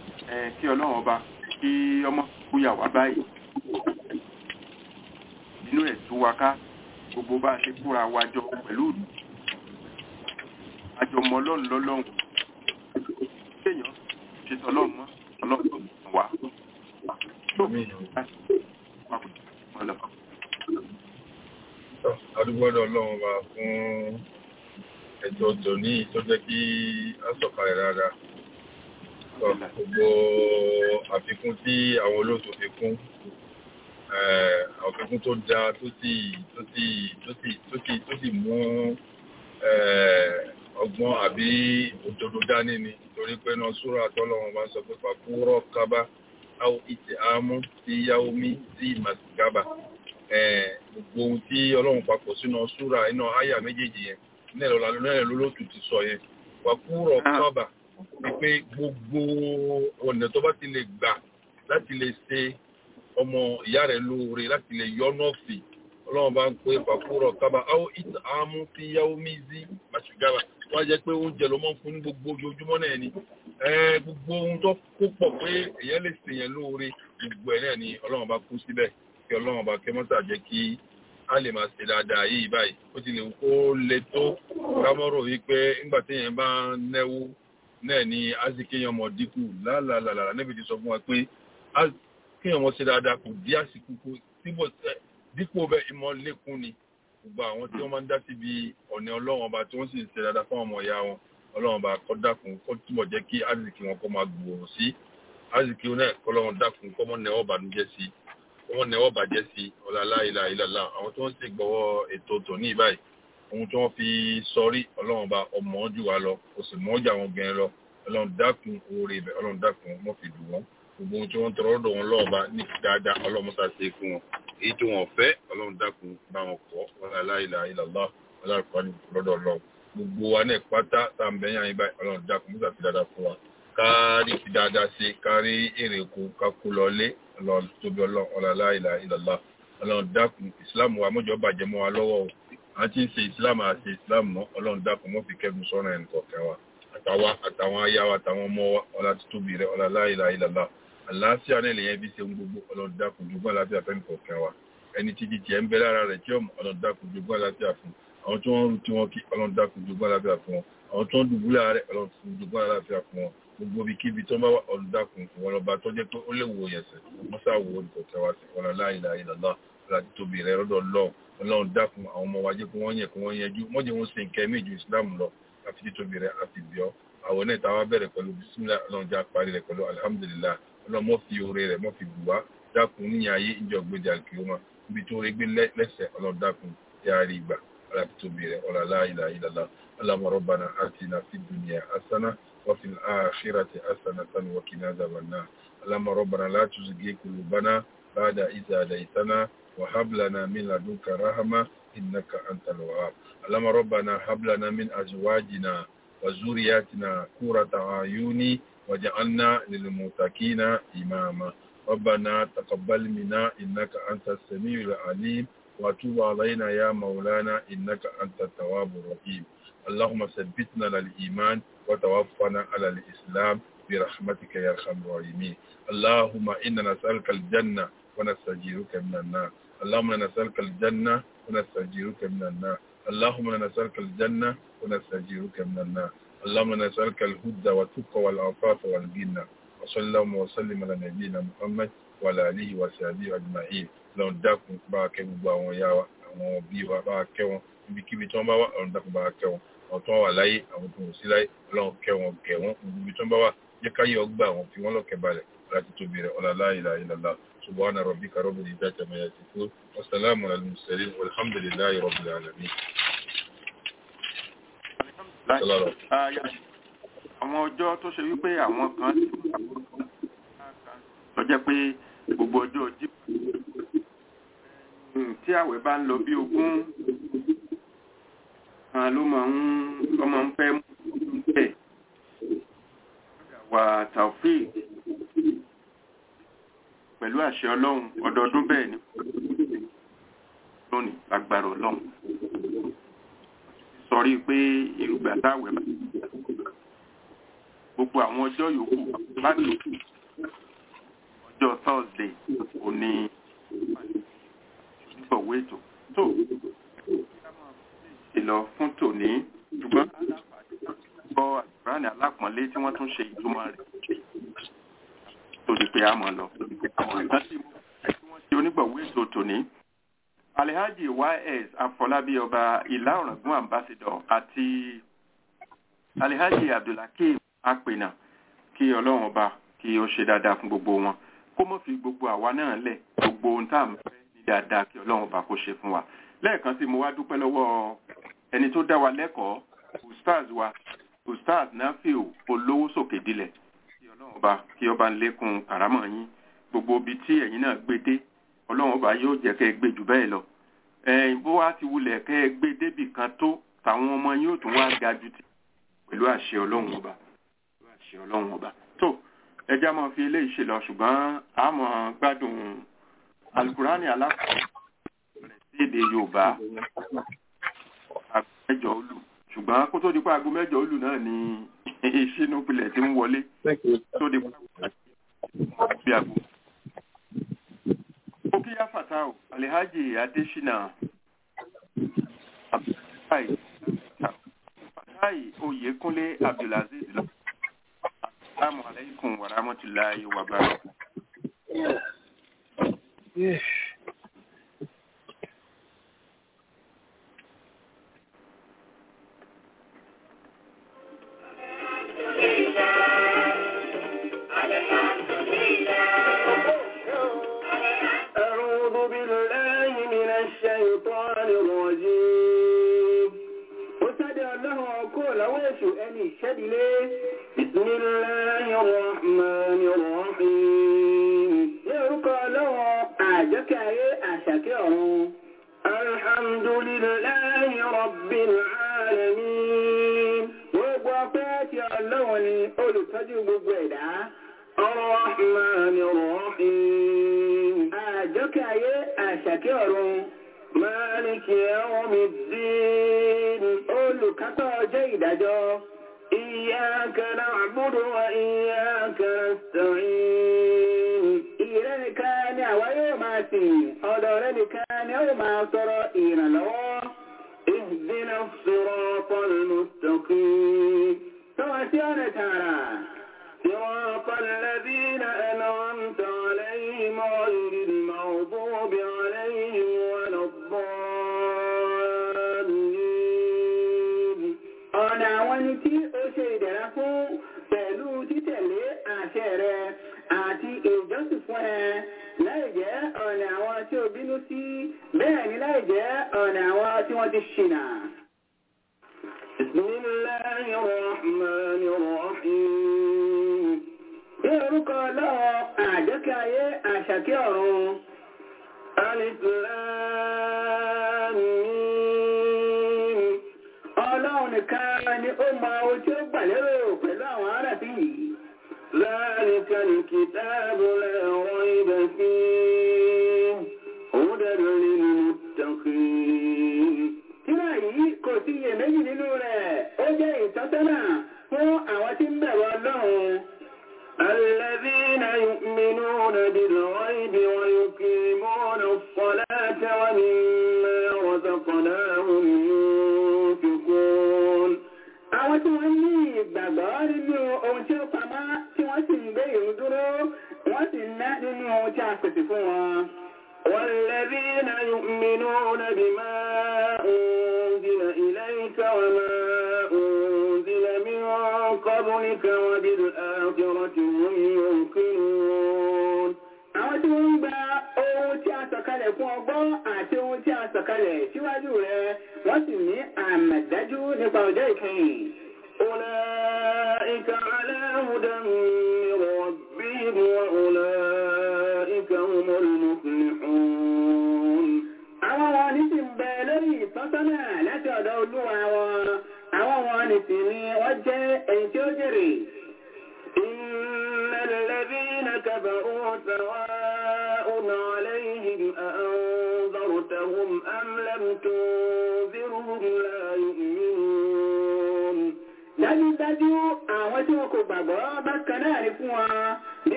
kí Ọlọ́run ọba kí ọmọ kúyà wá báyìí inú ẹ̀ tú wa ká gbogbo bá ṣe kúra wájọ pẹ̀lú àjọmọ́ ọlọ́run lọ́lọ́run kéèyàn ṣe tọ́lọ́run mọ́ ọlọ́run wá. Adúgbọ́dọ̀ ọlọ́run wa fún ẹ̀tọ́ tòní tó jẹ́ kí a sọ̀kalẹ̀ dáadáa. Gbogbo àfikún tí àwọn olóòtú fi kún, àfikún tó dáa tó sì mú ọgbọ́n àbí òdodo dání ni, torí pé náà súrà tọ́lọ́run bá sọ pé pàkúrọ̀ kábá áwọ̀ ìtì àmú sí yáwómí sí màsíkábà. Gbogbo ohun tí ọlọ́run papọ̀ sínú súrà iná àyà méjèèjì yẹn nílẹ̀ lólótù ti sọ yẹn pàkúrọ̀ kábà wípé gbogbo ọ̀nà tó bá ti lè gbà láti lè ṣe ọmọ ìyá rẹ̀ lóore láti lè yọ́nà ọ̀fì ọlọ́run bá ń pè pàkúrọ̀ kábà áwọ̀ ìtì àmú sí yáwómí sí màsíkábà. Wọ́n jẹ́ pé oúnjẹ ló mọ́ fún ní gbogbo ojoojúmọ́ náà ni gbogbo ohun tó kó pọ̀ pé èyàn lè ṣèyàn lóore gbogbo ẹ̀ náà ni ọlọ́run bá kú síbẹ̀ kí ọlọ́run bá kẹ́ mọ́tà jẹ́ kí a lè máa ṣe dáadáa yìí báyìí ó ti lè kó le tó kámọ́rò wípé nígbà téèyàn bá ń náwó náà ni azikíyàn mọ̀ dínkù lálàlàlà níbi tí sọ fún wa pé kíyàn mọ̀ ṣe dáadáa kò dí àsìkò dípò bẹ́ẹ̀ ìmọ̀ lékún ni gbogbo àwọn tí wọ́n máa ń dá síbi ọ̀nà ọlọ́run ọba tí wọ́n sì ń ṣe dáadáa fún ọmọ ìyá wọn ọlọ́run ọba kó dákun kó túbọ̀ jẹ́ kí azikí wọn kó máa gbòòrò sí azikí wọn náà kọ́lọ́run dákun kó mọ́ nẹ́wọ́ bànújẹ́ sí wọ́n nẹ́wọ́ bàjẹ́ sí ọ̀làlá ìlà ìlàlá àwọn tí wọ́n sì gbọ́wọ́ ètò tòní ìbáyìí ohun tí wọ́n fi sọrí ọlọ́run ọba ọmọ jù wá lọ kò sì mọ́ jà wọn gẹ̀ẹ́ lọ ọlọ́run dákun oore ibẹ̀ ọlọ́run dákun mọ́ fi dùn wọ́n gbogbo ohun tí wọ́n tọrọ lọ́dọ̀ wọn lọ́ọ̀ba ní dáadáa ọlọ́run mọ́ta ṣe fún wọn èyí tí wọ́n fẹ́ ọlọ́run dákun bá wọn kọ́ ọ̀làlá ìlà ìlàlá ọlọ́run kan lọ́dọ̀ lọ gbogbo wa náà pátá tá à ń bẹ́yàn yín báyìí ọlọ́run dákun mọ́ta fi dáadáa fún wa kárí fi dáadáa ṣe kárí èrè kó kákó lọlé ọlọ́run tóbi ọlọ́lá ìlà ìlàlá ọlọ́run dákun ìsìláàmù wa mọ́jọ́ bàjẹ́ mọ́ wa lọ́wọ́ o a ti ń ṣe ìsìláàmù àti ìsìláàmù mọ́ ọlọ́run dákun mọ́ fi kẹ́gun sọ́nà ẹnì kọ̀ọ̀kan wa àtàwọn aya wa àtàwọn ọmọ wa ọlá ti tóbi rẹ ọlọ́lá ìlà ìlàlá àlàáfíà náà lè yẹn bí ṣe ń gbogbo ọlọ́run dákun jogún àlàáfíà fẹ́ni kọ̀ọ̀kan wa ẹni títí tiẹ̀ ń bẹ lára rẹ̀ tí ọmọ ọlọ́run dákun jogún àlàáfíà fún àwọn tí wọ́n ń tí wọ́n kí ọlọ́run dákun jogún àlàáfíà fún wọn àwọn tí wọ́n dùbúlẹ̀ rẹ̀ ọlọ́run jogún àlàáfíà fún wọn gbogbo bí kíbi tó ń bá wà ọlọ́run dákun wọn lọ́ba tó jẹ́ pé ó lè wo yẹ̀sẹ̀ mọ́sá wo olùkọ̀kẹ́ wa sí ọlọ́lá ìlà ìlàlá láti tóbi rẹ̀ lọ́dọ̀ ọlọ́run dákun àwọn ọmọ wa jẹ́ kí wọ́n yẹjú wọ́n jẹ́ wọ́n ṣe nǹkan mí ju Islam lọ àfi títóbi rẹ̀ àti bíọ́ àwọn náà táwa bẹ̀rẹ̀ pẹ̀lú bisimilá ọlọ́run já parí rẹ̀ pẹ̀lú alhamdulillah ọlọ́run mọ́ fi oore rẹ̀ mọ́ fi bù wá dákun ní ayé ìjọ gbèdé àkìlọ́mọ ibi tó rí gbé lẹ́sẹ̀ ọlọ́run dákun yára ìgbà láti tóbi rẹ̀ ọlọ́lá ìlà ìlàlá اللهم ربنا آتنا في الدنيا حسنة وفي الآخرة حسنة وقنا عذاب النار اللهم ربنا لا تزغ قلوبنا بعد إذ هديتنا وهب لنا من لدنك رحمة إنك أنت الوهاب اللهم ربنا هب لنا من أزواجنا وذرياتنا قرة أعين واجعلنا للمتقين إماما ربنا تقبل منا إنك أنت السميع العليم وتب علينا يا مولانا إنك أنت التواب الرحيم اللهم ثبتنا على الإيمان وتوفنا على الإسلام برحمتك يا أرحم الراحمين اللهم إنا نسألك الجنة ونستجيرك من النار اللهم نسألك الجنة ونستجيرك من النار اللهم نسألك الجنة ونستجيرك من النار اللهم نسألك الهدى والتقى والعفاف والغنى وصلى اللهم وسلم على نبينا محمد وعلى آله وصحبه أجمعين لو داكم باكم باون ياوا àwọn bí wa bá kẹ́ wọn ibikíbi tí wọ́n bá wà ọ̀run dákun bá kẹ́ wọn àwọn tó wà láyé àwọn tó wò sí láyé ọlọ́run kẹ́ wọn ibi tí wọ́n bá wà jẹ́ káyé ọgbà wọn fi wọ́n lọ́kẹ́ balẹ̀ láti tóbi rẹ̀ ọ̀làlá ìlà ìlàlá subhana rabbika rabbil izzati amma yasifun wa salamun alal mursalin walhamdulillahi rabbil alamin. àwọn ọjọ́ tó ṣe wípé àwọn kan tó jẹ́ pé gbogbo ọjọ́ tí àwẹ̀ bá ń lọ bí ogún ló máa ń fẹ́ mú bẹ́ẹ̀ wà Taofeek pẹ̀lú àṣẹ ọlọ́run ọdọọdún bẹ́ẹ̀ ni lónìí lágbára ọlọ́run sọrí pé ìgbà táwẹ̀ bá gbogbo àwọn ọjọ́ yòókù láti ọjọ́ Thursday òní onígbọ̀wọ́ ètò tó ìlọ fún tòní ṣùgbọ́n gbọ́ àdúrà alápọ̀nlé tí wọ́n tún ṣe ìtumọ̀ rẹ̀ tó di pé a mọ̀ lọ. Àwọn tí wọ́n ṣe onígbọ̀wọ́ ètò tòní Alhaji YS Afọlábí ọba Ìlá Ọ̀ràngún ambassador àti Alhaji Abdulhakeem Apena kí Ọlọ́run ọba kí ó ṣe dáadáa fún gbogbo wọn kó mọ́ fi gbogbo àwa náà lẹ̀ gbogbo ohun tá à ń fẹ́ ní dáadáa kí Ọlọ́run ọba kó ṣe fún wa. Lẹ́ẹ̀kan sí mo wá dúpẹ́ lọ́wọ́ ẹni tó dá wa lẹ́kọ̀ọ́ Ustaz Nafiu olówó sókè dilẹ̀ kí Ọlọ́run ọba kí ọba ń lékún kàrámọ̀ yín gbogbo ibi tí ẹ̀yin náà gbé dé Ọlọ́run ọba yóò jẹ́ kẹ́ ẹ gbé jù bẹ́ẹ̀ lọ. Bó wá ti wulẹ̀ kẹ́ ẹ gbé débì kan tó tàwọn ọmọ yóò tún wá ga jù tí pẹ̀lú àṣẹ Ọlọ́run ọba. Tó ẹjá máa fi ilé ìṣe lọ ṣùgbọ́n a máa gbádùn Al-Qur'ani alákọ̀ọ́ sí èdè Yorùbá aago 7 òlù ṣùgbọ́n kó tó di pé aago 7 òlù náà ni ìṣínú pilẹ̀ tí ń wọlé tó di pé aago. Ó kí yá Fatau Alhaji Adesina Fatai Oyèkúnlé Abdulaziz lọ. Assalamu alaikum wa rahmatullahi wa barakatuh.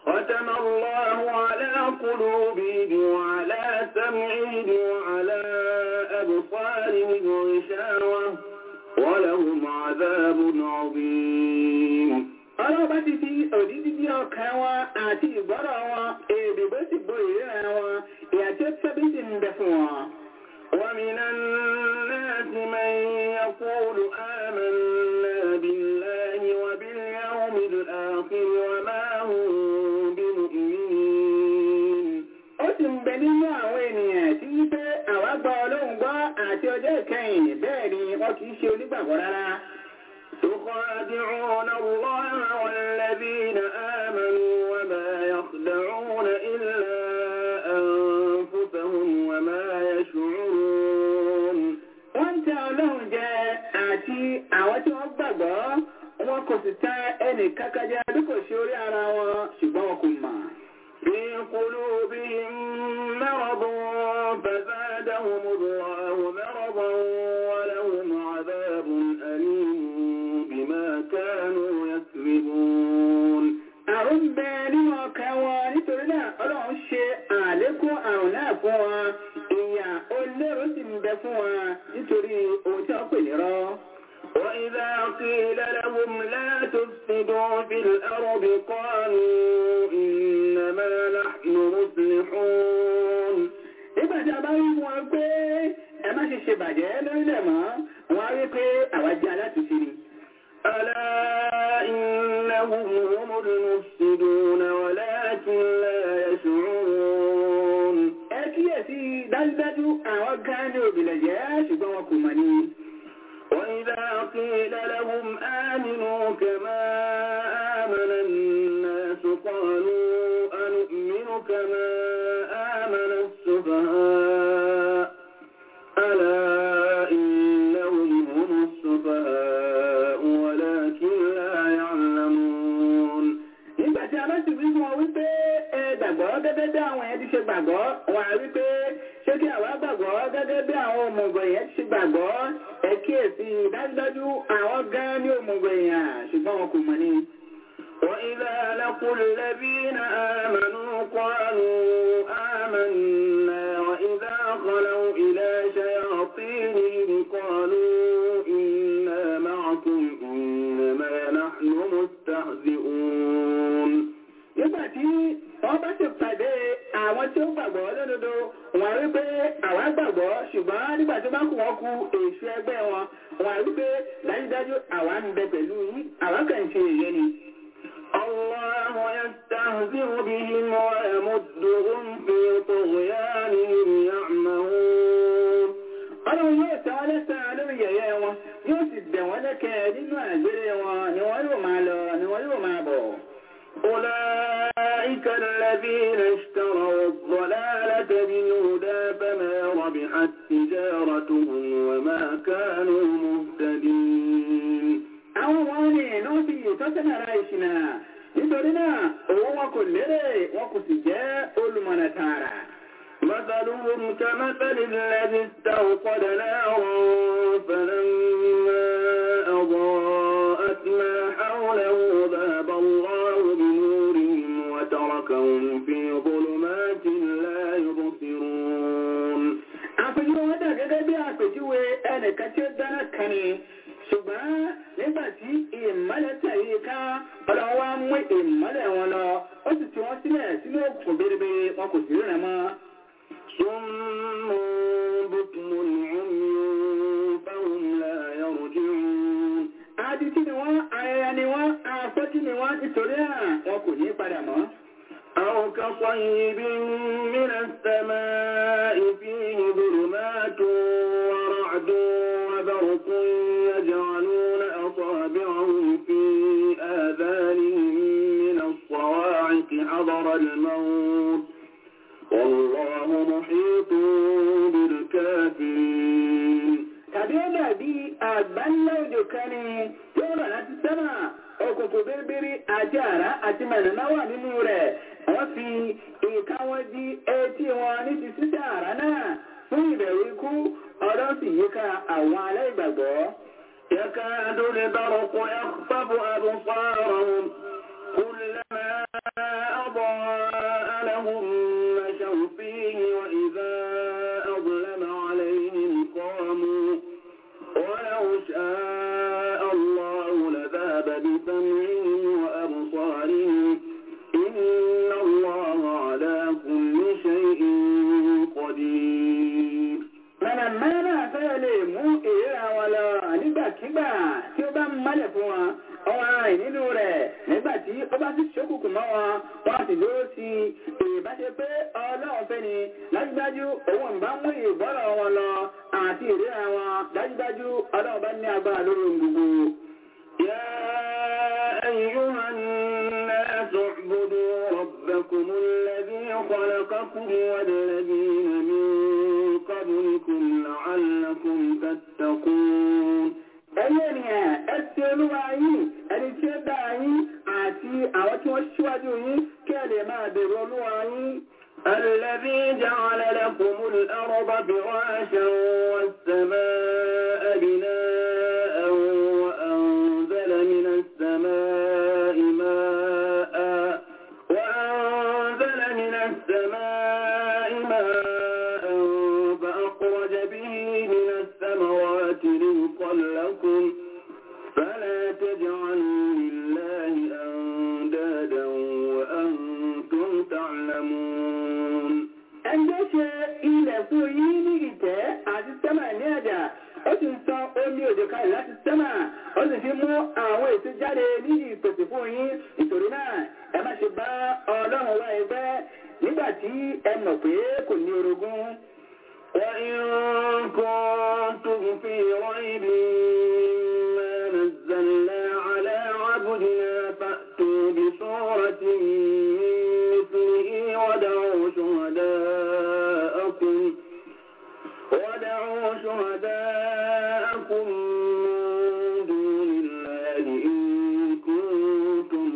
ختم الله على قلوبهم وعلى سمعهم وعلى أبصارهم غشاوة ولهم عذاب عظيم. Ọlọ́ba ti fi òdìdí bí ọkàn wọn àti ìgbọ́rọ̀ wọn, èdèbó sì bo ìríran wọn, ìyà tí ó tóbi sì ń bẹ fún wọn. ومن الناس من يقول آمنا بالله وباليوم الآخر وما هم بمؤمنين. Ó sì ń bẹ nínú àwọn ènìyàn tí wípé àwa gbọ́ Ọlọ́run gbọ́ àti ọjọ́ ìkẹyìn, bẹ́ẹ̀ ni wọ́n kìí ṣe onígbàgbọ́ rárá. يخادعون الله والذين آمنوا وما يخدعون إلا أنفسهم وما يشعرون. Wọ́n ń tẹ Ọlọ́run jẹ àti àwọn tí wọ́n gbàgbọ́, wọn kò sì tẹ ẹnì kankan jẹ bí kò ṣe orí ara wọn, ṣùgbọ́n wọn kò mọ̀. في قلوبهم مرض فزادهم الله مرضا ولهم عذاب أليم بما كانوا يكذبون. Àrùn bẹ nínú ọkàn wọn nítorí náà Ọlọ́run ṣe àlékún àrùn náà fún wọn. Ìyà olóró sì ń bẹ fún wọn nítorí ohun tí wọ́n pè nírọ́. وإذا قيل لهم لا تفسدوا في الأرض قالوا إنما نحن مصلحون. Nígbà tí a bá rí wọn pé ẹ má ṣe bàjẹ́ lórílẹ̀ mọ́, wọ́n á rí pé àwa jẹ́ alátùúṣe ni. ألا إنهم هم المفسدون ولكن لا يشعرون. Ẹ kíyèsí dájúdájú àwọn gan ni òbílẹ̀jẹ́ ṣùgbọ́n wọn kò mọ̀ ni. وإذا قيل لهم آمنوا كما آمن الناس قالوا أنؤمن كما آمن السفهاء ألا إنهم هم السفهاء ولكن لا يعلمون. Nígbà tí a bá sì wí fún wọn wípé ẹ gbàgbọ́ gẹ́gẹ́ bí àwọn yẹn ti ṣe gbàgbọ́, wọn á wípé ṣé kí àwa gbàgbọ́ gẹ́gẹ́ bí àwọn òmùgọ̀ yẹn ti ṣe gbàgbọ́, ẹ kíyèsí dájúdájú àwọn gan ní òmùgọ̀ èèyàn ṣùgbọ́n wọn kò mọ̀ ni. وإذا لقوا الذين آمنوا قالوا آمنا وإذا خلوا إلى شياطينهم قالوا إنا معكم إنما نحن مستهزئون. Nígbà tí wọ́n bá sì pàdé àwọn tí ó gbàgbọ́ lódodo, wọ́n rí pé àwa gbàgbọ́ ṣùgbọ́n nígbà tí ó bá kù wọ́n kù èṣù ẹgbẹ́ wọn, wọ́n rí pé dájúdájú àwa ń bẹ pẹ̀lú yín, àwa kàn ṣe èyẹ ni. الله يستهزئ بهم ويمدهم في طغيانهم يعمهون. Ọlọ́run yóò tẹ́ wọ́n lẹ́sàn lórí yẹ̀yẹ́ wọn, yóò sì bẹ̀ wọ́n lẹ́kẹ̀ẹ́ nínú àgbèrè wọn ni wọ́n yóò máa lọ ni wọ́n yóò máa bọ̀. أولئك الذين اشتروا الضلالة بالهدى فما ربحت تجارتهم وما كانوا مهتدين. Àwọn wọn ni iná fi ìtọ́sẹ́nà ara ìṣìnà, nítorí náà owó wọn kò lérè, wọn kò sì jẹ́ olùmọ̀nà tààrà. مثلهم كمثل الذي استوقد نارا فلما أضاءت ما حوله ذهب الله بنورهم وتركهم في ظلمات لا يبصرون. Àpèjúwe wọn dà gẹ́gẹ́ bí àpèjúwe ẹnìkan tí ó dáná kan ni, ṣùgbọ́n nígbà tí ìmọ́lẹ̀ tàyí ká Ọlọ́run wá mú ìmọ́lẹ̀ wọn lọ, ó sì tí wọ́n sílẹ̀ sínú òkùnkùn bèrèbè, wọn kò sí ríran mọ́. صم بكم عمي فهم لا يرجعون. Adití ni wọ́n, ayẹyẹ ni wọ́n, afọ́jú ni wọ́n, nítorí náà wọn kò ní padà mọ́. أو كصيب من السماء فيه ظلمات ورعد وبرق يجعلون أصابعهم في آذانهم من الصواعق حذر الموت والله محيط بالكافرين. Tàbí ó dàbí àgbáńlá òjò kan ni tí ó rọ̀ láti sánmà, òkùnkùn bíríbírí àti àrá àti mẹ̀lẹ́má wà nínú rẹ̀. Wọ́n fi ìka wọn di etí wọn ní ti sísẹ́ àrá náà fún ìbẹ̀rù ikú, ọ̀rọ̀ sì yíká àwọn aláìgbàgbọ́. يكاد البرق يخطف أبصارهم كلما أضاء لهم مشوا فيه وإذا أظلم عليهم قاموا ولو شاء الله لذهب بسمعهم وأبصارهم إن الله على كل شيء قدير. Mọ̀nàmọ́ná fẹ́ lè mú ìríra wọn lọ nígbàkígbà tí ó bá ń mọ́lẹ̀ fún wọn. Ọwọ́ rìn nínú rẹ̀ nígbàtí ó bá sì ṣókùnkùn mọ́ wọn, wọ́n sì dúró sí ìbáṣe pé Ọlọ́run fẹ́ ni dájúdájú òun bá mú ìgbọ́rọ̀ wọn lọ àti ìríra wọn dájúdájú Ọlọ́run bá ní agbára lórí ohun gbogbo. يا أيها الناس اعبدوا ربكم الذي خلقكم والذين من قبلكم لعلكم تتقون. Ẹ̀yin ènìyàn, ẹ sin Olúwa yín, ẹni tí ó dá yín àti àwọn tí wọ́n ṣíwájú yín kí ẹ lè máa bẹ̀rù Olúwa yín. الذي جعل لكم الأرض فراشا والسماء بناء وأنزل من السماء ماء فأخرج به من الثمرات رزقا لكم فلا تجعلوا لله أندادا وأنتم تعلمون. Ẹjẹ́ ṣe ilẹ̀ fún yín ní ìtẹ́ àti sẹ́mà ní ẹ̀dà, ó sì ń sọ omi òjò kalẹ̀ láti sẹ́mà, ó sì fi mú àwọn èso jáde ní ìpèsè fún yín. Nítorí náà, ẹ má ṣe bá Ọlọ́run wá ẹgbẹ́ nígbà tí ẹ mọ̀ pé kò ní orogún. وإن كنتم في ريب مما نزلنا على عبدنا فأتوا بسورة مثله ودعوا شهداءكم من دون الله إن كنتم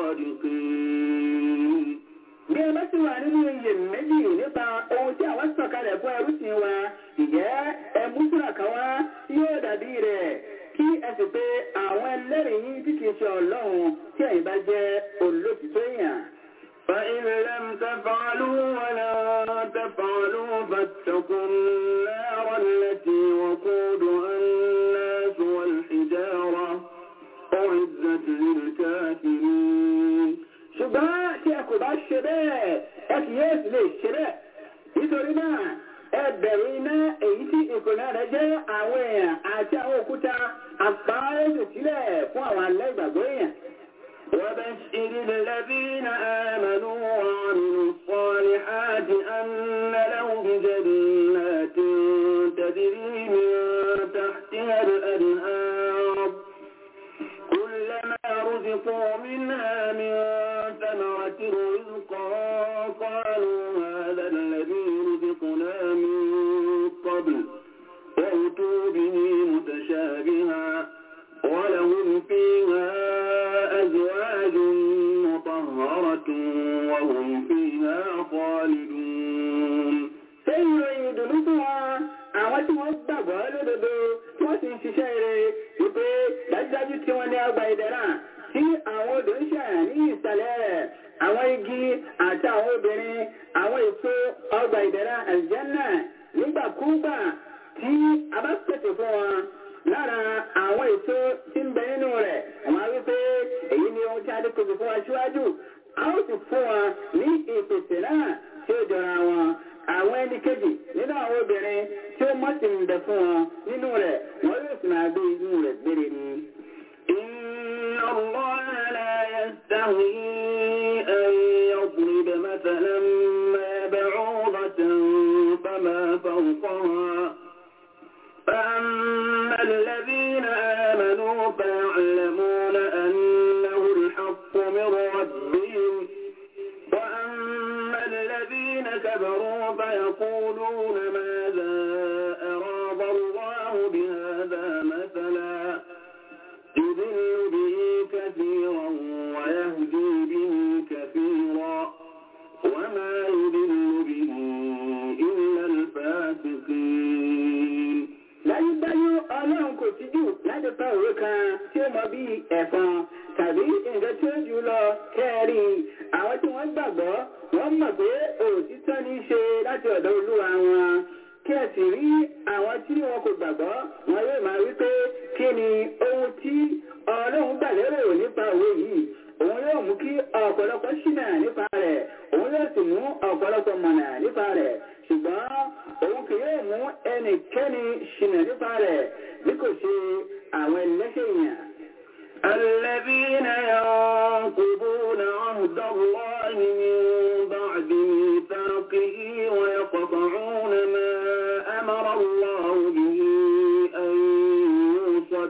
صادقين. Bí ẹ bá ti wà nínú iyèméjì nípa ohun tí àwọn sọ̀kalẹ̀ fún ẹrúsìn wa, ìjẹ́ ẹmú súrà kan wá yóò dàbí rẹ̀ kí ẹ sì pé àwọn ẹlẹ́rìí yín tí kìí ṣe Ọlọ́run tí ẹ̀yin bá jẹ́ olótìtọ́ èèyàn. فإن لم تفعلوا ولن تفعلوا فاتقوا النار التي وقودها الناس والحجارة أعدت للكافرين. Ṣùgbọ́n tí ẹ kò bá ṣe bẹ́ẹ̀, ẹ kì yóò sì lè ṣe bẹ́ẹ̀. Nítorí náà, ẹ bẹ̀rù iná èyí tí ìkùnà rẹ̀ jẹ́ àwọn èèyàn àti àwọn òkúta àpáyéjò sílẹ̀ fún àwọn aláìgbàgbọ́ èèyàn. وبشر الذين آمنوا وعملوا الصالحات أن لهم جنات تجري من تحتها الأنهار كلما رزقوا منها من ثمرة رزقا قالوا هذا الذي رزقنا من قبل وأتوا به متشابها ولهم فيها أزواج مطهرة وهم فيها خالدون. Sẹ́yìn ìdùnnú fún wa, àwọn tí wọ́n gbàgbọ́ lódodo tí wọ́n sì ń ṣiṣẹ́ rere wípé dájúdájú tí wọ́n ní ọgbà ìdẹ̀ra tí àwọn odò ń ṣàn ní ìsàlẹ̀ rẹ̀, àwọn igi àti àwọn obìnrin, àwọn èso ọgbà ìdẹ̀ra àlùjánnà nígbàkúgbà tí a bá pèsè fún wọn. Lára àwọn èso tí ń bẹ nínú rẹ̀, wọ́n á wípé èyí ni ohun tí a dé pèsè fún wa síwájú, a ó sì fún wa ní ìpèsè náà tí ó jọra wọn. Àwọn ẹni kejì nínú àwọn obìnrin tí ó mọ́ sí ń bẹ fún wọn nínú rẹ̀, wọ́n yóò sì máa gbé inú rẹ̀ gbére ni. إن الله لا يستحيي أن يضرب مثلا ما بعوضة فما فوقها فأما الذين آمنوا فيعلمون أنه الحق من ربهم وأما الذين كفروا فيقولون ماذا أراد الله بهذا مثلا يضل به كثيرا ويهدي به كثيرا وما يضل به إلا الفاسقين. Dájúdájú Ọlọ́run kò tíjú láti pa òwe kan tí ó mọ bí ẹ̀fọn tàbí nǹkan tí ó jù lọ kẹ́ẹ̀rí àwọn tí wọ́n gbàgbọ́ wọ́n mọ̀ pé òtítọ́ ní í ṣe láti ọ̀dọ̀ Olúwa wọn kí ẹ sì rí àwọn tí wọn kò gbàgbọ́ wọn yóò máa wí pé kí ni ohun tí Ọlọ́run gbà lérò nípa òwe yìí òun yóò mú kí ọ̀pọ̀lọpọ̀ ṣìnà nípa rẹ̀ òun yóò sì mú ọ̀pọ̀lọpọ̀ mọ̀nà nípa rẹ̀ ṣùgbọ́n òun kì yóò mú ẹnikẹ́ni ṣìnà nípa rẹ̀ bí kò ṣe àwọn ẹlẹ́ṣẹ̀ èèyàn. الذين ينقضون عهد الله من بعد ميثاقه ويقطعون ما أمر الله به أن يوصل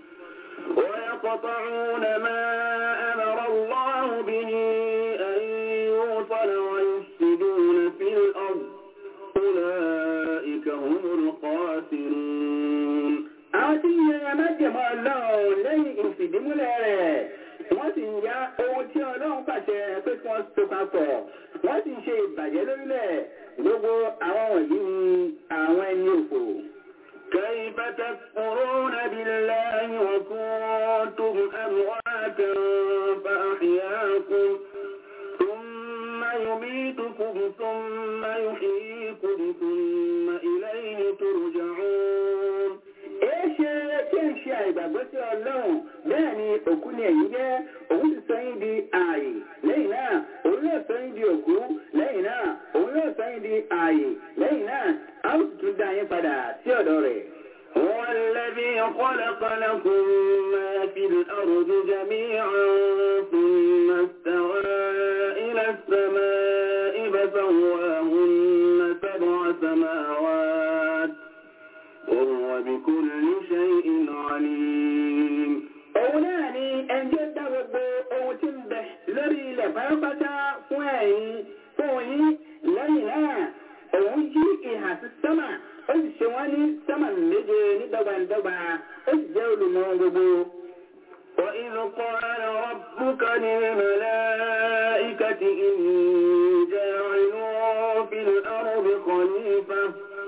ويفسدون في الأرض أولئك هم الخاسرون. àwọn tí ń yẹra májèmọ́ Ọlọ́run lẹ́yìn ìfìdímúlẹ̀ rẹ̀ wọ́n sì ń ya ohun tí Ọlọ́run pàṣẹ pé kí wọ́n so papọ̀ wọ́n sì ń ṣe ìbàjẹ́ lórílẹ̀ gbogbo àwọn wọ̀nyí ni àwọn ẹni òfò. كيف تكفرون بالله وكنتم أمواتا فأحياكم ثم يميتكم ثم يحييكم ثم إليه ترجعون. Ṣe kí ń ṣe àìgbàgbọ́ sí Ọlọ́run bẹ́ẹ̀ ni òkú ni ẹ̀yin jẹ́ òun ti sọ yín di ààyè lẹ́yìn náà òun yóò sọ yín di òkú lẹ́yìn náà òun yóò sọ yín di ààyè lẹ́yìn náà a ó sì tún dá yín padà sí ọ̀dọ̀ rẹ̀. هو الذي خلق لكم ما في الأرض جميعا ثم استوى إلى السماء فسواهن سبع سماوات وهو بكل شيء عليم. Òun náà ni ẹjọ́ dá gbogbo ohun tí ń bẹ lórí ilẹ̀ pátápátá fún ẹ̀yin fún yín lẹ́yìn náà òun yí ìhà sí sánmà ó sì ṣe wọ́n ní sánmà méje ní dọ́gbandọ́gba ó sì jẹ́ olùmọ̀ gbogbo. وإذ قال ربك للملائكة إني جاعل في الأرض خليفة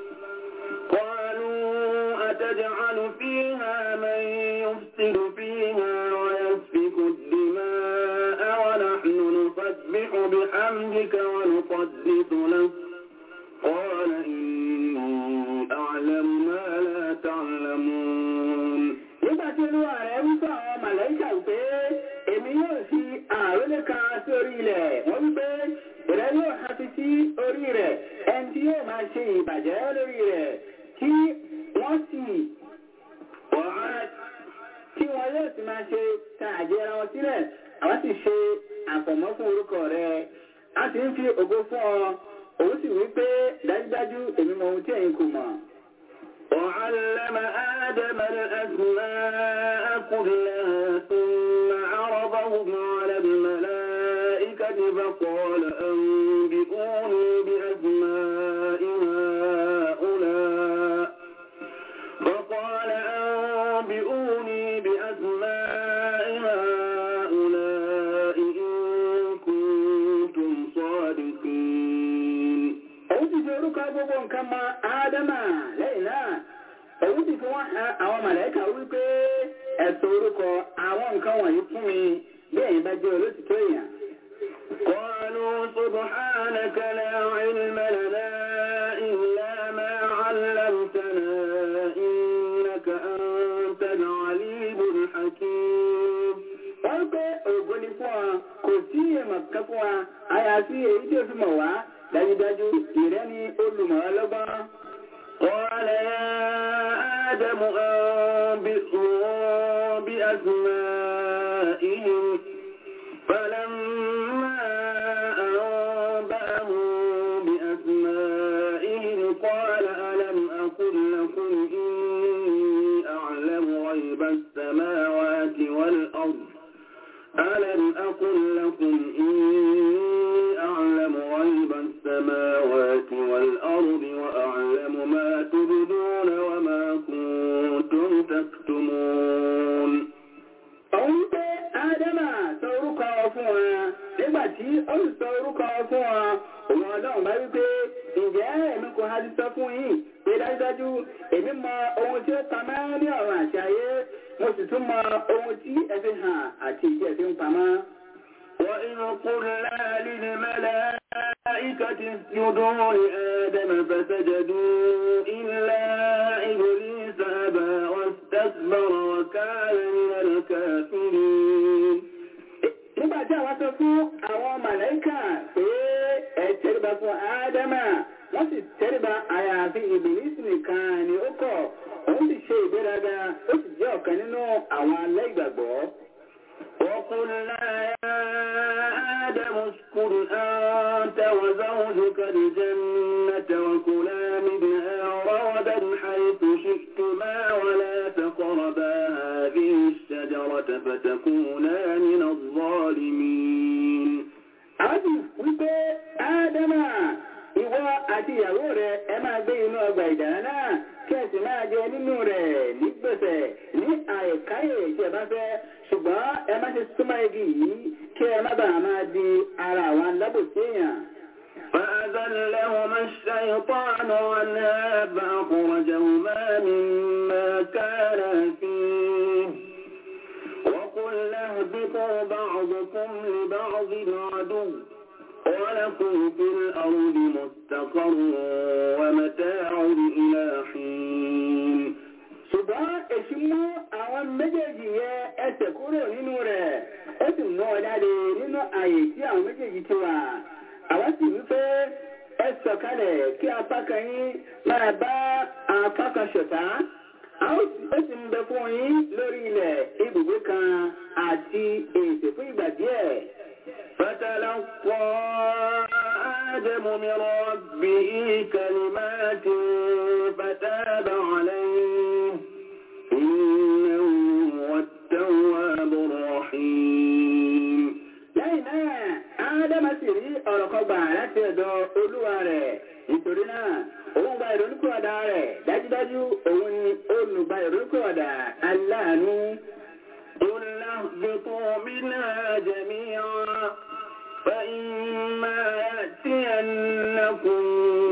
قالوا أتجعل فيها من يفسد فيها ويسفك الدماء ونحن نسبح بحمدك ونقدس لك قال إني أعلم ما لا تعلمون. Nígbà tí Olúwa rẹ̀ wí fún àwọn màláíkà pé èmi yóò fi àrólé kan sí orí ilẹ̀ wọ́n wípé ìrẹ́ yóò hafi sí orí rẹ̀ ẹni tí yóò máa ṣe ìbàjẹ́ lórí rẹ̀ kí wọ́n sì tí wọ́n yóò sì máa ṣe tààjẹ́ ara wọn sílẹ̀ àwọn sì ṣe àfọ̀mọ́ fún orúkọ rẹ̀ a sì ń fi ògo fún ọ òun sì wí pé dájúdájú èmi mọ ohun tí ẹ̀yin kò mọ̀. وعلم آدم الأسماء كلها ثم عرضهم على الملائكة فقال أنبئوني بأسماء هؤلاء إن كنتم صادقين. Òun ti fi orúkọ gbogbo nǹkan mọ Ádámà lẹ́yìn náà. Òun ti fi wọ́n ha àwọn màláíkà wípé ẹ̀sọ orúkọ àwọn nǹkan wọ̀nyí fún mi bí ẹ̀yin bá jẹ́ olótìtọ́ èèyàn. قالوا سبحانك لا علم لنا إلا ما علمتنا إنك أنت العليم الحكيم. Wọ́n pé ògo ni fún ọ, kò sí èèmọ̀ kan fún wa, àyàfi èyí tí ó fi mọ̀ wá, dájúdájú ìrẹ́ ni olùmọ̀ ọlọ́gbọ́n. قال يا آدم أنبئهم بأسمائهم فلما أنبأهم بأسمائهم قال ألم أقل لكم إني أعلم غيب السماوات والأرض ألم أقل لكم إني أعلم غيب السماوات والأرض وأعلم ما تبدون وما كنتم تكتمون. Òun pé Ádámà sọ orúkọ fún wa, nígbà tí ó sì sọ orúkọ fún wa, òun Ọlọ́run bá wípé, ǹjẹ́ èmi kò ha ti sọ fún yín pé dájúdájú èmi mọ ohun tí ó pamọ́ ní ọ̀run àti ayé, mo sì tún mọ ohun tí ẹ fi hàn àti ìdí ẹ fi ń pamọ́. وإذ قلنا للملائكة اسجدوا لآدم فسجدوا إلا إبليس أبى واستكبر وكان من الكافرين. Nígbà tí àwọn sọ fún àwọn màláíkà pé ẹ tẹríba fún Ádámà, wọ́n sì tẹríba àyàfi Ìbílísì nìkan ni ó kọ̀, òun sì ṣe ìgbéraga, ó sì jẹ́ ọ̀kan nínú àwọn aláìgbàgbọ́. وقلنا يا آدم اسكن أنت وزوجك الجنة وكلا منها رغدا حيث شئتما ولا تقربا هذه الشجرة فتكونا من الظالمين. wípé Ádámà, ìwọ àti ìyàwó rẹ̀ ẹ máa gbé inú ọgbà ìdáná kí ẹ sì máa jẹ nínú rẹ̀ nígbẹ̀sẹ̀ ní àìkáyè tí ẹ bá fẹ́, ṣùgbọ́n ẹ má ṣe súnmọ́ igi yìí kí ẹ má bàa máa di ara àwọn alábòsí èèyàn. فأذلهما الشيطان عنها فأخرجهما مما كانا فيه وقلنا اهبطوا بعضكم لبعض عدو ولكم في الأرض مستقر ومتاع إلى حين. ṣùgbọ́n èṣù mú àwọn méjèèjì yẹ ẹsẹ̀ kúrò nínú rẹ̀, ó sì mú ọ jáde nínú ààyè tí àwọn méjèèjì ti wà. Àwọn sì wípé ẹ sọ̀kalẹ̀ kí apá kan yín máa bá apá kan ṣọ̀tá. Ó sì ń bẹ fún yín lórí ilẹ̀ ibùgbé kan àti èsè fún ìgbà díẹ̀. فتلقى آدم من ربه كلمات فتاب عليه إنه هو التواب الرحيم. lẹ́yìn náà Ádámà sì rí ọ̀rọ̀ kan gbà láti ọ̀dọ̀ Olúwa rẹ̀, nítorí náà òun gba ìrònúpìwàdà rẹ̀, dájúdájú òun ni olùgbà ìrònúpìwàdà aláàánú. قلنا اهبطوا منها جميعا فإما يأتينكم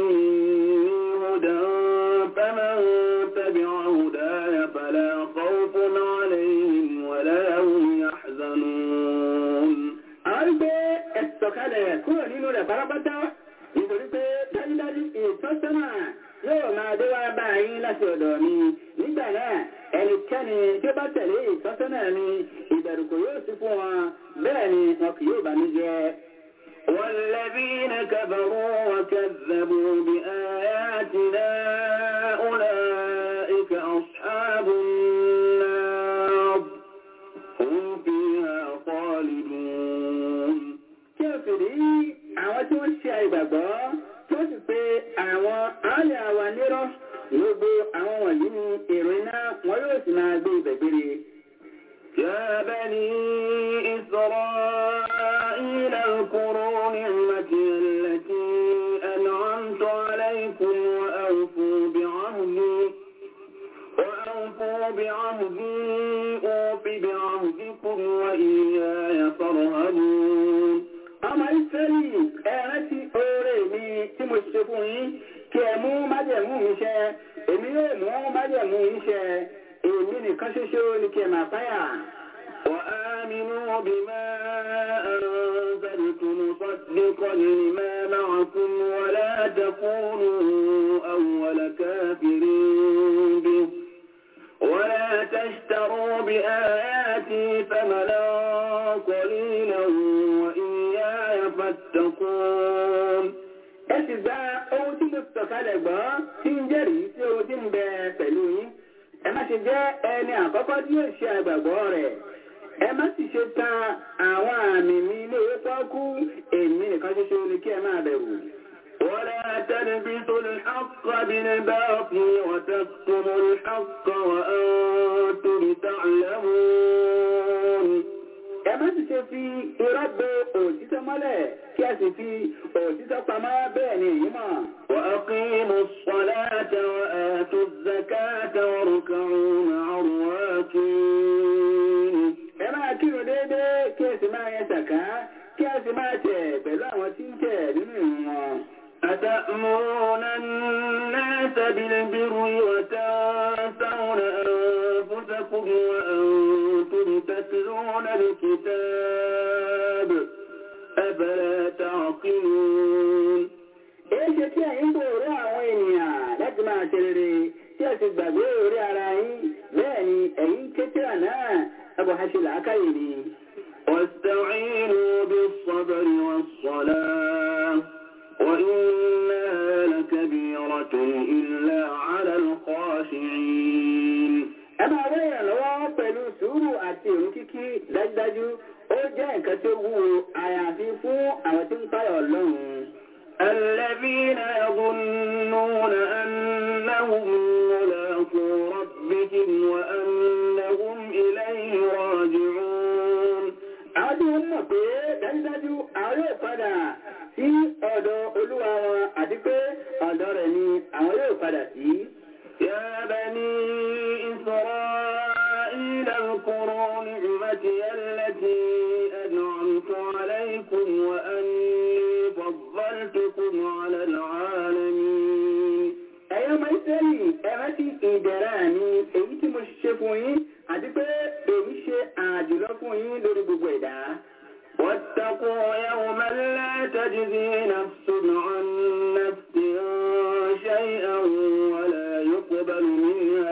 هدى فمن تبع هداي فلا خوف عليهم ولا هم يحزنون. Àrígbé ẹ̀sọ̀kalẹ̀ kúrò nínú rẹ̀ pátápátá, nítorí pé dájúdájú ìtọ́sọ́nà yóò máa dé wá bá yín láti ọ̀dọ̀ mi. Nígbà náà, ẹnikẹ́ni tí ó bá tẹ̀lé ìtọ́sọ́nà mi, ìbẹ̀rù kò yóò sí fún wọn, bẹ́ẹ̀ ni wọn kì yóò bànújẹ́. والذين كفروا وكذبوا بآياتنا أولئك أصحاب النار هم فيها خالدون. Kèfèrí àwọn tí wọ́n ṣe àìgbàgbọ́ tó sì pé àwọn àálẹ̀ àwà nírọ́, gbogbo àwọn wọ̀nyí ni èrò iná wọn yóò sì máa gbé ibẹ̀ gbére. يا بني إسرائيل اذكروا نعمتي التي أنعمت عليكم وأوفوا بعهدي أوف بعهدكم وإياي فارهبون. Ọmọ Ísírẹ́lì, ẹ rántí oore mi tí mo ṣe fún yín, kí ẹ mú májẹ̀mú mi ṣẹ, èmi yóò mú májẹ̀mú yín ṣẹ, èmi nìkan ṣoṣo ni kí ẹ máa páyà. وآمنوا بما أنزلت مصدقا لما معكم ولا تكونوا أول كافر به ولا تشتروا بآياتي ثمنا قليلا وإياي فاتقون. Ẹ sì gba ohun tí mo sọ̀kalẹ̀ gbọ́ tí ń jẹ́rìí sí ohun tí ń bẹ pẹ̀lú yín. Ẹ má ṣe jẹ́ ẹni àkọ́kọ́ tí yóò ṣe àgbàgbọ́ rẹ̀. Ẹ má sì ṣe ta àwọn àmì mi ní owó pọ́kú, èmi nìkan ṣoṣo ni kí ẹ máa bẹ̀rù. ولا تلبسوا الحق بالباطل وتكتموا الحق وأنتم تعلمون. Ẹ má sì ṣe fi irọ́ bo òtítọ́ mọ́lẹ̀ kí a sì fi òtítọ́ pamọ́, bẹ́ẹ̀ ni èyí mọ̀. وأقيموا الصلاة وآتوا الزكاة واركعوا مع الراكعين. Ẹ máa kírun déédéé kí ẹ sì máa yẹ sàká, kí a sì máa tẹ̀ pẹ̀lú àwọn tí ń tẹ̀ nínú ìrun wọn. أتأمرون الناس بالبر وتنسون أنفسكم لكم وأنتم تتلون الكتاب أفلا تعقلون Èéṣe tí ẹ̀yin bò rí àwọn ènìyàn láti máa ṣe rere tí ẹ ti gbàgbé orí ara yín bẹ́ẹ̀ ni ẹ̀yin kékeré náà ẹgbọ́n ha ṣe làákàyè ni. واستعينوا بالصبر والصلاة وإنها لكبيرة إلا على الخاشعين. Ẹ máa wá ìrànlọ́wọ́ pẹ̀lú sùúrù àti ìrun kíkí dájúdájú ó jẹ́ nǹkan tí ó wúwo àyàfi fún àwọn tí ń páyà Ọlọ́run. الذين يظنون أنهم ملاقو ربهم وأنهم إليه راجعون. Àwọn tí wọ́n mọ̀ pé dájúdájú àwọn yóò padà sí ọ̀dọ̀ Olúwa wọn àti pé ọ̀dọ̀ rẹ̀ ni àwọn yóò padà sí. يا بني إسرائيل اذكروا نعمتي التي أنعمت عليكم وأني فضلتكم على العالمين. Ẹ̀yin ọmọ Ísírẹ́lì ẹ rántí ìdẹ̀ra mi èyí tí mo ṣe fún yín àti pé èmi ṣe àjùlọ fún yín lórí gbogbo ẹ̀dá. واتقوا يوما لا تجزي نفس عن نفس شيئا ولا يقبل منها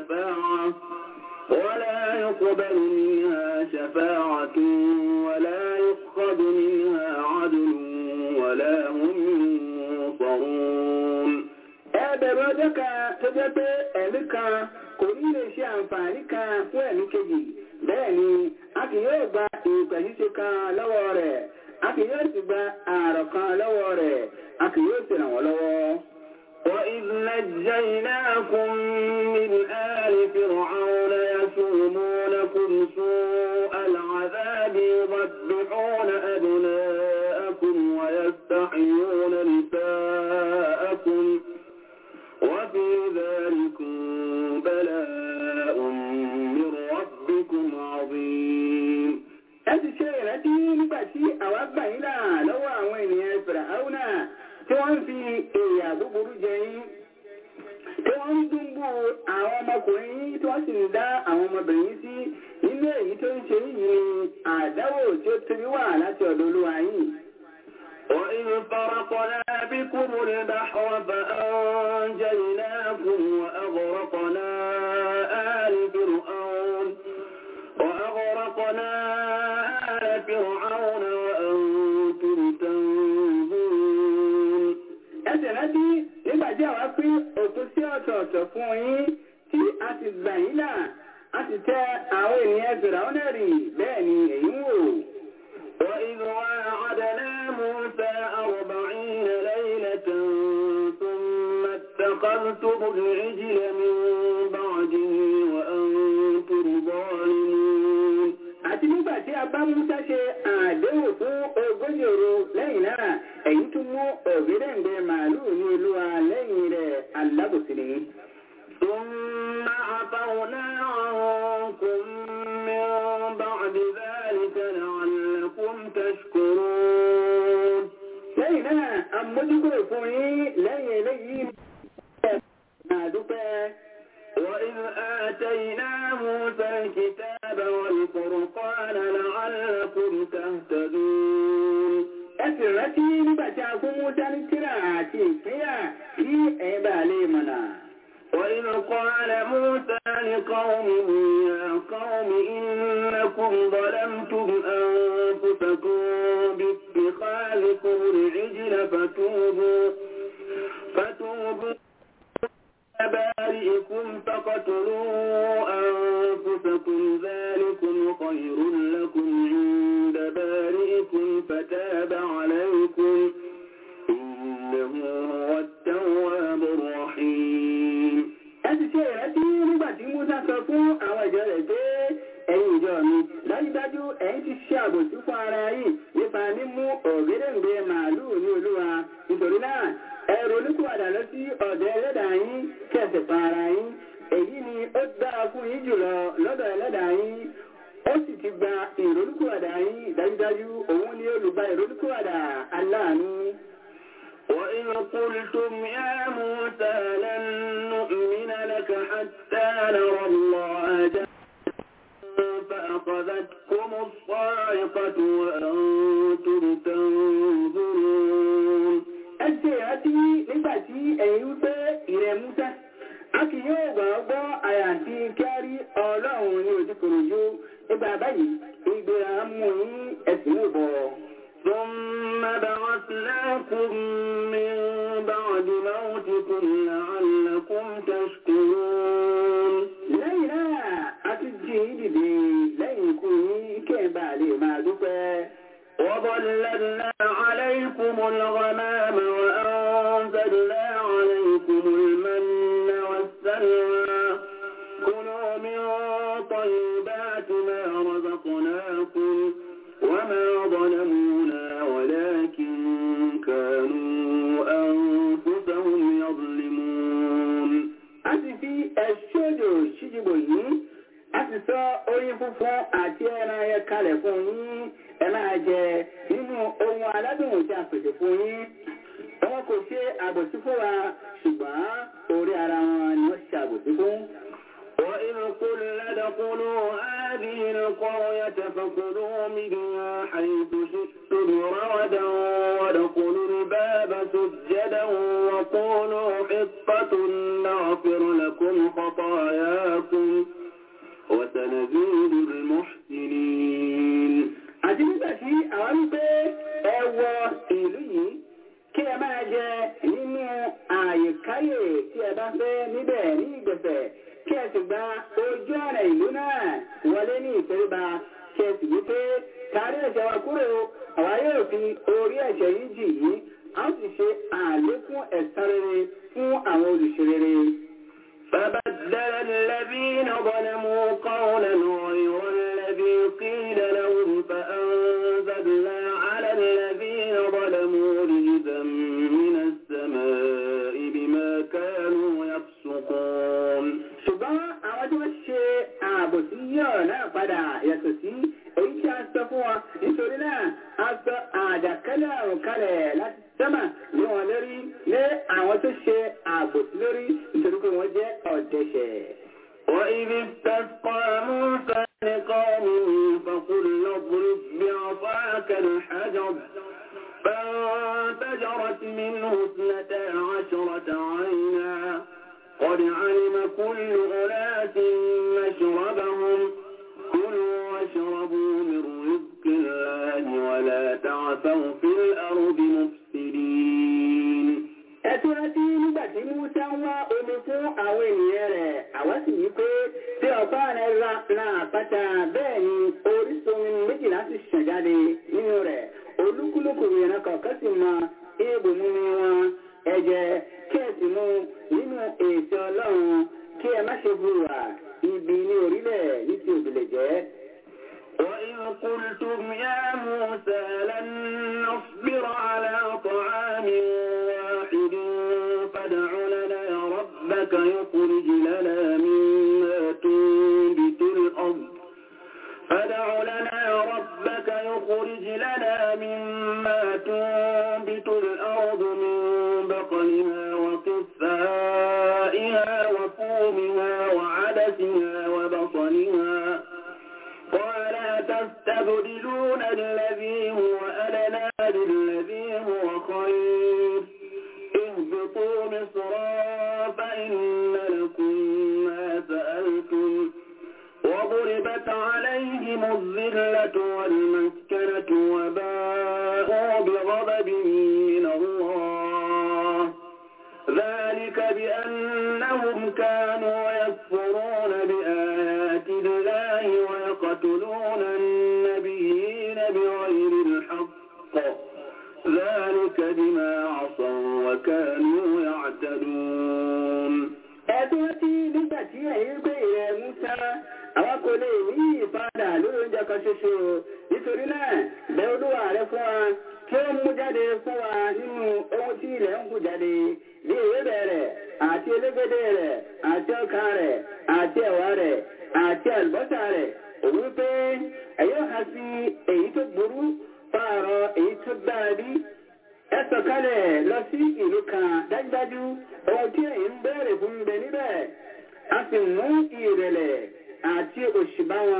شفاعة ولا يؤخذ منها عدل ولا هم ينصرون. Ẹ bẹ̀rù ọjọ́ kan tó jẹ́ pé ẹ̀mí kan kò ní lè ṣe àǹfààní kan fún ẹ̀mí kejì. Bẹ́ẹ̀ ni a kì yóò gba ìgbà ṣíṣe kan lọ́wọ́ rẹ̀, a kì yóò sì gba ààrọ̀ kan lọ́wọ́ rẹ̀, a kì yóò sì ràn wọ́n lọ́wọ́. وإذ نجيناكم من آل فرعون يسومونكم سوء العذاب يذبحون أبناءكم ويستحيون نساءكم وفي ذلكم بلاء من ربكم عظيم. Ẹ ti ṣe ìrántí nígbà tí àwa gbà yín là lọ́wọ́ àwọn ènìyàn Fìràáúnà tí wọ́n ń fi èèyà búburú jẹ yín, tí wọ́n ń dúnbù àwọn ọmọkùnrin yín tí wọ́n sì ń dá àwọn ọmọbìnrin yín sí nínú èyí tó ń ṣe yìí ni àdáwò tí ó tóbi wà láti ọ̀dọ̀ Olúwa yín. وإذ فرقنا بكم البحر فأنجيناكم وأغرقنا آل فرعون وأنتم تنظرون. Ẹsẹ̀ rántí nígbà tí àwa pín òkun sí ọ̀tọ̀ọ̀tọ̀ fún yín tí a sì gbà yín là, a sì tẹ àwọn ènìyàn Fìràáúnà rì bẹ́ẹ̀ ni èyí ń wò. وإذ واعدنا موسى 40 ليلة ثم اتخذتم العجل من بعده وأنتم ظالمون. Àti nígbà tí a bá Músá ṣe àdéhùn fún 40 òru lẹ́yìn náà, èyí tún mú ògèdèǹgbẹ màálùú ní Olúwa lẹ́yìn rẹ̀ alábòsí ni. ثم عفونا عنكم من بعد ذلك لعلكم تشكرون. Lẹ́yìn náà, a mójúkúrò fún yín lẹ́yìn eléyìí máa dúpẹ́. وإذ آتينا موسى الكتاب والفرقان لعلكم تهتدون. Ẹ sì rántí nígbà tí a fún Músá ní tírà àti ìpínyà kí ẹ̀yin bá lè mọ̀nà. وإذ قال موسى لقومه يا قوم إنكم ظلمتم أنفسكم باتخاذكم العجل فتوبوا بارئكم فقتلوا أنفسكم ذلكم خير لكم عند بارئكم فتاب عليكم إنه هو التواب الرحيم. Ẹ ti ṣe ìrántí nígbà tí Músá sọ fún àwọn ìjọ rẹ̀ pé ẹ̀yin ìjọ mi dájúdájú ẹ̀yin ti ṣe àbòsí fún ara yín nípa mímú ògèdèǹgbẹ màálùú ní Olúwa. Nítorí náà ẹ ronúpìwàdà lọ sí ọ̀dọ̀ Ẹlẹ́dàá yín kí ẹ sì pa ara yín. Èyí ni ó dára fún yín jùlọ lọ́dọ̀ Ẹlẹ́dàá yín. Ó sì ti gba ìrònúpìwàdà yín dájúdájú òun ni olùgbà ìrònúpìwàdà aláàánú. وإذ قلتم يا موسى لن نؤمن لك حتى نرى الله جهرة أخذتكم الصاعقة وأنتم تنظرون ẹsẹ̀ àti nígbàtí ẹ̀yin wípé ìrẹ̀ Músà a kì yóò gbọ́ àyàfi kíárí Ọlọ́run ní ojúkòròjú nígbà báyìí ìgbéra mú yín ẹ̀sìn ìbọ̀. ثم بعثناكم من بعد موتكم لعلكم تشكرون lẹ́yìn náà a ti jí dìde lẹ́yìn ikú yín kẹ́ẹ̀bà lè máa dúpẹ́. وظللنا عليكم الغمام وأنزلنا عليكم المن والسلوى كلوا من طيبات ما رزقناكم وما ظلمونا ولكن كانوا أنفسهم يظلمون أتي الشجر شجبه أتي سو oyin funfun àti ẹran ayẹ kalẹ̀ fún yín ẹ máa jẹ nínú ohun aládùn tí a pèsè fún yín. Wọn kò ṣe àbòsí fún wa ṣùgbọ́n orí ara wọn ni wọ́n ṣe àbòsí fún. وإذ قلنا ادخلوا هذه القرية فكلوا منها حيث شئتم رغدا وادخلوا الباب سجدا وقولوا حطة نغفر لكم خطاياكم وسنزيد المحسنين. Àti nígbà tí àwọn ń pé ẹ wọ ìlú yìí kí ẹ máa jẹ nínú àyíkáyè tí ẹ bá fẹ́ níbẹ̀ ní ìgbẹ̀fẹ̀ kí ẹ sì gba ojú ọ̀nà ìlú náà wọlé ní ìtẹríba kí ẹ sì wípé kárí ẹ̀ṣẹ̀ wa kúrò àwa yóò fi orí ẹ̀ṣẹ̀ yìí jì yìí a ó sì ṣe àlékún ẹ̀san rere fún àwọn olùṣe rere. فبدل الذين ظلموا قولا غير الذي قيل لهم فأنزلنا على الذين ظلموا رجزا من السماء بما كانوا يفسقون. ṣùgbọ́n àwọn tí wọ́n ṣe ààbò sí yọ̀ náà padà yàtọ̀ sí èyí tí a sọ fún wọn nítorí náà a sọ àjàkálẹ̀ àrùn kalẹ̀ láti sẹ́mà ní wọn lórí lé àwọn tó ṣe ààbò sí lórí nítorí pé wọ́n jẹ́ ọ̀dẹ̀ṣẹ̀. وإذ استسقى موسى لقومه فقل اضرب بعصاك الحجر فانفجرت منه 12 عينا قد علم كل أناس مشربهم كلوا واشربوا من رزق الله ولا تعثوا في الأرض مفسدين. Ẹtúrẹ́tí nígbà tí Músá ń wá omi fún àwọn ènìyàn rẹ̀, àwọn sì yí pé tí ọ̀pá rẹ̀ ra àpáta bẹ́ẹ̀ ni orísun méjìlá sì ṣàn jáde nínú rẹ̀. Olúkúlùkù ìran kọ̀ọ̀kan sì mọ èèbù mímí wọn. Ẹ jẹ kí ẹ sì mú nínú ètò Ọlọ́run kí ẹ má ṣe hùwà ibi ní orílẹ̀ ní ti òbílẹ̀ jẹ́. وإذ قلتم يا موسى لن نصبر على طعام واحد فادع لنا ربك يخرج لنا مما تنبت الأرض من بقلها وقثائها وفومها وعدسها وبصلها قال تستبدلون الذي هو أدنى بالذي هو خير اهبطوا مصرا فإن لكم ما سألتم وضربت عليهم الذلة والمسكنة وباءوا بغضب من الله ذلك بأنهم كانوا يكفرون بآيات الله ويقتلون النبيين بغير الحق ذلك بما عصوا وكانوا يعتدون. Ẹ̀túrẹ́tí nígbà tí ẹ̀yin gbé ìrẹ̀ Músá, àwọn kò lè ní ìpadà lórí oúnjẹ kan ṣoṣo. Nítorí náà, bẹ Olúwa rẹ̀ fún wa kí ó mú jáde fún wa nínú ohun tí ilẹ̀ ń hù jáde, bí ewébẹ̀ rẹ̀, àti elégédé rẹ̀, àti ọkà rẹ̀, àti ẹ̀wà rẹ̀, àti àlùbọ́sà rẹ̀. Òun pé ẹ̀yọ́ ha sí èyí tó burú pààrọ̀ èyí tó dára bí. Ẹ sọ̀kalẹ̀ lọ sí ìlú kan dájúdájú ohun tí èyí ń bẹ̀rẹ̀ fún bẹ níbẹ̀. A sì mú ìrẹ̀lẹ̀ àti òṣì bá wọn.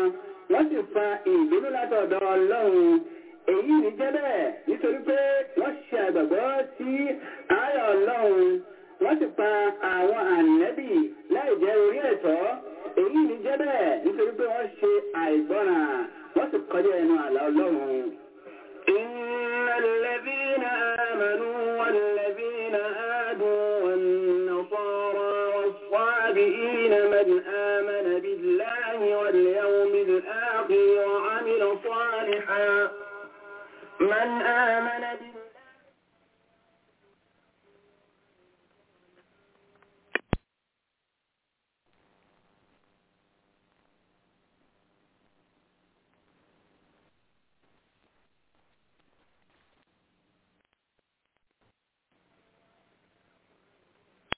wọ́n sì fa ìbínú látọ̀dọ̀ Ọlọ́run. Èyí ni jẹ́ bẹ́ẹ̀ nítorí pé wọ́n ṣe àgbàgbọ́ sí ààyè Ọlọ́run, wọ́n sì pa àwọn ànẹ́bì láì jẹ́ orí ẹ̀tọ́. Èyí ni jẹ́ bẹ́ẹ̀ nítorí pé wọ́n ṣe àìgbọ́ràn, wọ́n sì kọjá ẹnu ààlà Ọlọ́run. إن الذين آمنوا والذين هادوا والنصارى والصابئين من آمن بالله واليوم الآخر وعمل صالحا